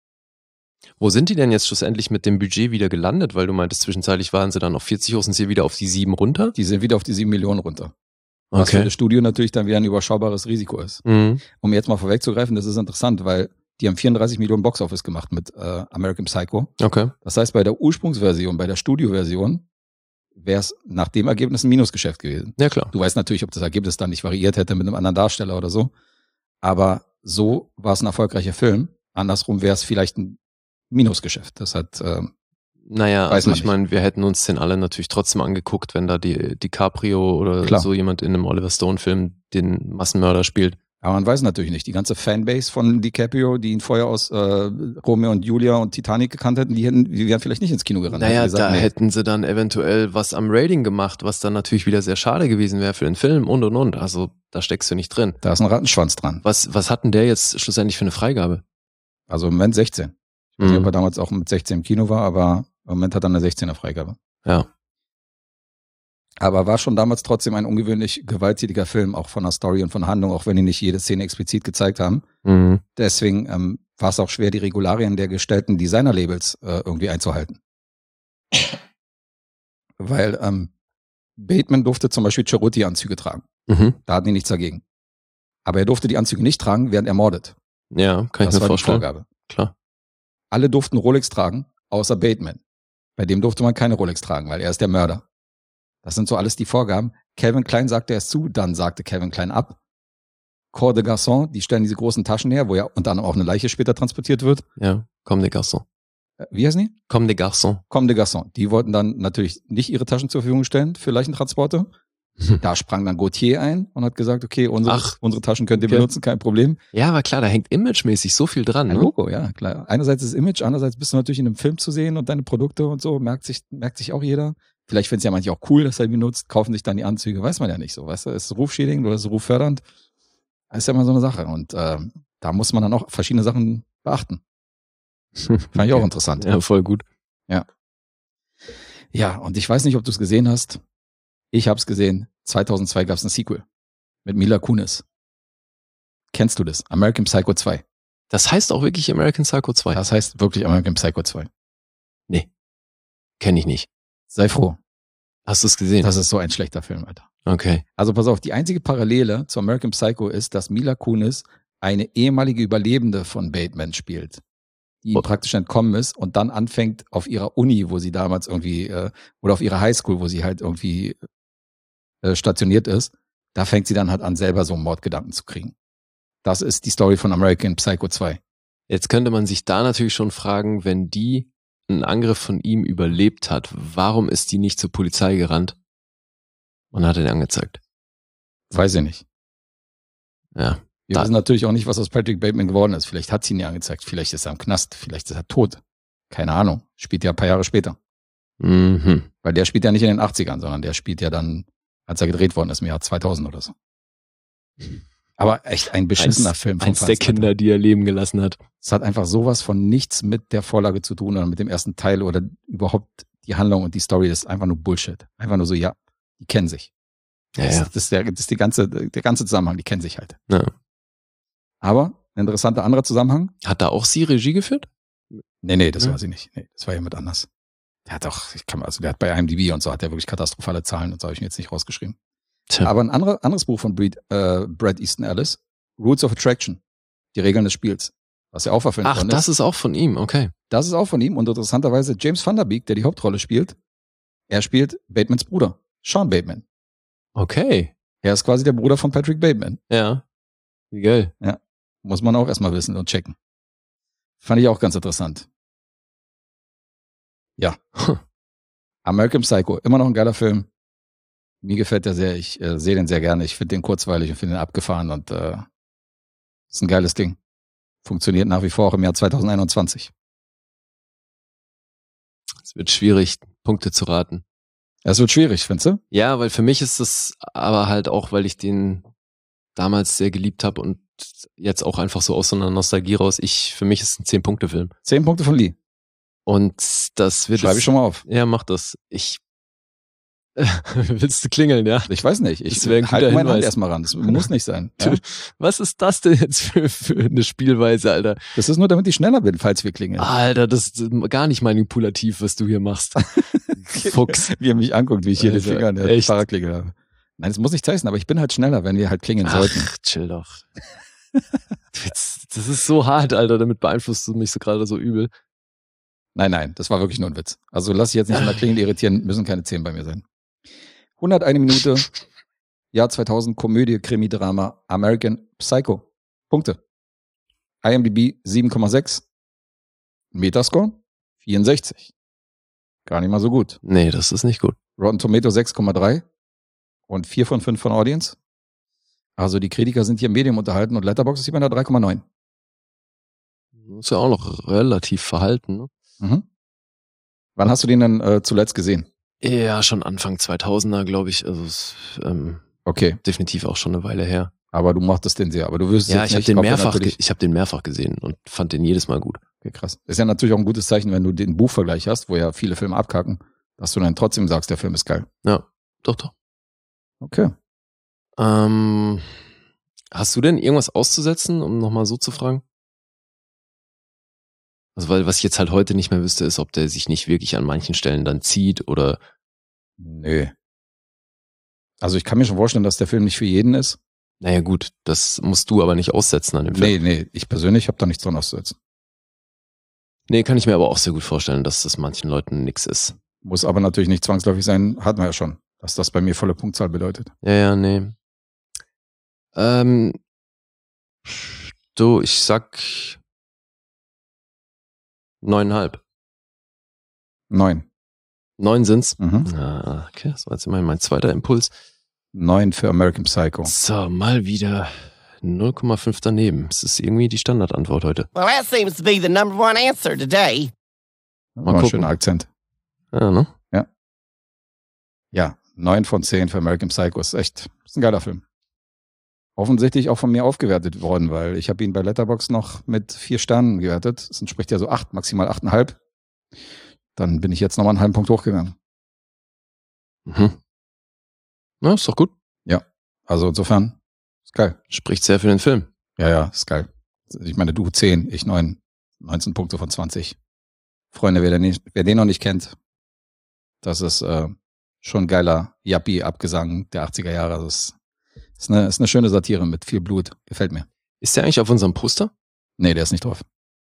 Wo sind die denn jetzt schlussendlich mit dem Budget wieder gelandet? Weil du meintest, zwischenzeitlich waren sie dann auf 40 hoch, sind sie wieder auf die 7 runter? Die sind wieder auf die 7 Millionen runter. Was für das Studio natürlich dann wieder ein überschaubares Risiko ist. Um jetzt mal vorwegzugreifen, das ist interessant, weil die haben 34 Millionen Boxoffice gemacht mit American Psycho. Okay. Das heißt, bei der Ursprungsversion, bei der Studioversion, wäre es nach dem Ergebnis ein Minusgeschäft gewesen. Ja, klar. Du weißt natürlich, ob das Ergebnis dann nicht variiert hätte mit einem anderen Darsteller oder so. Aber so war es ein erfolgreicher Film. Andersrum wäre es vielleicht ein Minusgeschäft. Das hat, naja, also ich meine, wir hätten uns den alle natürlich trotzdem angeguckt, wenn da die DiCaprio oder so jemand in einem Oliver Stone-Film den Massenmörder spielt. Aber man weiß natürlich nicht. Die ganze Fanbase von DiCaprio, die ihn vorher aus Romeo und Julia und Titanic gekannt hätten, die wären vielleicht nicht ins Kino gerannt. Naja, gesagt, hätten sie dann eventuell was am Rating gemacht, was dann natürlich wieder sehr schade gewesen wäre für den Film und. Also da steckst du nicht drin. Da ist ein Rattenschwanz dran. Was hat denn der jetzt schlussendlich für eine Freigabe? Also im Moment 16. Ich weiß nicht, ob er damals auch mit 16 im Kino war, aber im Moment hat er eine 16er Freigabe. Ja. Aber war schon damals trotzdem ein ungewöhnlich gewalttätiger Film, auch von der Story und von Handlung, auch wenn die nicht jede Szene explizit gezeigt haben. Deswegen war es auch schwer, die Regularien der gestellten Designer-Labels irgendwie einzuhalten. Weil Bateman durfte zum Beispiel Cerutti-Anzüge tragen. Mhm. Da hatten die nichts dagegen. Aber er durfte die Anzüge nicht tragen, während er mordet. Ja, kann ich mir vorstellen. Das war die Vorgabe. Klar. Alle durften Rolex tragen, außer Bateman. Bei dem durfte man keine Rolex tragen, weil er ist der Mörder. Das sind so alles die Vorgaben. Calvin Klein sagte erst zu, dann sagte Calvin Klein ab. Corps de Garçon, die stellen diese großen Taschen her, wo ja unter anderem auch eine Leiche später transportiert wird. Ja, Comme des Garçons. Wie heißen die? Comme des Garçons. Comme des Garçons. Die wollten dann natürlich nicht ihre Taschen zur Verfügung stellen für Leichentransporte. Da sprang dann Gautier ein und hat gesagt, okay, unsere Taschen könnt ihr benutzen, kein Problem. Ja, aber klar, da hängt imagemäßig so viel dran. Ein Ne? Logo, ja, klar. Einerseits ist Image, andererseits bist du natürlich in einem Film zu sehen und deine Produkte und so, merkt sich auch jeder. Vielleicht finden es ja manche auch cool, dass er die benutzt, kaufen sich dann die Anzüge, weiß man ja nicht so, weißt du, ist es rufschädigend oder ist es ruffördernd? Das ist ja immer so eine Sache und da muss man dann auch verschiedene Sachen beachten. Fand ich auch interessant. Ja, voll gut. Ja. Ja, und ich weiß nicht, ob du es gesehen hast. Ich habe es gesehen. 2002 gab es ein Sequel mit Mila Kunis. Kennst du das? American Psycho 2. Das heißt auch wirklich American Psycho 2? Das heißt wirklich American Psycho 2. Nee, kenne ich nicht. Sei froh. Hast du es gesehen? Das ist so ein schlechter Film, Alter. Okay. Also pass auf, die einzige Parallele zu American Psycho ist, dass Mila Kunis eine ehemalige Überlebende von Bateman spielt, die ihm praktisch entkommen ist und dann anfängt auf ihrer Uni, wo sie damals irgendwie, oder auf ihrer Highschool, wo sie halt irgendwie stationiert ist, da fängt sie dann halt an, selber so Mordgedanken zu kriegen. Das ist die Story von American Psycho 2. Jetzt könnte man sich da natürlich schon fragen, wenn die einen Angriff von ihm überlebt hat, warum ist die nicht zur Polizei gerannt und hat ihn angezeigt? Weiß ich nicht. Ja. Wir wissen natürlich auch nicht, was aus Patrick Bateman geworden ist. Vielleicht hat sie ihn ja angezeigt, vielleicht ist er im Knast, vielleicht ist er tot. Keine Ahnung. Spielt ja ein paar Jahre später. Mhm. Weil der spielt ja nicht in den 80ern, sondern der spielt ja dann, als er gedreht worden ist, im Jahr 2000 oder so. Aber echt ein beschissener Film. Eins der Kinder, die er leben gelassen hat. Es hat einfach sowas von nichts mit der Vorlage zu tun oder mit dem ersten Teil oder überhaupt die Handlung und die Story. Das ist einfach nur Bullshit. Einfach nur so, ja, die kennen sich. Ja. Das ist der ganze Zusammenhang, die kennen sich halt. Ja. Aber ein interessanter anderer Zusammenhang. Hat da auch sie Regie geführt? Nee, das war sie nicht. Nee, das war jemand anders. Der hat auch, der hat bei IMDb und so hat der wirklich katastrophale Zahlen und so habe ich mir jetzt nicht rausgeschrieben. Tja. Aber ein anderes Buch von Bret Easton Ellis, Rules of Attraction, die Regeln des Spiels, was ja auch verfilmt worden ist. Ach, das ist auch von ihm, okay. Das ist auch von ihm und interessanterweise James Van Der Beek, der die Hauptrolle spielt, er spielt Batemans Bruder, Sean Bateman. Okay. Er ist quasi der Bruder von Patrick Bateman. Ja. Wie geil. Ja. Muss man auch erstmal wissen und checken. Fand ich auch ganz interessant. Ja. American Psycho, immer noch ein geiler Film. Mir gefällt der sehr, ich sehe den sehr gerne. Ich finde den kurzweilig und finde den abgefahren und ist ein geiles Ding. Funktioniert nach wie vor auch im Jahr 2021. Es wird schwierig, Punkte zu raten. Es wird schwierig, findest du? Ja, weil für mich ist es aber halt auch, weil ich den damals sehr geliebt habe und jetzt auch einfach so aus so einer Nostalgie raus. Für mich ist es ein 10-Punkte-Film. 10 Punkte von Lee. Und das wird... Schreibe ich schon mal auf. Ja, mach das. Willst du klingeln, ja? Ich weiß nicht. Ich halte meine Hand erstmal ran. Das muss nicht sein. Ja? Was ist das denn jetzt für eine Spielweise, Alter? Das ist nur, damit ich schneller bin, falls wir klingeln. Alter, das ist gar nicht manipulativ, was du hier machst. Fuchs. Wie er mich anguckt, wie ich hier Alter, den Finger an der Fahrradklingel habe. Nein, das muss nicht heißen, aber ich bin halt schneller, wenn wir halt klingeln sollten. Ach, chill doch. Das ist so hart, Alter. Damit beeinflusst du mich so gerade so übel. Nein, das war wirklich nur ein Witz. Also lass dich jetzt nicht an der Klingel irritieren, müssen keine 10 bei mir sein. 101 Minute, Jahr 2000, Komödie, Krimi-Drama, American Psycho. Punkte. IMDb 7,6. Metascore 64. Gar nicht mal so gut. Nee, das ist nicht gut. Rotten Tomato 6,3 und 4 von 5 von Audience. Also die Kritiker sind hier Medium unterhalten und Letterboxd ist hier bei einer 3,9. Ist ja auch noch relativ verhalten, ne? Mhm. Wann hast du den denn zuletzt gesehen? Ja, schon Anfang 2000er, glaube ich. Also okay, definitiv auch schon eine Weile her. Aber du mochtest den sehr. Aber du wirst ja, jetzt ich nicht habe den mehrfach gesehen und fand den jedes Mal gut. Okay, krass. Ist ja natürlich auch ein gutes Zeichen, wenn du den Buchvergleich hast, wo ja viele Filme abkacken, dass du dann trotzdem sagst, der Film ist geil. Ja, doch. Okay. Hast du denn irgendwas auszusetzen, um nochmal so zu fragen? Also weil was ich jetzt halt heute nicht mehr wüsste, ist, ob der sich nicht wirklich an manchen Stellen dann zieht oder... Nö. Also ich kann mir schon vorstellen, dass der Film nicht für jeden ist. Naja gut, das musst du aber nicht aussetzen an dem Film. Nee, ich persönlich habe da nichts dran auszusetzen. Nee, kann ich mir aber auch sehr gut vorstellen, dass das manchen Leuten nix ist. Muss aber natürlich nicht zwangsläufig sein, hatten wir ja schon, dass das bei mir volle Punktzahl bedeutet. Ja, nee. Du, ich sag 9,5. 9. 9 sind's? Mhm. Ah, okay, das war jetzt immerhin mein zweiter Impuls. 9 für American Psycho. So, mal wieder 0,5 daneben. Das ist irgendwie die Standardantwort heute. Well, that seems to be the number one answer today. Mal gucken. schöner Akzent. Ja, ne? Ja, 9 von 10 für American Psycho ist ein geiler Film. Offensichtlich auch von mir aufgewertet worden, weil ich habe ihn bei Letterboxd noch mit 4 Sternen gewertet. Das entspricht ja so 8, maximal 8,5. Dann bin ich jetzt nochmal einen halben Punkt hochgegangen. Mhm. Na, ist doch gut. Also insofern, ist geil. Spricht sehr für den Film. Ja, ist geil. Ich meine, du 10, ich 9. 19 Punkte von 20. Freunde, wer den noch nicht kennt, das ist schon ein geiler Yuppie-Abgesang der 80er Jahre. Das ist eine schöne Satire mit viel Blut. Gefällt mir. Ist der eigentlich auf unserem Poster? Nee, der ist nicht drauf.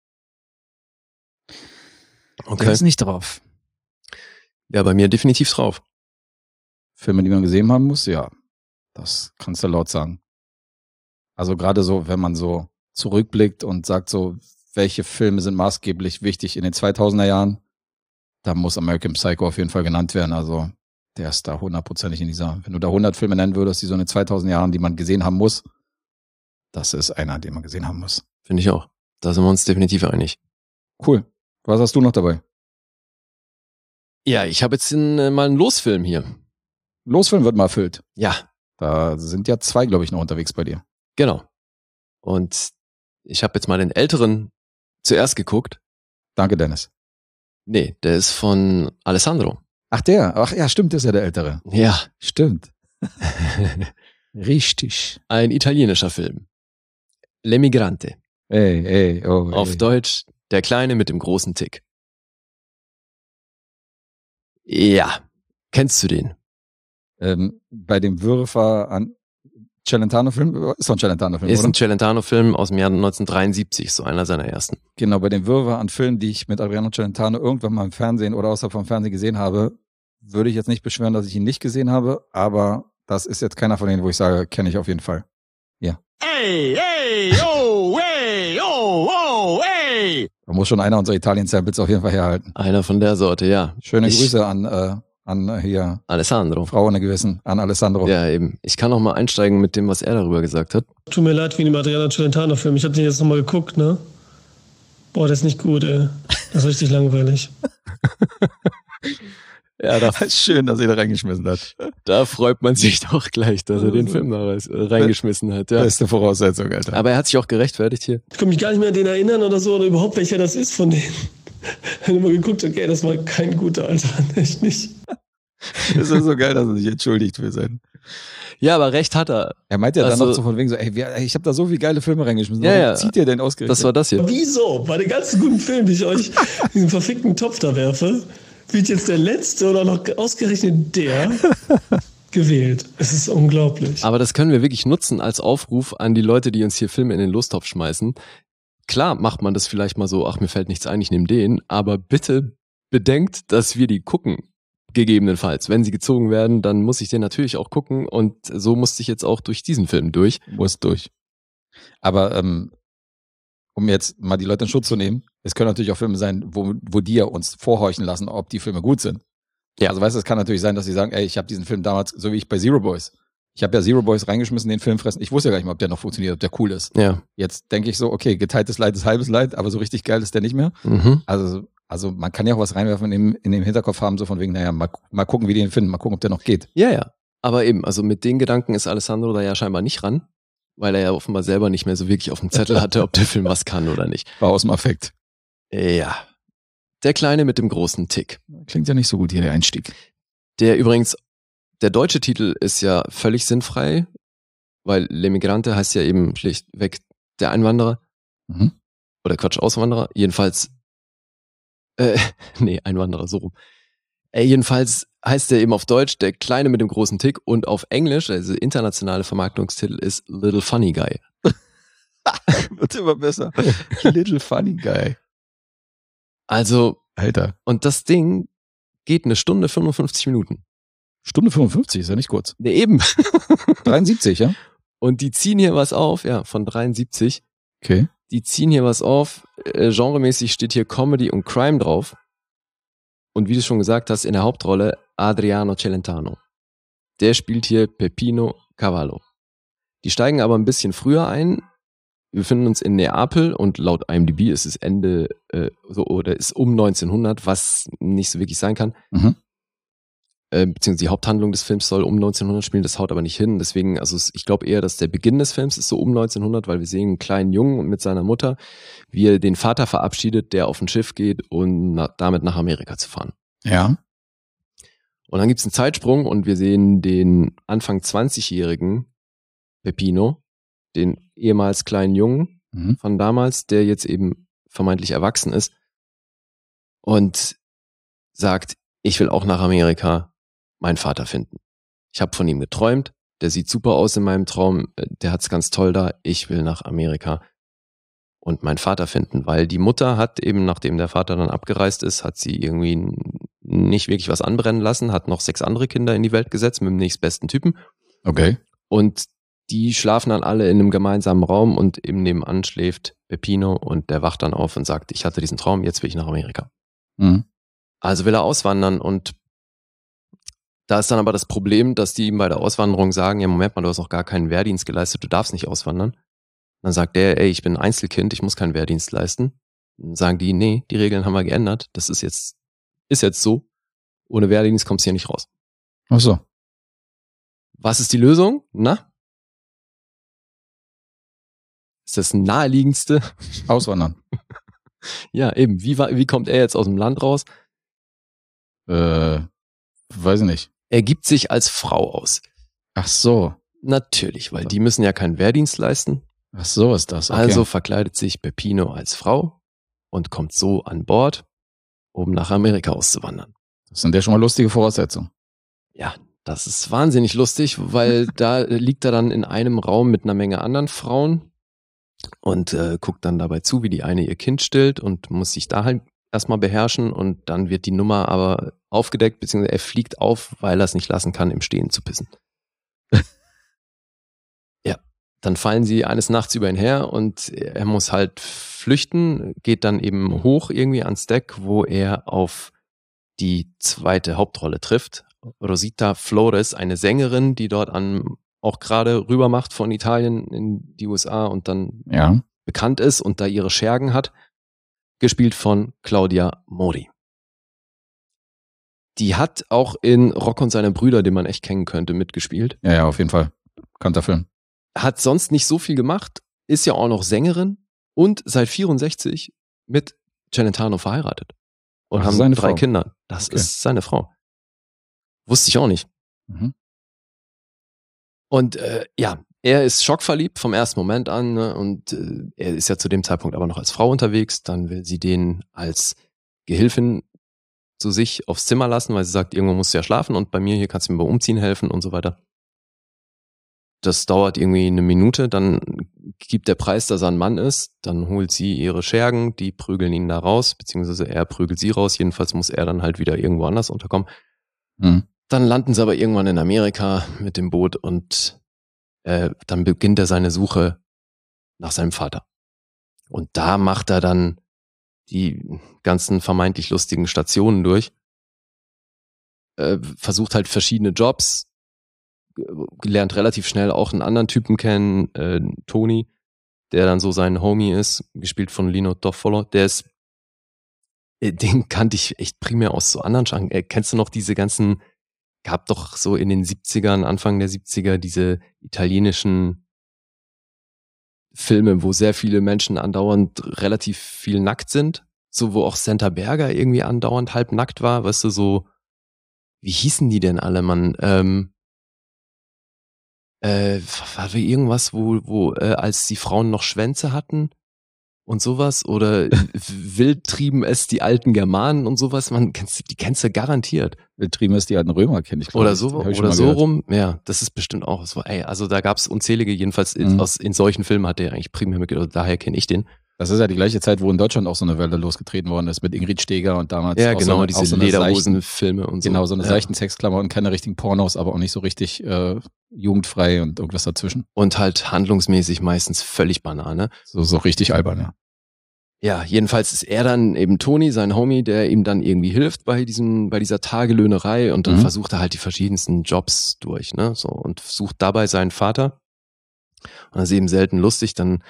Okay. Der ist nicht drauf. Ja, bei mir definitiv drauf. Filme, die man gesehen haben muss, ja. Das kannst du laut sagen. Also gerade so, wenn man so zurückblickt und sagt so, welche Filme sind maßgeblich wichtig in den 2000er Jahren, da muss American Psycho auf jeden Fall genannt werden. Also der ist da 100%ig in dieser, wenn du da 100 Filme nennen würdest, die so in den 2000er Jahren, die man gesehen haben muss, das ist einer, den man gesehen haben muss. Finde ich auch. Da sind wir uns definitiv einig. Cool. Was hast du noch dabei? Ja, ich habe jetzt mal einen Losfilm hier. Losfilm wird mal erfüllt. Ja, Da sind ja 2, glaube ich, noch unterwegs bei dir. genau. Und ich habe jetzt mal den älteren zuerst geguckt. Danke, Dennis. Nee, der ist von Alessandro. Ach, ja, stimmt, der ist ja der Ältere. Ja. Stimmt. Richtig. Ein italienischer Film. L'Emigrante. Oh, Auf Deutsch, der Kleine mit dem großen Tick. Ja. Kennst du den? Bei dem Würfer an Celentano-Film, ist doch ein Celentano-Film, Ist oder? ein Celentano-Film aus dem Jahr 1973, so einer seiner ersten. Genau, bei dem Würfer an Filmen, die ich mit Adriano Celentano irgendwann mal im Fernsehen oder außerhalb vom Fernsehen gesehen habe, würde ich jetzt nicht beschwören, dass ich ihn nicht gesehen habe, aber das ist jetzt keiner von denen, wo ich sage, kenne ich auf jeden Fall. Ja. Hey, oh, hey! Da muss schon einer unserer Italien-Samples auf jeden Fall herhalten. Einer von der Sorte, ja. Schöne Grüße an hier Alessandro. Frau ohne Gewissen, an Alessandro. Ja, eben. Ich kann noch mal einsteigen mit dem, was er darüber gesagt hat. Tut mir leid wegen dem Adriano Celentano-Film. Ich hab den jetzt nochmal geguckt, ne? Boah, der ist nicht gut, ey. Das ist richtig langweilig. Ja, da, Schön, dass er da reingeschmissen hat. da freut man sich doch gleich, dass er den Film da reingeschmissen hat. Ja. Beste Voraussetzung, Alter. Aber er hat sich auch gerechtfertigt hier. Ich kann mich gar nicht mehr an den erinnern oder so, oder überhaupt welcher das ist von denen. Ich hab immer geguckt, okay, das war kein guter, Alter. Echt nicht. Das ist so geil, dass er sich entschuldigt für sein. Ja, aber recht hat er. Er meint ja dann Also- noch so von wegen so, ey, ich habe da so viele geile Filme reingeschmissen. Ja, Warum ja. zieht ihr denn ausgerechnet? Das war das hier. Wieso? Bei den ganzen guten Filmen, die ich euch in diesen verfickten Topf da werfe, wird jetzt der letzte oder noch ausgerechnet der gewählt. Es ist unglaublich. Aber das können wir wirklich nutzen als Aufruf an die Leute, die uns hier Filme in den Lostopf schmeißen. Klar macht man das vielleicht mal so, ach, mir fällt nichts ein, ich nehme den, aber bitte bedenkt, dass wir die gucken. Gegebenenfalls. Wenn sie gezogen werden, dann muss ich den natürlich auch gucken und so musste ich jetzt auch durch diesen Film durch. Muss durch. Aber um jetzt mal die Leute in Schutz zu nehmen, es können natürlich auch Filme sein, wo die ja uns vorhorchen lassen, ob die Filme gut sind. Ja. Also weißt du, es kann natürlich sein, dass sie sagen, ey, ich habe diesen Film damals, so wie ich bei Zero Boys. Ich habe ja Zero Boys reingeschmissen, den Film fressen. Ich wusste ja gar nicht mal, ob der noch funktioniert, ob der cool ist. Ja. Jetzt denke ich so, okay, geteiltes Leid ist halbes Leid, aber so richtig geil ist der nicht mehr. Mhm. Also man kann ja auch was reinwerfen in dem Hinterkopf haben, so von wegen, naja, mal gucken, wie die ihn finden, mal gucken, ob der noch geht. Ja, ja. Aber eben, also mit den Gedanken ist Alessandro da ja scheinbar nicht ran, weil er ja offenbar selber nicht mehr so wirklich auf dem Zettel hatte, ob der Film was kann oder nicht. War aus dem Affekt. Ja. Der Kleine mit dem großen Tick. Klingt ja nicht so gut hier, der Einstieg. Der übrigens, der deutsche Titel ist ja völlig sinnfrei, weil L'Emigrante heißt ja eben schlichtweg der Einwanderer. Mhm. Oder Quatsch, Auswanderer. Jedenfalls Nee, Einwanderer, so rum. Jedenfalls heißt er eben auf Deutsch der Kleine mit dem großen Tick und auf Englisch, also internationale Vermarktungstitel ist Little Funny Guy. Wird immer besser. Little Funny Guy. Also, Alter. Und das Ding geht 1 Stunde 55 Minuten. Stunde 55 ist ja nicht kurz. Nee, eben. 73, ja? Und die ziehen hier was auf, ja, von 73. Okay. Die ziehen hier was auf. Genremäßig steht hier Comedy und Crime drauf. Und wie du schon gesagt hast, in der Hauptrolle Adriano Celentano. Der spielt hier Peppino Cavallo. Die steigen aber ein bisschen früher ein. Wir befinden uns in Neapel und laut IMDb ist es Ende oder ist um 1900, was nicht so wirklich sein kann. Mhm. Beziehungsweise die Haupthandlung des Films soll um 1900 spielen, das haut aber nicht hin. Deswegen, also ich glaube eher, dass der Beginn des Films ist so um 1900, weil wir sehen einen kleinen Jungen mit seiner Mutter, wie er den Vater verabschiedet, der auf ein Schiff geht und damit nach Amerika zu fahren. Ja. Und dann gibt's einen Zeitsprung und wir sehen den Anfang 20-jährigen Peppino, den ehemals kleinen Jungen von damals, der jetzt eben vermeintlich erwachsen ist und sagt, ich will auch nach Amerika meinen Vater finden. Ich habe von ihm geträumt, der sieht super aus in meinem Traum, der hat's ganz toll da, ich will nach Amerika und meinen Vater finden, weil die Mutter hat eben, nachdem der Vater dann abgereist ist, hat sie irgendwie nicht wirklich was anbrennen lassen, hat noch 6 andere Kinder in die Welt gesetzt mit dem nächstbesten Typen. Okay. Und die schlafen dann alle in einem gemeinsamen Raum und eben nebenan schläft Peppino und der wacht dann auf und sagt, ich hatte diesen Traum, jetzt will ich nach Amerika. Mhm. Also will er auswandern und da ist dann aber das Problem, dass die ihm bei der Auswanderung sagen, ja Moment mal, du hast noch gar keinen Wehrdienst geleistet, du darfst nicht auswandern. Dann sagt der, ey, ich bin ein Einzelkind, ich muss keinen Wehrdienst leisten. Dann sagen die, nee, die Regeln haben wir geändert, das ist jetzt so, ohne Wehrdienst kommst du hier nicht raus. Ach so. Was ist die Lösung? Na? Ist das naheliegendste? Auswandern. Ja, eben. Wie kommt er jetzt aus dem Land raus? Weiß ich nicht. Er gibt sich als Frau aus. Ach so. Natürlich, weil die müssen ja keinen Wehrdienst leisten. Ach so ist das. Okay. Also verkleidet sich Peppino als Frau und kommt so an Bord, um nach Amerika auszuwandern. Das sind ja schon mal lustige Voraussetzungen. Ja, das ist wahnsinnig lustig, weil da liegt er dann in einem Raum mit einer Menge anderen Frauen und guckt dann dabei zu, wie die eine ihr Kind stillt und muss sich da halt erstmal beherrschen und dann wird die Nummer aber aufgedeckt, beziehungsweise er fliegt auf, weil er es nicht lassen kann, im Stehen zu pissen. Ja, dann fallen sie eines Nachts über ihn her und er muss halt flüchten, geht dann eben hoch irgendwie ans Deck, wo er auf die zweite Hauptrolle trifft. Rosita Flores, eine Sängerin, die dort auch gerade rüber macht von Italien in die USA und dann bekannt ist und da ihre Schergen hat. Gespielt von Claudia Mori. Die hat auch in Rock und seine Brüder, den man echt kennen könnte, mitgespielt. Ja, auf jeden Fall. Bekannter Film. Hat sonst nicht so viel gemacht, ist ja auch noch Sängerin und seit 64 mit Celentano verheiratet. Und haben 3 Frau. Kinder. Das ist seine Frau. Wusste ich auch nicht. Mhm. Und er ist schockverliebt vom ersten Moment an, ne? Und er ist ja zu dem Zeitpunkt aber noch als Frau unterwegs. Dann will sie den als Gehilfin zu sich aufs Zimmer lassen, weil sie sagt, irgendwo musst du ja schlafen und bei mir hier kannst du mir beim Umziehen helfen und so weiter. Das dauert irgendwie 1 Minute, dann gibt der Preis, dass er ein Mann ist, dann holt sie ihre Schergen, die prügeln ihn da raus, beziehungsweise er prügelt sie raus, jedenfalls muss er dann halt wieder irgendwo anders unterkommen. Mhm. Dann landen sie aber irgendwann in Amerika mit dem Boot und dann beginnt er seine Suche nach seinem Vater. Und da macht er dann die ganzen vermeintlich lustigen Stationen durch, versucht halt verschiedene Jobs, lernt relativ schnell auch einen anderen Typen kennen, Tony, der dann so sein Homie ist, gespielt von Lino Toffolo, den kannte ich echt primär aus so anderen Genres. Kennst du noch diese ganzen, gab doch so in den 70ern, Anfang der 70er, diese italienischen Filme, wo sehr viele Menschen andauernd relativ viel nackt sind, so wo auch Santa Berger irgendwie andauernd halb nackt war, weißt du, so, wie hießen die denn alle, Mann? War irgendwas, wo als die Frauen noch Schwänze hatten, und sowas oder wild trieben es die alten Germanen und sowas, die kennst du garantiert. Wild trieben es die alten Römer, kenne ich. Oder so rum, ja, das ist bestimmt auch so. Also da gab es unzählige, jedenfalls in solchen Filmen hat der eigentlich primär mitgedacht, daher kenne ich den. Das ist ja die gleiche Zeit, wo in Deutschland auch so eine Welle losgetreten worden ist mit Ingrid Steger und damals ja, auch genau, diese so Lederhosen-Filme und so. Genau, so eine seichten Sexklammer und keine richtigen Pornos, aber auch nicht so richtig jugendfrei und irgendwas dazwischen. Und halt handlungsmäßig meistens völlig Banane. So richtig albern, ja. Ja, jedenfalls ist er dann eben Toni, sein Homie, der ihm dann irgendwie hilft bei dieser Tagelöhnerei und dann versucht er halt die verschiedensten Jobs durch, ne, so und sucht dabei seinen Vater. Und das ist eben selten lustig, dann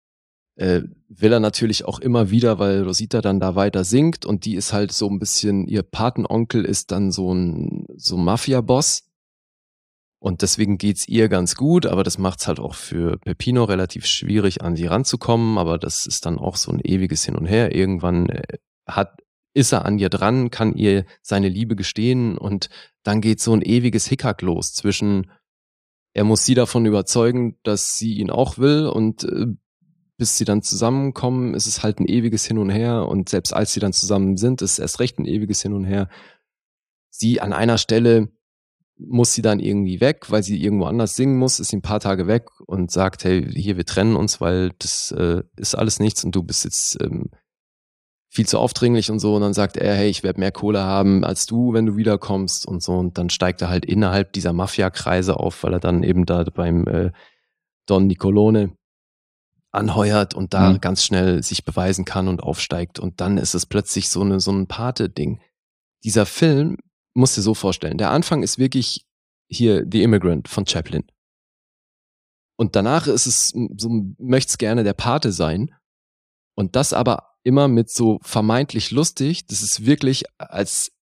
will er natürlich auch immer wieder, weil Rosita dann da weiter singt und die ist halt so ein bisschen, ihr Patenonkel ist dann so ein Mafia-Boss und deswegen geht's ihr ganz gut, aber das macht's halt auch für Peppino relativ schwierig, an sie ranzukommen, aber das ist dann auch so ein ewiges Hin und Her. Irgendwann ist er an ihr dran, kann ihr seine Liebe gestehen und dann geht so ein ewiges Hickhack los zwischen, er muss sie davon überzeugen, dass sie ihn auch will und bis sie dann zusammenkommen, ist es halt ein ewiges Hin und Her und selbst als sie dann zusammen sind, ist es erst recht ein ewiges Hin und Her. Sie an einer Stelle muss sie dann irgendwie weg, weil sie irgendwo anders singen muss, ist sie ein paar Tage weg und sagt, hey, hier, wir trennen uns, weil das ist alles nichts und du bist jetzt viel zu aufdringlich und so und dann sagt er, hey, ich werde mehr Kohle haben als du, wenn du wiederkommst und so und dann steigt er halt innerhalb dieser Mafia-Kreise auf, weil er dann eben da beim Don Nicolone anheuert und da ganz schnell sich beweisen kann und aufsteigt und dann ist es plötzlich so ein Pate-Ding. Dieser Film, musst dir so vorstellen, der Anfang ist wirklich hier The Immigrant von Chaplin und danach ist es so, möcht's gerne der Pate sein und das aber immer mit so vermeintlich lustig, das ist wirklich das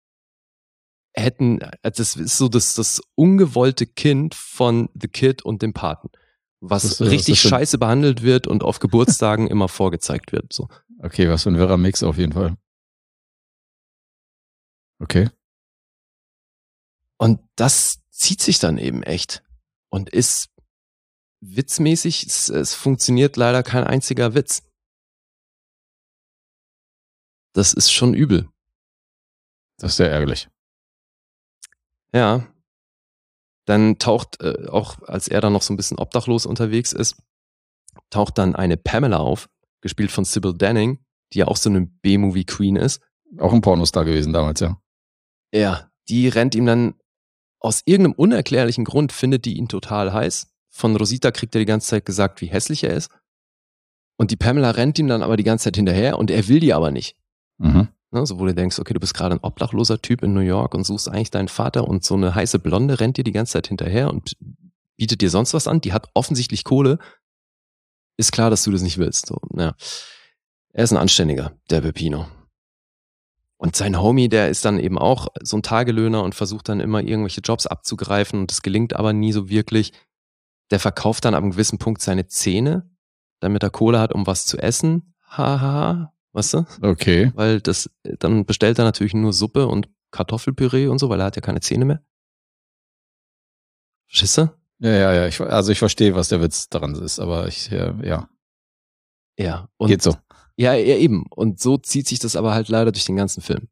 ist so das ungewollte Kind von The Kid und dem Paten. Was richtig scheiße behandelt wird und auf Geburtstagen immer vorgezeigt wird. So. Okay, was für ein wirrer Mix auf jeden Fall. Okay. Und das zieht sich dann eben echt und ist witzmäßig, es funktioniert leider kein einziger Witz. Das ist schon übel. Das ist sehr ärgerlich. Ja. Dann taucht, auch als er dann noch so ein bisschen obdachlos unterwegs ist, taucht dann eine Pamela auf, gespielt von Sybil Danning, die ja auch so eine B-Movie-Queen ist. Auch ein Pornostar gewesen damals, ja. Ja, die rennt ihm dann aus irgendeinem unerklärlichen Grund, findet die ihn total heiß. Von Rosita kriegt er die ganze Zeit gesagt, wie hässlich er ist. Und die Pamela rennt ihm dann aber die ganze Zeit hinterher und er will die aber nicht. Ne, so wo du denkst, okay, du bist gerade ein obdachloser Typ in New York und suchst eigentlich deinen Vater und so eine heiße Blonde rennt dir die ganze Zeit hinterher und bietet dir sonst was an. Die hat offensichtlich Kohle. Ist klar, dass du das nicht willst. So, ja. Er ist ein Anständiger, der Peppino. Und sein Homie, der ist dann eben auch so ein Tagelöhner und versucht dann immer irgendwelche Jobs abzugreifen und es gelingt aber nie so wirklich. Der verkauft dann ab einem gewissen Punkt seine Zähne, damit er Kohle hat, um was zu essen. Haha. Weißt du? Okay. Weil dann bestellt er natürlich nur Suppe und Kartoffelpüree und so, weil er hat ja keine Zähne mehr. Verstehst du? Ja. Ich verstehe, was der Witz daran ist, aber ja. Ja. Und geht so. Ja, eben. Und so zieht sich das aber halt leider durch den ganzen Film.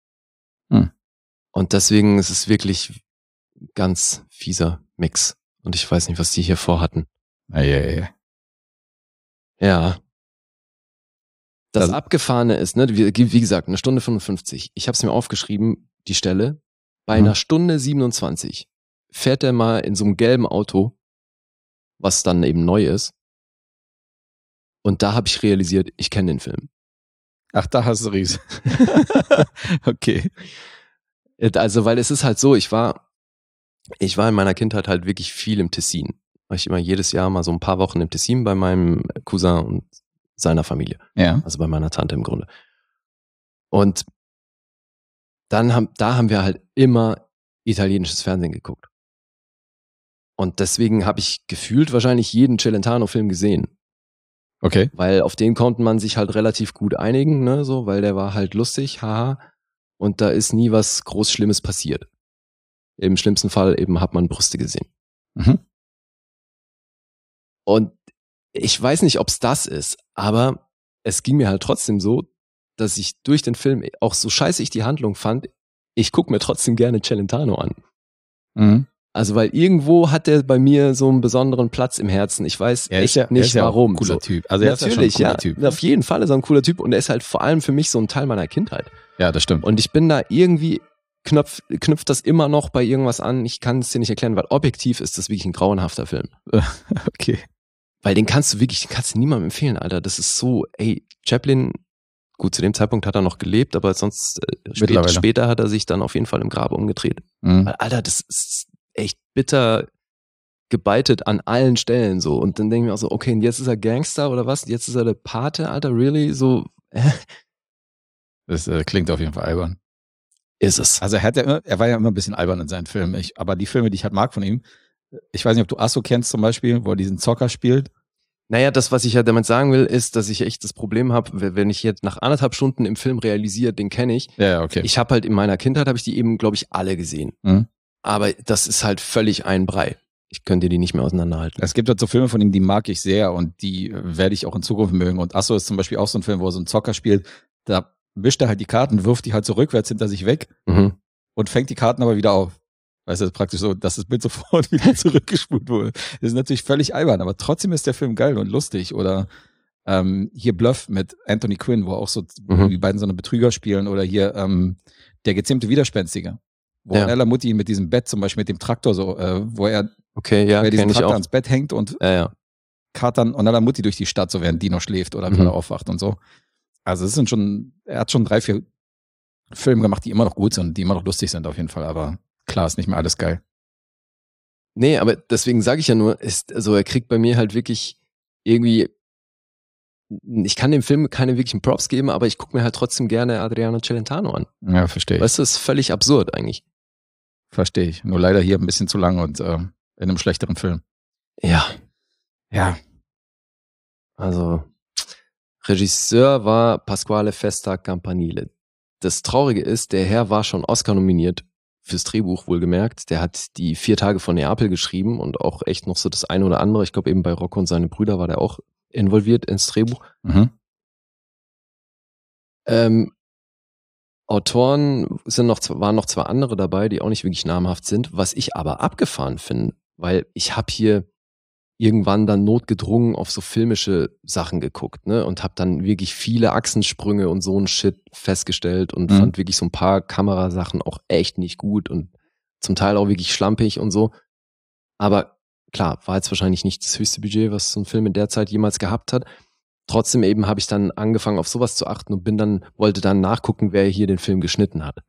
Und deswegen ist es wirklich ein ganz fieser Mix. Und ich weiß nicht, was die hier vorhatten. Ja. Ja. Das Abgefahrene ist, ne, wie gesagt, 1 Stunde 55. Ich habe es mir aufgeschrieben, die Stelle. Bei 1 Stunde 27 fährt er mal in so einem gelben Auto, was dann eben neu ist. Und da habe ich realisiert, ich kenne den Film. Ach, da hast du Ries. Okay. Also, weil es ist halt so, ich war in meiner Kindheit halt wirklich viel im Tessin. War ich immer jedes Jahr mal so ein paar Wochen im Tessin bei meinem Cousin und seiner Familie. Ja. Also bei meiner Tante im Grunde. Und da haben wir halt immer italienisches Fernsehen geguckt. Und deswegen habe ich gefühlt wahrscheinlich jeden Celentano-Film gesehen. Okay. Weil auf den konnte man sich halt relativ gut einigen, ne, so, weil der war halt lustig, haha. Und da ist nie was groß Schlimmes passiert. Im schlimmsten Fall eben hat man Brüste gesehen. Und ich weiß nicht, ob es das ist, aber es ging mir halt trotzdem so, dass ich durch den Film, auch so scheiße ich die Handlung fand, ich gucke mir trotzdem gerne Celentano an. Mhm. Also weil irgendwo hat der bei mir so einen besonderen Platz im Herzen. Ich weiß echt nicht warum. Ein cooler Typ. Also er ist natürlich, ja schon ein cooler Typ. Auf jeden Fall ist er ein cooler Typ und er ist halt vor allem für mich so ein Teil meiner Kindheit. Ja, das stimmt. Und ich bin da irgendwie, knüpft das immer noch bei irgendwas an. Ich kann es dir nicht erklären, weil objektiv ist das wirklich ein grauenhafter Film. Okay. Weil den kannst du niemandem empfehlen, Alter. Das ist so, Chaplin, gut, zu dem Zeitpunkt hat er noch gelebt, aber sonst später hat er sich dann auf jeden Fall im Grab umgedreht. Mhm. Weil, Alter, das ist echt bitter gebeitet an allen Stellen so. Und dann denke ich mir auch so, okay, und jetzt ist er Gangster oder was? Jetzt ist er der Pate, Alter, really? So, Das klingt auf jeden Fall albern. Ist es. Also er war ja immer ein bisschen albern in seinen Filmen. Aber die Filme, die ich halt mag von ihm, ich weiß nicht, ob du Asso kennst zum Beispiel, wo er diesen Zocker spielt. Naja, das, was ich ja damit sagen will, ist, dass ich echt das Problem habe, wenn ich jetzt nach 1,5 Stunden im Film realisiere, den kenne ich. Ja, okay. Ich habe halt in meiner Kindheit, habe ich die eben, glaube ich, alle gesehen. Mhm. Aber das ist halt völlig ein Brei. Ich könnte die nicht mehr auseinanderhalten. Es gibt halt so Filme von ihm, die mag ich sehr und die werde ich auch in Zukunft mögen. Und Asso ist zum Beispiel auch so ein Film, wo er so einen Zocker spielt. Da wischt er halt die Karten, wirft die halt so rückwärts hinter sich weg und fängt die Karten aber wieder auf. Weißt du, das ist praktisch so, dass das Bild sofort wieder zurückgespult wurde. Das ist natürlich völlig albern, aber trotzdem ist der Film geil und lustig. Oder hier Bluff mit Anthony Quinn, wo auch so die beiden so eine Betrüger spielen. Oder hier der gezähmte Widerspenstige. Wo Nella Mutti mit diesem Bett zum Beispiel, mit dem Traktor so, wo er bei diesem Traktor ans Bett hängt und Katern und Nella Mutti durch die Stadt, so während Dino schläft oder gerade aufwacht und so. Also er hat schon 3, 4 Filme gemacht, die immer noch gut sind, die immer noch lustig sind auf jeden Fall, aber klar, ist nicht mehr alles geil. Nee, aber deswegen sage ich ja nur, er kriegt bei mir halt wirklich irgendwie, ich kann dem Film keine wirklichen Props geben, aber ich gucke mir halt trotzdem gerne Adriano Celentano an. Ja, verstehe ich. Weißt du, das ist völlig absurd eigentlich. Verstehe ich. Nur leider hier ein bisschen zu lang und in einem schlechteren Film. Ja. Ja. Also, Regisseur war Pasquale Festa Campanile. Das Traurige ist, der Herr war schon Oscar nominiert fürs Drehbuch, wohlgemerkt. Der hat die 4 Tage von Neapel geschrieben und auch echt noch so das eine oder andere. Ich glaube eben bei Rocco und seine Brüder war der auch involviert ins Drehbuch. Autoren waren noch 2 andere dabei, die auch nicht wirklich namhaft sind, was ich aber abgefahren finde, weil ich habe hier irgendwann dann notgedrungen auf so filmische Sachen geguckt, ne, und habe dann wirklich viele Achsensprünge und so ein Shit festgestellt und fand wirklich so ein paar Kamerasachen auch echt nicht gut und zum Teil auch wirklich schlampig und so. Aber klar, war jetzt wahrscheinlich nicht das höchste Budget, was so ein Film in der Zeit jemals gehabt hat. Trotzdem eben habe ich dann angefangen, auf sowas zu achten und wollte dann nachgucken, wer hier den Film geschnitten hat.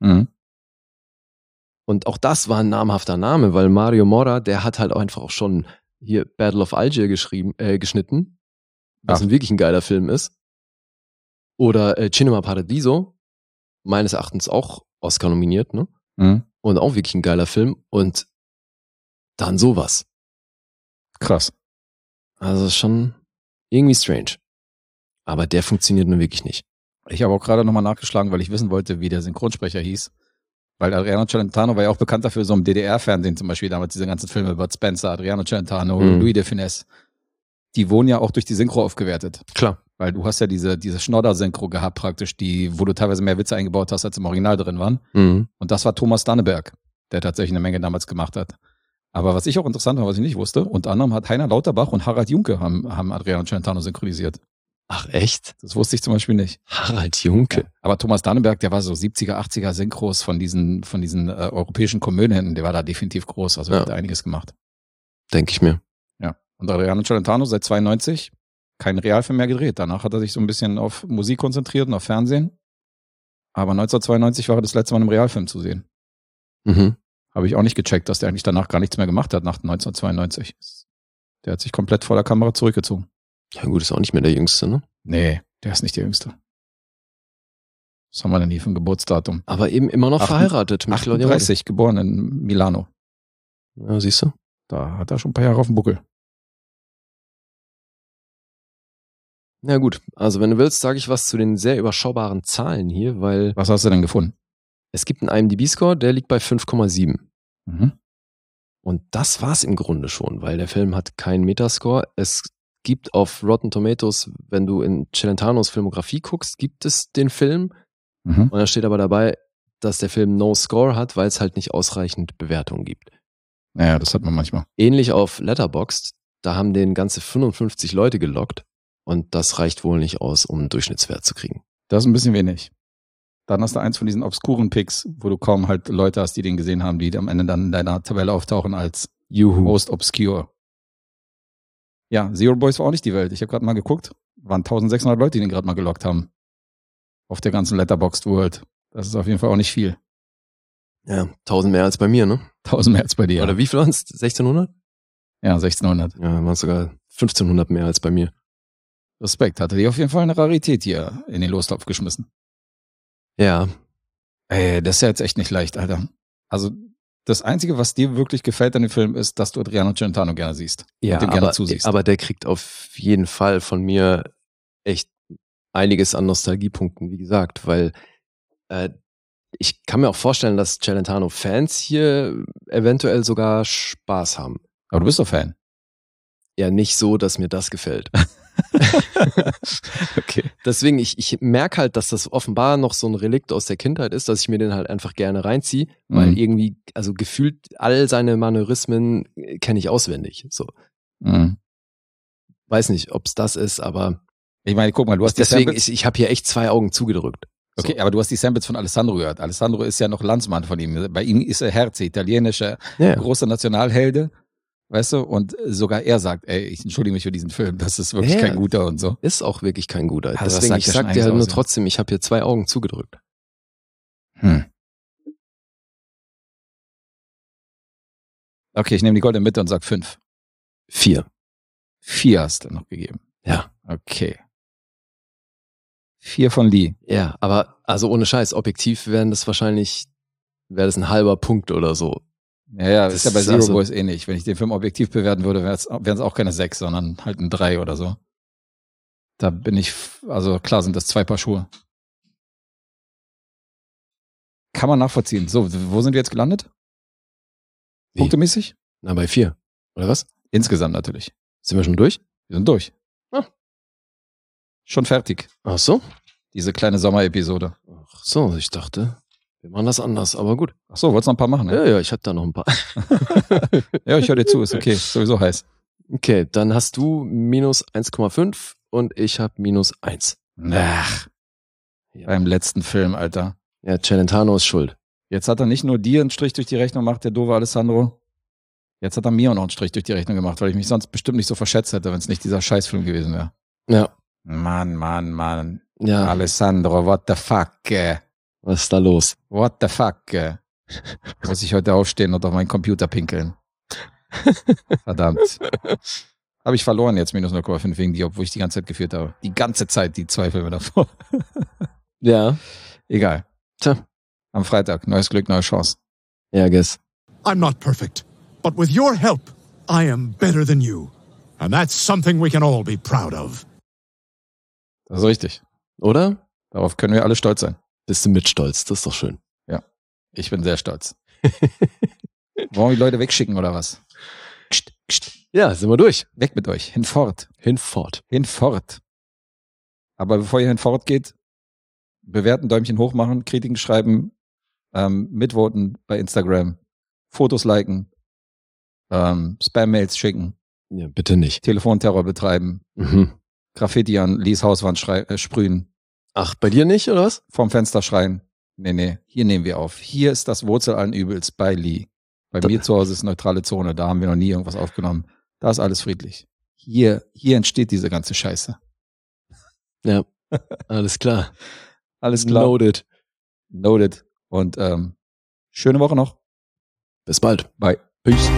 Und auch das war ein namhafter Name, weil Mario Mora, der hat halt auch einfach auch schon hier Battle of Algier geschnitten, was wirklich ein geiler Film ist. Oder Cinema Paradiso, meines Erachtens auch Oscar nominiert, ne? Und auch wirklich ein geiler Film. Und dann sowas. Krass. Also schon irgendwie strange. Aber der funktioniert nun wirklich nicht. Ich habe auch gerade nochmal nachgeschlagen, weil ich wissen wollte, wie der Synchronsprecher hieß. Weil Adriano Celentano war ja auch bekannt dafür, so im DDR-Fernsehen zum Beispiel damals diese ganzen Filme, Bud Spencer, Adriano Celentano, Louis de Funès. Die wurden ja auch durch die Synchro aufgewertet. Klar. Weil du hast ja diese Schnodder-Synchro gehabt praktisch, wo du teilweise mehr Witze eingebaut hast, als im Original drin waren. Und das war Thomas Danneberg, der tatsächlich eine Menge damals gemacht hat. Aber was ich auch interessant war, was ich nicht wusste, unter anderem hat Heiner Lauterbach und Harald Junke haben Adriano Celentano synchronisiert. Ach echt? Das wusste ich zum Beispiel nicht. Harald Junke. Ja. Aber Thomas Danneberg, der war so 70er, 80er Synchros von diesen europäischen Komödien, der war da definitiv groß, also hat einiges gemacht. Denke ich mir. Ja. Und Adriano Celentano seit 92 keinen Realfilm mehr gedreht. Danach hat er sich so ein bisschen auf Musik konzentriert und auf Fernsehen. Aber 1992 war er das letzte Mal im Realfilm zu sehen. Habe ich auch nicht gecheckt, dass der eigentlich danach gar nichts mehr gemacht hat nach 1992. Der hat sich komplett vor der Kamera zurückgezogen. Ja gut, ist auch nicht mehr der Jüngste, ne? Nee, der ist nicht der Jüngste. Was haben wir denn hier für ein Geburtsdatum? Aber eben immer noch verheiratet. Mit 38, geboren in Milano. Ja, siehst du? Da hat er schon ein paar Jahre auf dem Buckel. Na gut, also wenn du willst, sage ich was zu den sehr überschaubaren Zahlen hier, weil... Was hast du denn gefunden? Es gibt einen IMDb-Score, der liegt bei 5,7. Und das war's im Grunde schon, weil der Film hat keinen Metascore. Es gibt auf Rotten Tomatoes, wenn du in Celentanos Filmografie guckst, gibt es den Film. Und da steht aber dabei, dass der Film No Score hat, weil es halt nicht ausreichend Bewertungen gibt. Naja, das hat man manchmal. Ähnlich auf Letterboxd, da haben den ganze 55 Leute gelockt und das reicht wohl nicht aus, um einen Durchschnittswert zu kriegen. Das ist ein bisschen wenig. Dann hast du eins von diesen obskuren Picks, wo du kaum halt Leute hast, die den gesehen haben, die am Ende dann in deiner Tabelle auftauchen als most obscure. Ja, Zero Boys war auch nicht die Welt. Ich habe gerade mal geguckt, waren 1600 Leute, die den gerade mal gelockt haben. Auf der ganzen Letterboxd World. Das ist auf jeden Fall auch nicht viel. Ja, 1000 mehr als bei mir, ne? 1000 mehr als bei dir. Oder wie viel waren es? 1600? Ja, 1600. Ja, waren sogar 1500 mehr als bei mir. Respekt, hatte die auf jeden Fall eine Rarität hier in den Lostopf geschmissen. Ja. Ey, das ist ja jetzt echt nicht leicht, Alter. Also, das Einzige, was dir wirklich gefällt an dem Film, ist, dass du Adriano Celentano gerne siehst. Ja, und dem gerne zusiehst. Aber der kriegt auf jeden Fall von mir echt einiges an Nostalgiepunkten, wie gesagt, weil ich kann mir auch vorstellen, dass Celentano-Fans hier eventuell sogar Spaß haben. Aber du bist doch Fan. Ja, nicht so, dass mir das gefällt. Okay. Deswegen, ich merke halt, dass das offenbar noch so ein Relikt aus der Kindheit ist, dass ich mir den halt einfach gerne reinziehe, weil irgendwie, also gefühlt all seine Manörismen kenne ich auswendig. So. Weiß nicht, ob es das ist, aber ich meine, guck mal, du hast deswegen, ich habe hier echt 2 Augen zugedrückt. Okay, so. Aber du hast die Samples von Alessandro gehört. Alessandro ist ja noch Landsmann von ihm. Bei ihm ist er Herze, italienischer, großer Nationalhelde. Weißt du? Und sogar er sagt, ey, ich entschuldige mich für diesen Film, das ist wirklich kein guter und so. Ist auch wirklich kein guter. Also deswegen, ich sag dir halt nur trotzdem, ich habe hier 2 Augen zugedrückt. Okay, ich nehme die goldene Mitte und sag 5. 4. 4 hast du noch gegeben. Ja. Okay. 4 von Lee. Ja, aber also ohne Scheiß, objektiv wäre das ein halber Punkt oder so. Ja, das ist ja bei Zero Boys ähnlich. Wenn ich den Film objektiv bewerten würde, wären es auch keine 6, sondern halt ein 3 oder so. Da bin ich, also klar sind das 2 Paar Schuhe. Kann man nachvollziehen. So, wo sind wir jetzt gelandet? Wie? Punktemäßig? Na, bei 4. Oder was? Insgesamt natürlich. Sind wir schon durch? Wir sind durch. Schon fertig. Ach so? Diese kleine Sommerepisode. Ach so, ich dachte, wir machen das anders, aber gut. Ach so, wolltest du noch ein paar machen? Ne? Ja, ich hab da noch ein paar. Ja, ich höre dir zu, ist okay, ist sowieso heiß. Okay, dann hast du minus 1,5 und ich hab minus 1. Ach, beim letzten Film, Alter. Ja, Celentano ist schuld. Jetzt hat er nicht nur dir einen Strich durch die Rechnung gemacht, der doofe Alessandro. Jetzt hat er mir auch noch einen Strich durch die Rechnung gemacht, weil ich mich sonst bestimmt nicht so verschätzt hätte, wenn es nicht dieser Scheißfilm gewesen wäre. Ja. Mann. Ja. Alessandro, what the fuck? Was ist da los? What the fuck? Muss ich heute aufstehen und auf meinen Computer pinkeln. Verdammt. Habe ich verloren jetzt, minus 0,5 wegen dir, obwohl ich die ganze Zeit geführt habe. Die ganze Zeit, die 2 Filme davor. Ja. Egal. Tja. Am Freitag, neues Glück, neue Chance. Ja, guess. I'm not perfect, but with your help, I am better than you. And that's something we can all be proud of. Das ist richtig. Oder? Darauf können wir alle stolz sein. Bist du mit stolz? Das ist doch schön. Ja, ich bin sehr stolz. Wollen wir die Leute wegschicken oder was? Ja, sind wir durch. Weg mit euch. Hinfort. Hinfort. Aber bevor ihr hinfort geht, bewerten, Däumchen hoch machen, Kritiken schreiben, mitvoten bei Instagram, Fotos liken, Spam-Mails schicken. Ja, bitte nicht. Telefonterror betreiben. Graffiti an Lies Hauswand sprühen. Ach, bei dir nicht, oder was? Vorm Fenster schreien. Nee, hier nehmen wir auf. Hier ist das Wurzel allen Übels, bei Lee. Bei mir zu Hause ist neutrale Zone, da haben wir noch nie irgendwas aufgenommen. Da ist alles friedlich. Hier entsteht diese ganze Scheiße. Ja, alles klar. Alles klar. Noted. Und schöne Woche noch. Bis bald. Bye. Peace.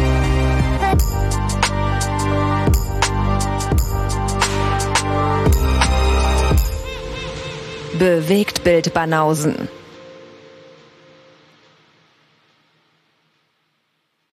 Bewegt Bild Banausen.